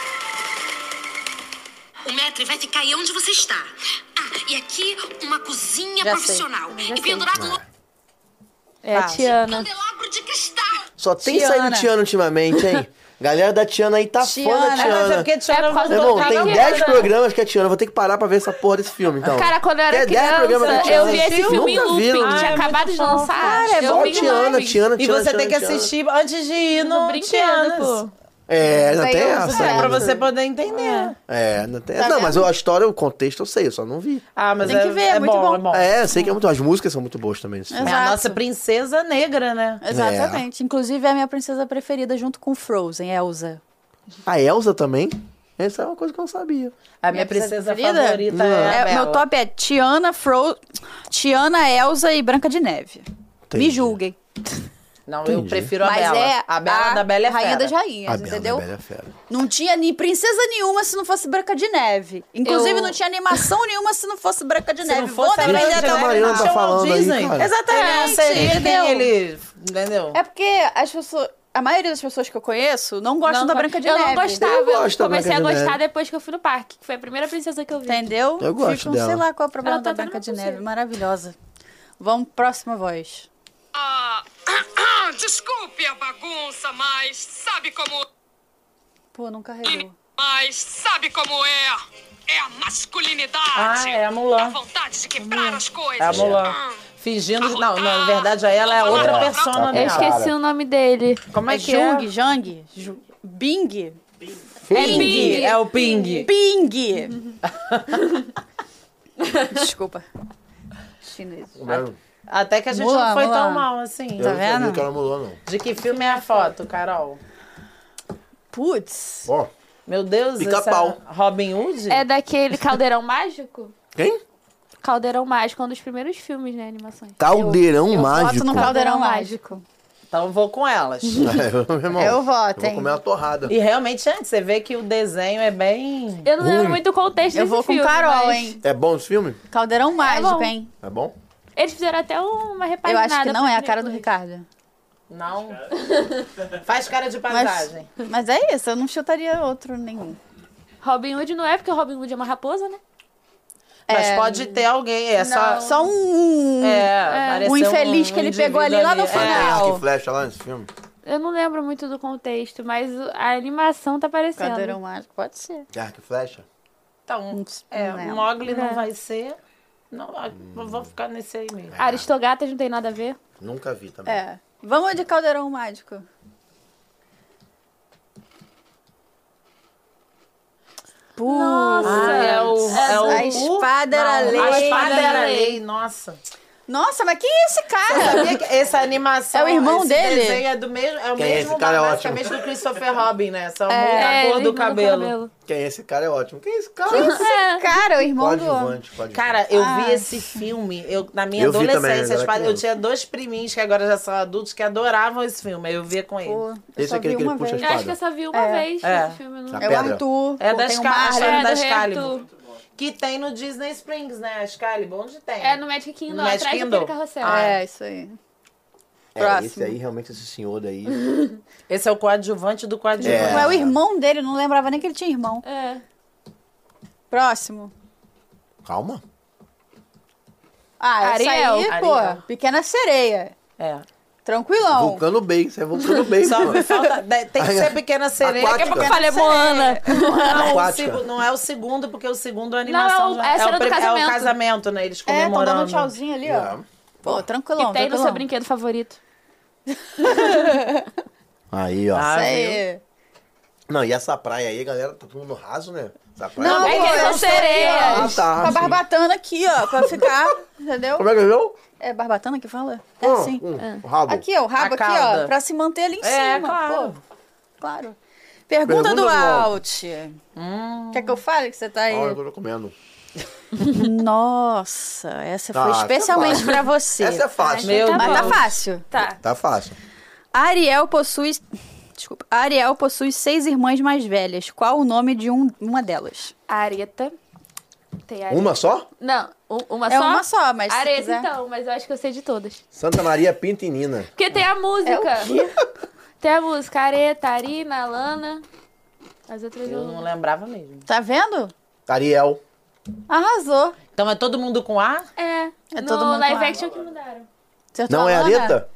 O metro vai ficar aí onde você está. Ah, e aqui uma cozinha Já sei. profissional. Já E sei. pendurado um É a Fácil. Tiana. candelabro de cristal. Só tem Tiana. saído Tiana ultimamente, hein? Galera da Tiana aí tá fã Tiana. da É, mas É, mas é Tiana. porque Tiana É por causa Meu do irmão, Tá tem vendo? dez programas que é Tiana. Vou ter que parar pra ver essa porra desse filme, então. Cara, quando eu era Tem dez programas da criança, Tiana. eu vi esse filme em Nunca vi, looping. não. Tinha Ah, é acabado muito de fofo. lançar. Cara, é eu Só vi em Tiana, looping. Tiana, E Tiana, você Tiana, tem que Tiana. assistir antes de ir no, No brinquedo, Tianas. pô. É, não Tem tem uns- essa. é, Pra ainda. você poder entender. É, não tem. Tá não, vendo? mas a história, o contexto eu sei, eu só não vi. Ah, mas Tem é, que ver, é é muito bom, bom. é bom. É, eu sei que é muito. As músicas são muito boas também. nesse filme. É a Exato. nossa princesa negra, né? Exatamente. Inclusive é a minha princesa preferida junto com Frozen, Elsa. A Elsa também? Essa é uma coisa que eu não sabia. A minha Minha princesa princesa preferida? favorita é, a É, Bela. meu top é Tiana, Fro... Tiana, Elsa e Branca de Neve. Entendi. Me julguem. Não, eu Entendi. prefiro a Mas Bela. é a Bela da Bela é Rainha fera. das Rainhas, A Bela entendeu? da Bela é fera. Não tinha nem princesa nenhuma se não fosse Branca de Neve. Inclusive, Eu- não tinha animação nenhuma se não fosse Branca de Se Neve. não Vou fosse a defender Branca até de o a Neve, Mariana final. tá tinha o Walt falando aí, Disney. cara. Exatamente. Seria entendeu? ele, entendeu? É porque as pessoas... A maioria das pessoas que eu conheço não gostam Não, da Branca de eu Neve. não gostava. Eu Eu, gosto da comecei Branca a de gostar Neve. depois que eu fui no parque, que foi a primeira princesa que eu vi. Entendeu? Eu gosto Ficam, dela. sei lá qual é o problema Ela tá da dando Branca de uma Neve. pulseira. Maravilhosa. Vamos, próxima voz. Ah, desculpe a bagunça, mas sabe como... Pô, não carregou. Mas sabe como é? É a masculinidade. Ah, é a Mulan. A vontade de quebrar as coisas. É a Mulan. Ah. Fingindo que... Não, na verdade, aí ela é outra É. persona Eu dela. esqueci o nome dele. Como é É que Jung, é? Jang? Ju- Bing? É Ping. Bing. É o Ping. Bing! Desculpa. Chinês. Até que a gente Mulan, não foi Mulan. tão mal assim. Eu Tá não sabia vendo? que era Mulan, não. De que filme é a foto, Carol? Putz. Ó, Meu Deus, Pica-pau. essa Robin Hood? É daquele Caldeirão Mágico? quem? Caldeirão Mágico, um dos primeiros filmes, né, animações. Caldeirão eu Mágico. voto no Caldeirão Caldeirão Mágico. Então eu vou com elas. É, meu irmão, Eu voto, eu vou hein? comer uma torrada. E realmente, antes, você vê que o desenho é bem... Eu não lembro Ruim. muito do contexto Eu desse vou com filme, Carol, mas hein? É bom esse filme? Caldeirão Mágico, bom. hein? É bom? Eles fizeram até uma Eu repaginada. acho que não pra é a mim cara do depois. Ricardo. Não. Faz cara de Mas, paisagem. mas é isso, eu não chutaria outro nenhum. Robin Hood não é, porque o Robin Hood é uma raposa, né? Mas É, pode ter alguém, é só... Só um, É, pareceu um infeliz um que ele pegou ali indivíduo lá no ali. Tem final. arco e flecha lá nesse filme? Eu não lembro muito do contexto, mas a animação tá parecendo. Caldeirão Mágico, pode ser. Tem arco e flecha? Então, Não é, lembro. o Mogli É. não vai ser... Não, eu vou ficar nesse aí mesmo. Aristogatas não tem nada a ver. Nunca vi também. É. Vamos de Caldeirão Mágico. Nossa, Ah, é o... É o a espada era Não, lei. A espada era lei. lei, nossa. Nossa, mas quem é esse cara? Sabia que essa animação... É o irmão esse dele? desenho é do mesmo... É o Quem é mesmo, esse cara? É basicamente, do Christopher Robin, né? Só muda a É, cor ele do muda o cabelo. Quem é esse cara é ótimo. Quem é esse cara? É. Cara, o irmão do... Coadjuvante, coadjuvante. Cara, eu Ah. vi esse filme eu, na minha Eu vi também, adolescência. eu era eu criança. tinha dois priminhos que agora já são adultos que adoravam esse filme. Aí eu via com eles. Pô, eu Esse só é aquele vi que ele uma puxa vez. Eu acho que eu só vi uma É. vez É. esse filme. Não... Tá. É o Pedra. Arthur. É pô, da tem o Scar- a Marley. história É, da do Excalibur. Arthur. Que tem no Disney Springs, né? A Excalibur, onde tem? É no Magic Kingdom, No Magic atrás Kingdom. daquele carrossel. Ah, É, isso aí. É, Próximo. esse aí, realmente, esse senhor daí... Esse é o coadjuvante do coadjuvante. É. Não é o irmão dele, eu não lembrava nem que ele tinha irmão. É. Próximo. Calma. Ah, essa Ariel. aí, pô, Ariel. Pequena Sereia. É. Tranquilão. Vulcano Bay. Isso é Vulcano Bay, Só mano. me falta... Tem que ser Pequena Sereia. Aquática. Daqui a pouco eu Falei Moana. Não, o Aquática. segu- não é o segundo, porque o segundo a animação Não, já essa é, era o do pri- é o casamento. casamento, né? Eles É, tão comemorando. dando tchauzinho ali, ó. É. Pô, tranquilão, Que tem no tranquilão. seu brinquedo favorito. Aí, ó. Ah, Isso aí. Não, e essa praia aí, galera, tá tudo no raso, né? Essa praia Não, É que pô, eles é são um sereias. Ah, tá. Tá sim. barbatana aqui, ó, pra ficar, entendeu? Como é que viu? É barbatana que fala? É Hum, assim. hum, o rabo. Aqui, ó, o rabo A aqui, cauda. ó, pra se manter ali em É, cima. claro. Pô, claro. Pergunta, Pergunta do do Alt. Hum. Quer que eu fale que você tá aí? Olha, eu tô comendo. Nossa, essa foi Ah, essa é especialmente fácil. pra você. Essa é fácil. Meu Tá Mas tá bom. fácil. Tá. Tá fácil. A Ariel possui... Desculpa. A Ariel possui seis irmãs mais velhas. Qual o nome de um, uma delas? Areta. Tem Areta. Uma só? Não, um- uma É só? uma só, mas se Areta, quiser- então, mas eu acho que eu sei de todas. Santa Maria Pinta e Nina. Porque tem a música. É o quê? Tem a música Areta, Arina, Alana. As outras Eu eu não lembrava mesmo. Tá vendo? Ariel. Arrasou. Então é todo mundo com A? É, É no todo mundo live com A. action que mudaram. Acertou Não a é Lana? Areta?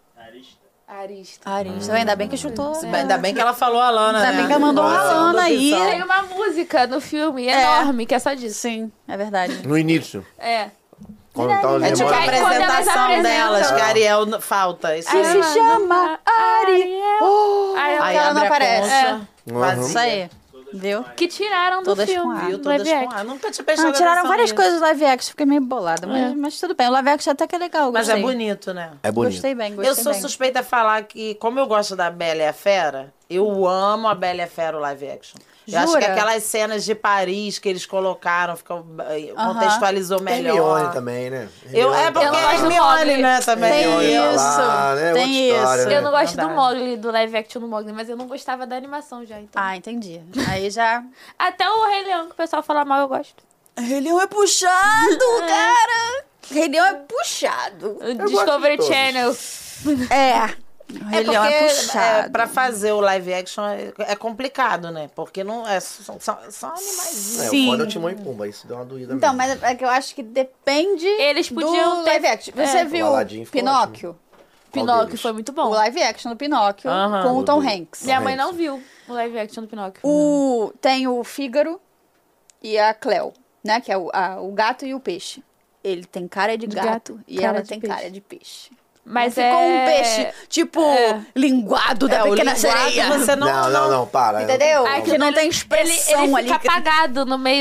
Arista. Arista. Ainda bem que chutou. é. Ainda bem que ela falou a Lana, Ainda né? bem que ela mandou uma Nossa, Lana aí. opção. Tem uma música no filme É. enorme, que é só disso. Sim, é verdade. No início. É. Quando tava É tipo a Quando elas apresentação apresentam. delas, que a Ariel n- falta. Isso Que é. se chama Ariel. Oh, Aí Aí ela não abre a aparece. concha, Uhum. vazia. Isso aí. Viu? Que tiraram do Todas com filme. A. Viu? do Todas live com action. A. Nunca tinha prestado Não, tiraram atenção várias nisso. coisas do live action, fiquei meio bolada. Mas, É. mas tudo bem, o live action até que é legal. Mas Gostei. é bonito, né? É bonito. Gostei bem, gostei Eu sou bem. suspeita a falar que, como eu gosto da Bela e a Fera, eu amo a Bela e a Fera, o live action. Eu acho que Jura? aquelas cenas de Paris que eles colocaram, ficou, eh, contextualizou Tem melhor. Hermione também, né? Eu, é Hermione porque Eu não é gosto do Hermione, Mogli. né, também. Tem Hermione tá isso, lá, né? tem Outra história, isso. né? Eu não gosto do Verdade. Mogli, do live action do Mogli, mas eu não gostava da animação já, então. Ah, entendi. Aí já... Até o Rei Leão, que o pessoal fala mal, eu gosto. Rei Leão é puxado, cara! Rei Leão é puxado. O gosto Discovery de todos. Channel. É. O Rei É Leão porque é é, puxado. pra fazer o live action é, é complicado, né? Porque não é só, só, só animais. É, Sim. o foda é o Timão e Pumba, isso deu uma doída Então, mesmo. mas é que eu acho que depende Eles podiam do ter- live action. Você É. viu O Aladdin ficou Pinóquio? Qual Pinóquio deles? foi muito O bom. live action do Pinóquio Aham. com o Tom Do- Hanks. Minha Tom mãe Hanks. não viu o live action do Pinóquio. O, tem o Fígaro e a Cleo, né? Que é o, a- o gato e o peixe. Ele tem cara de De gato, gato, e cara ela de tem peixe. cara de peixe. Mas Não ficou é... um peixe, tipo, É. linguado da É, o Pequena linguado Sereia. você não... Não, não, não, para. Entendeu? Ai, que não tem Ele, expressão ele ali. fica que- apagado no meio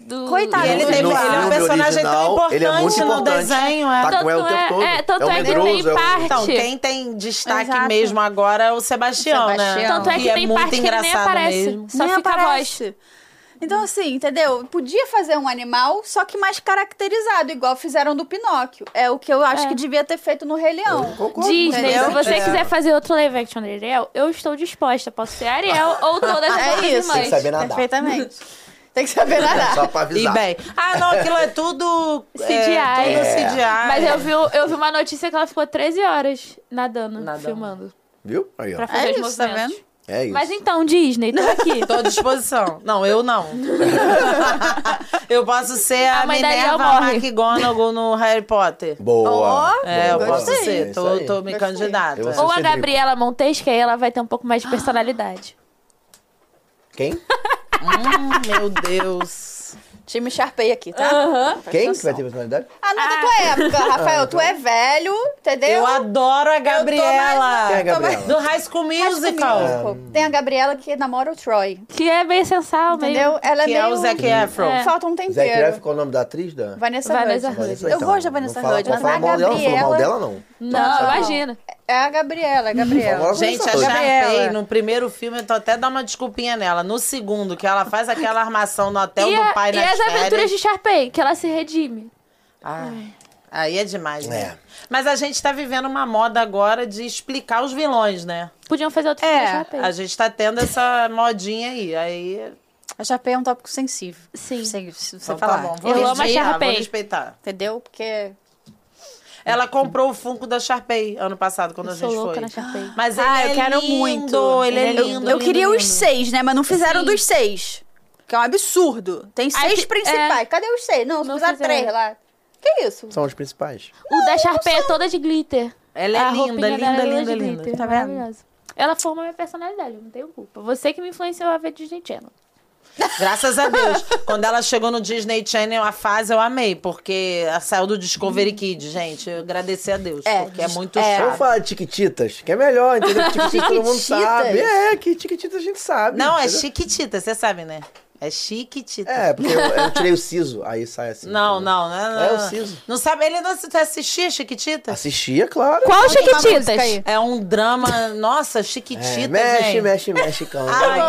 do... Coitado. E ele, No teve, ele é um filme personagem tão original, importante, ele é muito no importante. desenho. É. Tá com ela o Tanto tempo é- todo. é, tanto o é que medroso, tem é o- parte- Então, quem tem destaque Exato. mesmo agora é o Sebastião, O Sebastião. né? Tanto é que, tem muito parte que ele nem engraçado aparece. mesmo. Só Nem fica a voz. aparece. Então, assim, entendeu? Podia fazer um animal, só que mais caracterizado, igual fizeram do Pinóquio. É o que eu acho É. que devia ter feito no Rei Leão. Concordo. Disney, Entendeu? se você É. quiser fazer outro live action de Ariel, eu estou disposta. Posso ser Ariel ou todas as É outras isso. irmãs. Tem que saber nadar. Perfeitamente. Tem que saber nadar. Só pra E avisar. bem. Ah, não, aquilo é tudo. C G I. É, tudo É. C G I. Mas eu vi, eu vi uma notícia que ela ficou treze horas nadando, Nadando. filmando. Viu? Aí, ó. Pra fazer É os isso, tá movimentos. vendo? É isso. Mas então, Disney, tô aqui. Tô à disposição. Não, eu não. Eu posso ser a, A mãe da Ariel Minerva morre. McGonagall no Harry Potter. Boa. Ó, É, eu Boa. posso Gostei. ser. É Tô, isso aí. tô me Gostei. candidata. Eu vou ser- Ou a Cedrico. Gabriela Montes, que aí ela vai ter um pouco mais de personalidade. Quem? Hum, meu Deus. Time Sharpay aqui, tá? Aham. Quem que vai ter personalidade? Ah, não é da tua época, Rafael. Tu é velho, entendeu? Eu adoro a Gabriela. Quem é a tô mais- Gabriela? Do High School Musical. Musical. Tem a Gabriela que namora o Troy. Que é bem sensual mesmo. Entendeu? Ela é Que meio... é o Zac Efron. É. Falta um Zé tempero. Cref, qual é o nome da atriz? Da... Vanessa, Vanessa Hudgens. Hudgens. Eu Então, gosto da não Vanessa fala- Hudgens, não mas a fala mal dela, não fala mal Gabriela... dela, não. Não, Não. imagina. É a Gabriela, é a Gabriela. Agora- Gente, a Vanessa Hudgens. Sharpay, Gabriela. no primeiro filme, eu tô até dando uma desculpinha nela. No segundo, que ela faz aquela armação no hotel E, do a- pai e nas as aventuras férias. de Sharpay, que ela se redime. Ai, aí é demais, né? É. Mas a gente tá vivendo uma moda agora de explicar os vilões, né? Podiam fazer outro filme É, da Sharpay. A gente tá tendo essa modinha aí. Aí. A Sharpay é um tópico sensível. Sim. Se, se você Então tá falar. bom. Vou Eu amo a respeitar, Sharpay. Vou respeitar. Entendeu? Porque... Ela comprou o Funko da Sharpay ano passado, quando Eu a sou gente louca foi. na Sharpay. Mas ele Ah, é eu quero lindo, muito. Ele é Ele é lindo. Eu lindo, queria os lindo. seis, né? Mas não fizeram Sim. dos seis. Que é um absurdo. Tem Ai, seis que- principais. é. Cadê os seis? Não, Não fizeram fizeram. três lá. Que isso? São os principais. O da Sharpay é toda de glitter. Ela é A linda, roupinha linda, dela é toda linda, de linda. glitter, Tá vendo? maravilhosa. Ela forma minha personalidade, eu não tenho culpa. Você que me influenciou a ver Disney Channel. Graças a Deus. Quando ela chegou no Disney Channel, a fase eu amei, porque ela saiu do Discovery Kids, gente. Eu agradeci a Deus, É, porque é muito é. Vamos chato. falar de Tiquititas, que é melhor, entendeu? Tiquititas todo mundo Chiquititas? sabe. É, que Tiquititas a gente sabe. Não, é entendeu? Chiquitita, você sabe, né? É Chiquitita. É, porque eu, eu tirei o siso, aí sai assim. Não, entendeu? não, não, não. É o siso. Não sabe, ele não você assistia Chiquitita? Assistia, claro. Qual uma música Chiquititas? aí. É um drama, nossa, É, Chiquitita, mexe, gente. mexe, mexe, cão. Ai,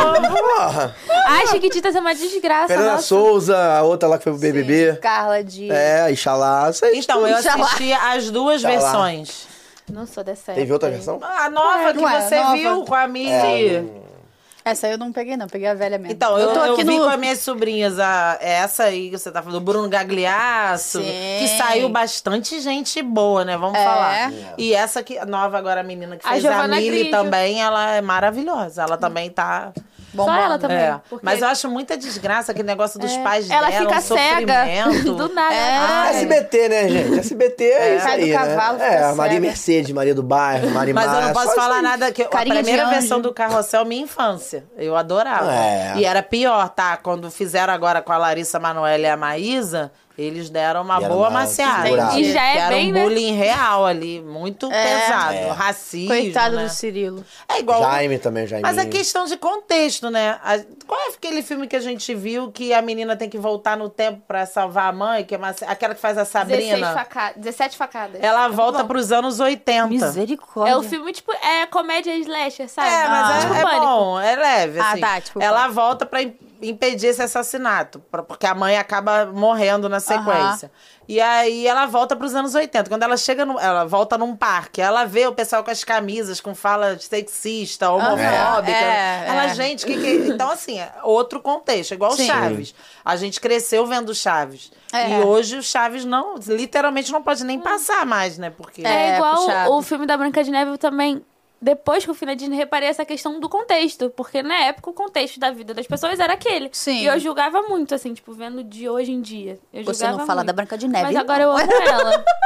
Porra. Ai, Chiquititas é uma desgraça, Fernanda nossa. Souza, a outra lá que foi pro B B B. Carla de... É, Ixalá, isso aí. Então, eu Já lá. assisti as duas Já lá. versões. Não sou dessa Teve outra época aí. versão? A nova Ué, que não é, você nova. viu com a Millie. Essa aí eu não peguei, não. Peguei a velha mesmo. Então, eu, tô eu aqui vi no... com as minhas sobrinhas a, essa aí que você tá falando, o Bruno Gagliasso, Sim. que saiu bastante gente boa, né? Vamos É. falar. E essa aqui, a nova agora, a menina que A fez a, Giovanna Millie Grigio. também, ela é maravilhosa. Ela também tá... Só ela também. É. porque Mas eu acho muita desgraça aquele negócio dos pais ela dela, fica um cega sofrimento. do nada. É. Ah, S B T, né, gente? S B T é, isso Cai do aí, cavalo, né? fica É, a Maria cega. Mercedes, Maria do Bairro, Maria Mas eu Maia, não posso só isso falar aí. nada, que a Carinha de primeira anjo. versão do Carrossel, minha infância. Eu adorava. É. E era pior, tá? Quando fizeram agora com a Larissa Manoela e a Maísa, eles deram uma E era boa uma maciada. figurada. E já é Que era bem, um né? bullying real ali, muito pesado. É. Racismo, Coitado né? do Cirilo. É igual... Jaime também, Jaime. Mas é questão de contexto, né? A- Qual é aquele filme que a gente viu que a menina tem que voltar no tempo pra salvar a mãe, que é uma... aquela que faz a dezesseis Sabrina? faca... dezessete facadas. Ela Muito volta bom. pros anos oitenta. Misericórdia. É o filme, tipo, é comédia slasher, sabe? É, mas Ah, é, tipo é Pânico. bom, é leve, Ah, assim. tá, tipo Ela Pânico. volta pra im- impedir esse assassinato, pra- porque a mãe acaba morrendo na sequência. E aí ela volta pros anos oitenta. Quando ela chega, no, ela volta num parque, ela vê o pessoal com as camisas, com fala sexista, homofóbica. É, ela, é. gente, que que... Então, assim, é outro contexto, igual o Sim. Chaves. A gente cresceu vendo Chaves. É. E hoje o Chaves não, literalmente não pode nem passar mais, né? Porque... É, É, igual puxado. o filme da Branca de Neve, eu também. Depois que eu fui na Disney, reparei essa questão do contexto. Porque na época o contexto da vida das pessoas era aquele. Sim. E eu julgava muito, assim, tipo, vendo de hoje em dia. Eu Você julgava não fala muito. da Branca de Neve, Mas não. agora eu amo ela.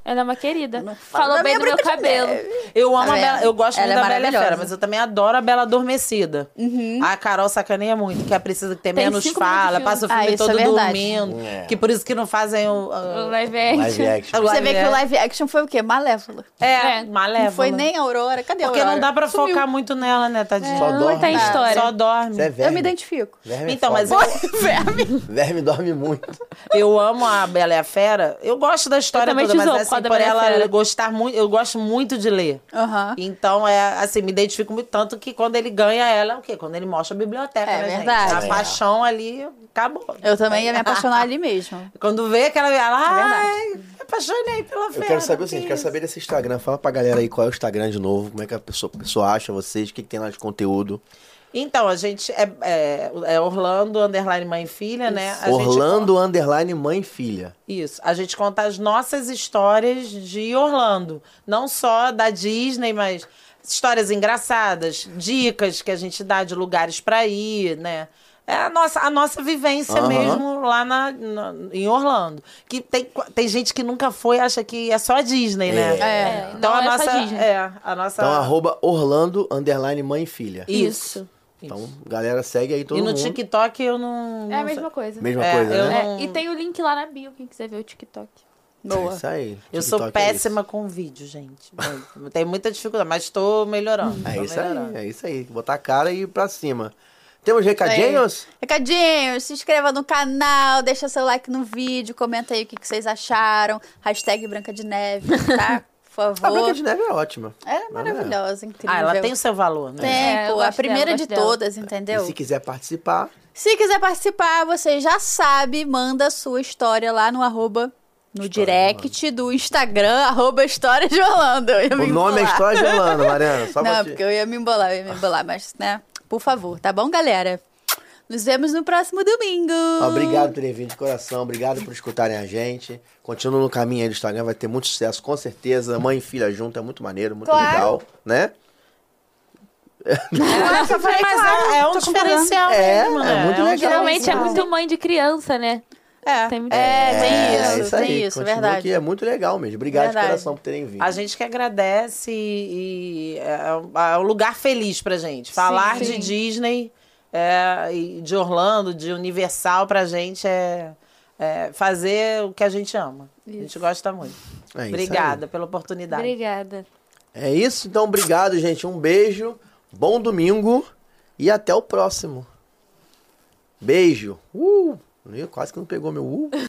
Ela é uma querida. Não falo Falou da bem minha do meu Branca de cabelo. Neve. Eu amo Tá a Bela, vendo? eu gosto Ela muito é da Bela e a maravilhosa. Fera, mas eu também adoro a Bela Adormecida. Uhum. A Carol sacaneia muito, que é preciso que ter Tem menos cinco minutos de fala, filme. passa o filme Ah, isso todo é verdade. dormindo. É. Que por isso que não fazem o. O o- live action. Live action. o Você vê live que o action. live action foi o quê? Malévola. É, É, Malévola. Não foi nem a Aurora. Cadê a Porque Aurora? não dá pra Sumiu. focar muito nela, né, tadinha? Só Não dorme. tem história. Só dorme. Isso é verme. Eu me identifico. Verme é Então, mas foda. eu, Verme. Verme dorme muito. eu amo a Bela e a Fera. Eu gosto da história também toda, te mas zoo por assim, causa da por Bela e a ela Fera. gostar muito, eu gosto muito de ler. Aham. Então, é assim, me identifico muito tanto que quando ele ganha ela, é o quê? Quando ele mostra a biblioteca, É né, verdade. gente? A É. paixão ali, acabou. Eu também ia me apaixonar ali mesmo. Quando vê aquela... Ela, É ai, me apaixonei pela Eu Fera. quero saber o que seguinte, quero isso? saber desse Instagram. Fala pra galera aí qual é o Instagram de novo, como é que a pessoa, a pessoa acha vocês, o que, que tem lá de conteúdo. Então, a gente é, é, é Orlando, underline mãe e filha, né? A gente Orlando, underline, mãe e filha. Isso. A gente conta as nossas histórias de Orlando. Não só da Disney, mas histórias engraçadas, dicas que a gente dá de lugares pra ir, né? É a nossa, a nossa vivência Aham. mesmo lá na, na- em Orlando. Que tem, tem gente que nunca foi e acha que é só a Disney, né? É, Então não a é só nossa. Disney. É, a nossa. Então, arroba Orlando, underline, mãe e filha. Isso. Então, galera, segue aí todo E no mundo. TikTok eu não. É a não mesma sei. coisa. Mesma É, coisa, eu né? não- É, e tem o link lá na bio, quem quiser ver o TikTok. É isso aí. Eu sou TikTok é péssima com vídeo, gente. Muito. Tenho muita dificuldade, mas estou melhorando. É tô isso aí, melhorando. é isso aí. Botar a cara e ir pra cima. Temos recadinhos? Recadinhos, se inscreva no canal, deixa seu like no vídeo, comenta aí o que, que vocês acharam. Hashtag Branca de Neve, tá? Por A favor. Branca de Neve é ótima. Ela é maravilhosa, incrível. Ah, ela tem o seu valor, né? Tem, É, eu pô, a gosto primeira dela, de gosto dela. todas, entendeu? E se quiser participar, Se quiser participar, você já sabe, manda a sua história lá no arroba, no História direct do Instagram, arroba História de Orlando. Eu ia o me nome é embolar. História de Orlando, Mariana. Só Não, pra te... porque eu ia me embolar, eu ia me embolar, mas, né, por favor, tá bom, galera? Nos vemos no próximo domingo. Obrigado por terem vindo de coração, obrigado por escutarem a gente. Continua no caminho aí do Instagram, vai ter muito sucesso, com certeza. Mãe e filha junto, é muito maneiro, muito Claro. legal, né? Mas é, é um diferencial É, mesmo, é né? muito um legal. Geralmente é diferencial. muito mãe de criança, né? É. Tem muito... É, tem É, isso, tem isso, continua verdade. que é muito legal mesmo. Obrigado Verdade. de coração por terem vindo. A gente que agradece e, e é, um- é um lugar feliz pra gente. Falar Sim. de Disney, é, e de Orlando, de Universal pra gente é, é fazer o que a gente ama. A gente gosta muito. É isso Obrigada pela oportunidade. Obrigada. É isso, então obrigado, gente. Um beijo, bom domingo e até o próximo. Beijo. Uh! Quase que não pegou meu uh.